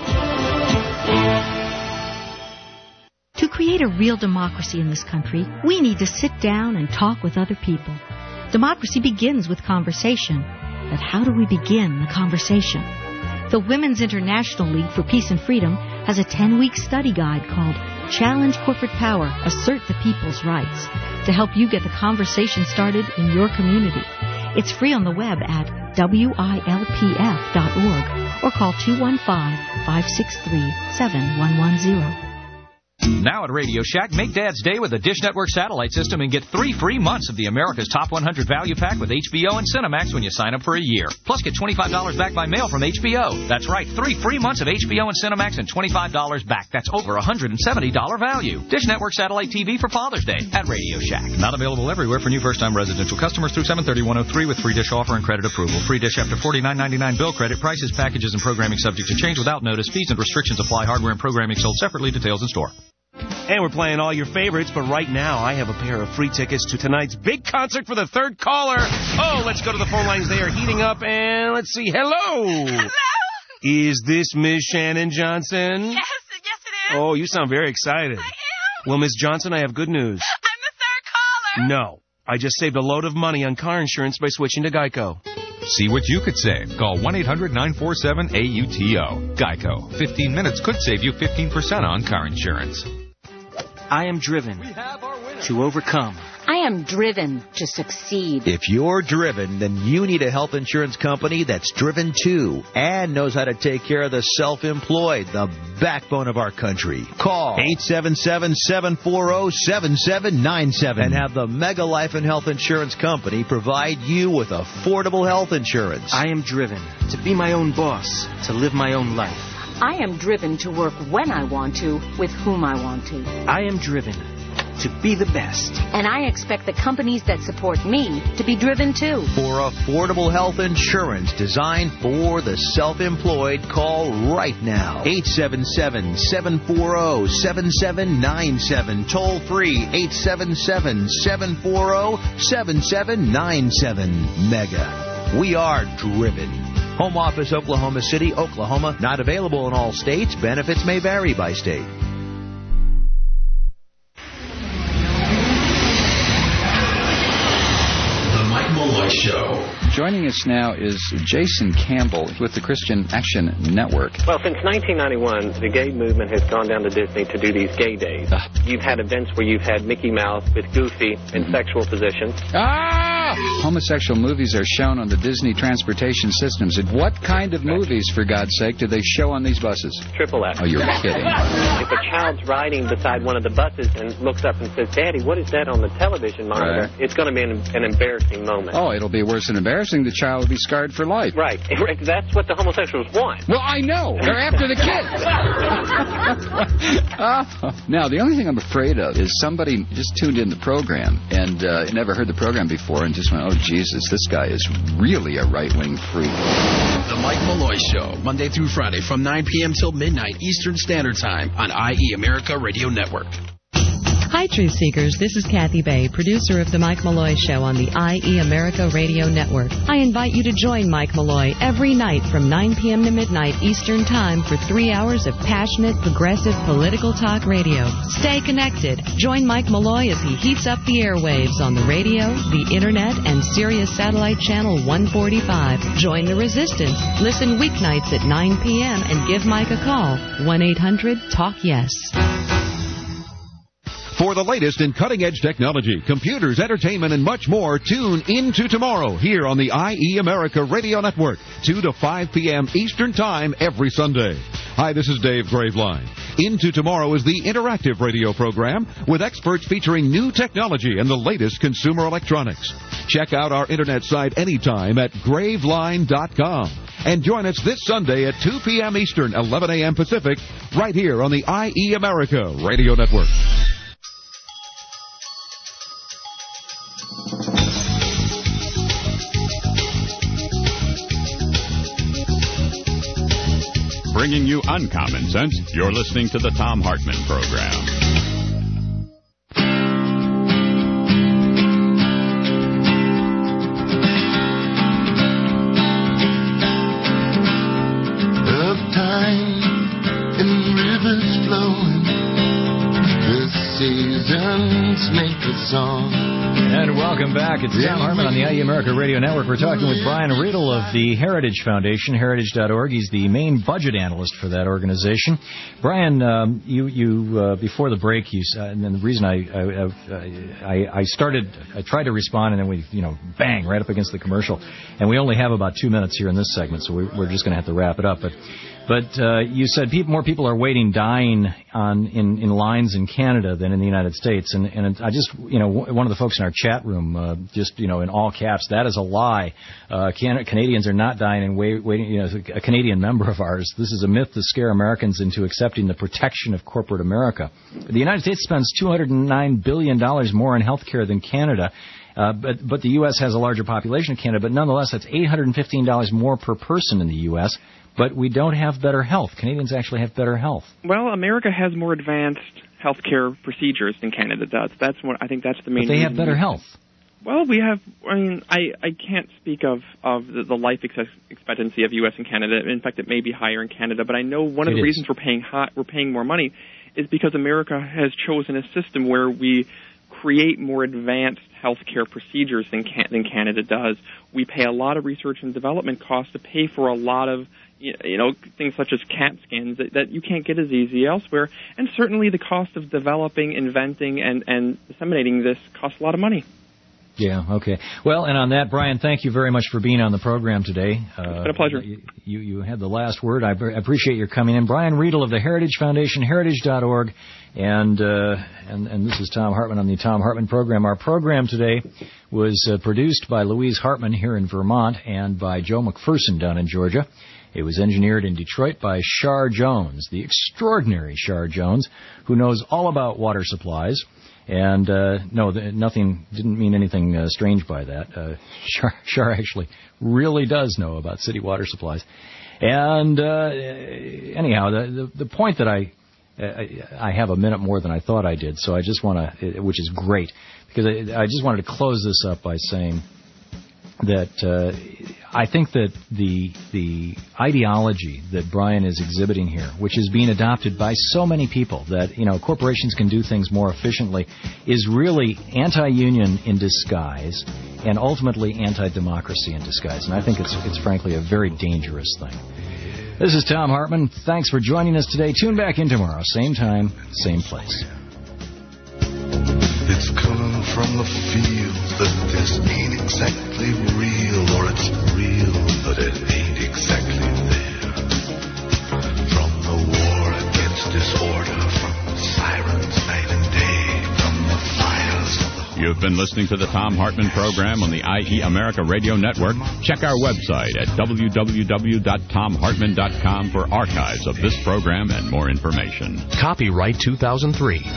Speaker 1: To create a real democracy in this country, we need to sit down and talk with other people. Democracy begins with conversation. But how do we begin the conversation? The Women's International League for Peace and Freedom has a ten-week study guide called Challenge Corporate Power, Assert the People's Rights, to help you get the conversation started in your community. It's free on the web at W I L P F dot org or call two one five, five six three, seven one one zero.
Speaker 5: Now at Radio Shack, make Dad's Day with a Dish Network satellite system and get three free months of the America's Top one hundred Value Pack with H B O and Cinemax when you sign up for a year. Plus, get twenty-five dollars back by mail from H B O. That's right, three free months of H B O and Cinemax and twenty-five dollars back. That's over one hundred seventy dollars value. Dish Network Satellite T V for Father's Day at Radio Shack. Not available everywhere for new first-time residential customers through seven thirty one oh three with free Dish offer and credit approval. Free Dish after forty-nine ninety-nine bill credit. Prices, packages, and programming subject to change without notice. Fees and restrictions apply. Hardware and programming sold separately. Details in store.
Speaker 17: And we're playing all your favorites, but right now I have a pair of free tickets to tonight's big concert for the third caller. Oh, let's go to the phone lines. They are heating up, and let's see. Hello.
Speaker 29: Hello.
Speaker 17: Is this Miss Shannon Johnson?
Speaker 29: Yes, yes it is.
Speaker 17: Oh, you sound very excited.
Speaker 29: I am.
Speaker 17: Well, Miss Johnson, I have good news.
Speaker 29: I'm the third caller.
Speaker 17: No. I just saved a load of money on car insurance by switching to Geico.
Speaker 18: See what you could save. Call one eight hundred nine four seven A U T O. Geico. fifteen minutes could save you fifteen percent on car insurance.
Speaker 19: I am driven to overcome.
Speaker 3: I am driven to succeed.
Speaker 20: If you're driven, then you need a health insurance company that's driven too and knows how to take care of the self-employed, the backbone of our country. Call eight seven seven, seven four zero, seven seven nine seven and have the Mega Life and Health Insurance Company provide you with affordable health insurance.
Speaker 19: I am driven to be my own boss, to live my own life.
Speaker 3: I am driven to work when I want to, with whom I want to.
Speaker 19: I am driven to be the best.
Speaker 3: And I expect the companies that support me to be driven too.
Speaker 20: For affordable health insurance designed for the self-employed, call right now. eight seven seven, seven four zero, seven seven nine seven. Toll free eight seven seven, seven four zero, seven seven nine seven. Mega. We are driven. Home office, Oklahoma City, Oklahoma. Not available in all states. Benefits may vary by state.
Speaker 10: The Mike Malloy Show.
Speaker 4: Joining us now is Jason Campbell with the Christian Action Network.
Speaker 8: Well, since nineteen ninety-one, the gay movement has gone down to Disney to do these gay days. Uh. You've had events where you've had Mickey Mouse with Goofy in mm-hmm. sexual positions.
Speaker 4: Ah! Homosexual movies are shown on the Disney transportation systems. And what kind of movies, for God's sake, do they show on these buses?
Speaker 8: Triple X.
Speaker 4: Oh, you're kidding.
Speaker 8: If a child's riding beside one of the buses and looks up and says, Daddy, what is that on the television monitor? Right. It's going to be an, an embarrassing moment.
Speaker 4: Oh, it'll be worse than embarrassing. The child will be scarred for life.
Speaker 8: Right. That's what the homosexuals want.
Speaker 4: Well, I know. They're after the kids. uh, now, the only thing I'm afraid of is somebody just tuned in the program and uh, never heard the program before and just went, oh, Jesus, this guy is really a right-wing freak.
Speaker 10: The Mike Malloy Show, Monday through Friday from nine p.m. till midnight Eastern Standard Time on I E America Radio Network.
Speaker 14: Hi, Truth Seekers. This is Kathy Bay, producer of The Mike Malloy Show on the I E America Radio Network. I invite you to join Mike Malloy every night from nine p.m. to midnight Eastern Time for three hours of passionate, progressive political talk radio. Stay connected. Join Mike Malloy as he heats up the airwaves on the radio, the Internet, and Sirius Satellite Channel one forty-five. Join the resistance. Listen weeknights at nine p.m. and give Mike a call. one eight hundred talk yes.
Speaker 22: For the latest in cutting-edge technology, computers, entertainment, and much more, tune into tomorrow here on the I E America Radio Network, two to five p.m. Eastern Time every Sunday. Hi, this is Dave Graveline. Into Tomorrow is the interactive radio program with experts featuring new technology and the latest consumer electronics. Check out our internet site anytime at graveline dot com. And join us this Sunday at two p.m. Eastern, eleven a.m. Pacific, right here on the I E America Radio Network.
Speaker 12: Bringing you uncommon sense, you're listening to the Thom Hartmann Program.
Speaker 23: Of time and rivers flowing, the seasons make a song.
Speaker 13: And welcome back. It's Thom Hartmann on the I E America Radio Network. We're talking with Brian Riedel of the Heritage Foundation, heritage dot org. He's the main budget analyst for that organization. Brian, um, you, you uh, before the break, you, uh, and the reason I, I, I, I started, I tried to respond, and then we, you know, bang, right up against the commercial. And we only have about two minutes here in this segment, so we, we're just going to have to wrap it up. But But uh, you said people, more people are waiting, dying on in, in lines in Canada than in the United States. And, and I just, you know, one of the folks in our chat room, uh, just, you know, in all caps, that is a lie. Uh, Can- Canadians are not dying and wait, waiting. You know, a Canadian member of ours. This is a myth to scare Americans into accepting the protection of corporate America. The United States spends two hundred nine billion dollars more on health care than Canada. Uh, but, but the U S has a larger population than Canada. But nonetheless, that's eight hundred fifteen dollars more per person in the U S, but we don't have better health. Canadians actually have better health.
Speaker 21: Well, America has more advanced healthcare procedures than Canada does. That's what I think. That's the main.
Speaker 13: But they
Speaker 21: reason.
Speaker 13: have better health.
Speaker 21: Well, we have. I mean, I, I can't speak of of the, the life ex- expectancy of U S and Canada. In fact, it may be higher in Canada. But I know one of it the is. reasons we're paying hot, we're paying more money, is because America has chosen a system where we create more advanced healthcare procedures than can, than Canada does. We pay a lot of research and development costs to pay for a lot of, you know, things such as CAT scans that, that you can't get as easy elsewhere. And certainly the cost of developing, inventing, and, and disseminating this costs a lot of money.
Speaker 13: Yeah, okay. Well, and on that, Brian, thank you very much for being on the program today. Uh,
Speaker 21: it's been a pleasure.
Speaker 13: You, you, you had the last word. I appreciate your coming in. Brian Riedel of the Heritage Foundation, heritage dot org. And, uh, and, and this is Thom Hartmann on the Thom Hartmann Program. Our program today was uh, produced by Louise Hartman here in Vermont and by Joe McPherson down in Georgia. It was engineered in Detroit by Shar Jones, the extraordinary Shar Jones, who knows all about water supplies. And uh, no, th- nothing didn't mean anything uh, strange by that. Uh, Shar, Shar actually really does know about city water supplies. And uh, anyhow, the, the the point that I I have a minute more than I thought I did, so I just want to, which is great, because I, I just wanted to close this up by saying that uh, I think that the the ideology that Brian is exhibiting here, which is being adopted by so many people, that, you know, corporations can do things more efficiently, is really anti-union in disguise and ultimately anti-democracy in disguise. And I think it's it's frankly a very dangerous thing. This is Tom Hartman. Thanks for joining us today. Tune back in tomorrow, same time, same place.
Speaker 23: It's coming from the field that this ain't exactly real, or it's real, but it ain't exactly there. From the war against disorder, from sirens night and day, from the files of the...
Speaker 12: You've been listening to the Tom Hartman program on the I E America Radio Network. Check our website at w w w dot tom hartman dot com for archives of this program and more information.
Speaker 2: Copyright two thousand three.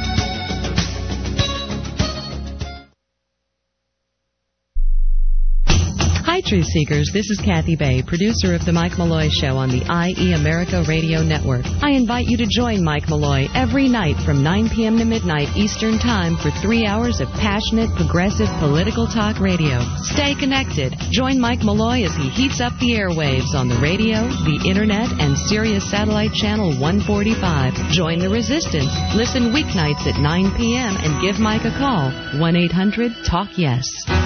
Speaker 14: Hi, Truth Seekers. This is Kathy Bay, producer of The Mike Malloy Show on the I E America Radio Network. I invite you to join Mike Malloy every night from nine p.m. to midnight Eastern Time for three hours of passionate, progressive, political talk radio. Stay connected. Join Mike Malloy as he heats up the airwaves on the radio, the Internet, and Sirius Satellite Channel one forty-five. Join the resistance. Listen weeknights at nine p.m. and give Mike a call. one eight hundred talk yes.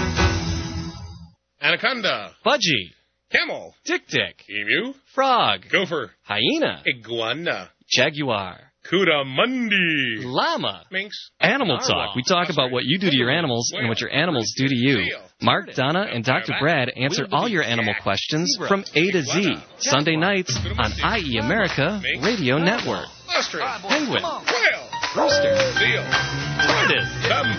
Speaker 7: Anaconda.
Speaker 9: Budgie.
Speaker 7: Camel.
Speaker 9: Tick-tick.
Speaker 7: Emu.
Speaker 9: Frog.
Speaker 7: Gopher.
Speaker 9: Hyena.
Speaker 7: Iguana.
Speaker 9: Jaguar.
Speaker 7: Coatamundi.
Speaker 9: Llama.
Speaker 7: Minx.
Speaker 9: Animal
Speaker 7: Narwhal.
Speaker 9: Talk. We talk about what you do to your animals and what your animals do to you. Mark, Donna, and Doctor Brad answer all your animal questions from A to Z. Sunday nights on I E America Radio Network.
Speaker 7: Ostrich.
Speaker 9: Penguin.
Speaker 7: Whale.
Speaker 9: Rooster.
Speaker 7: Seal.
Speaker 9: Tortoise.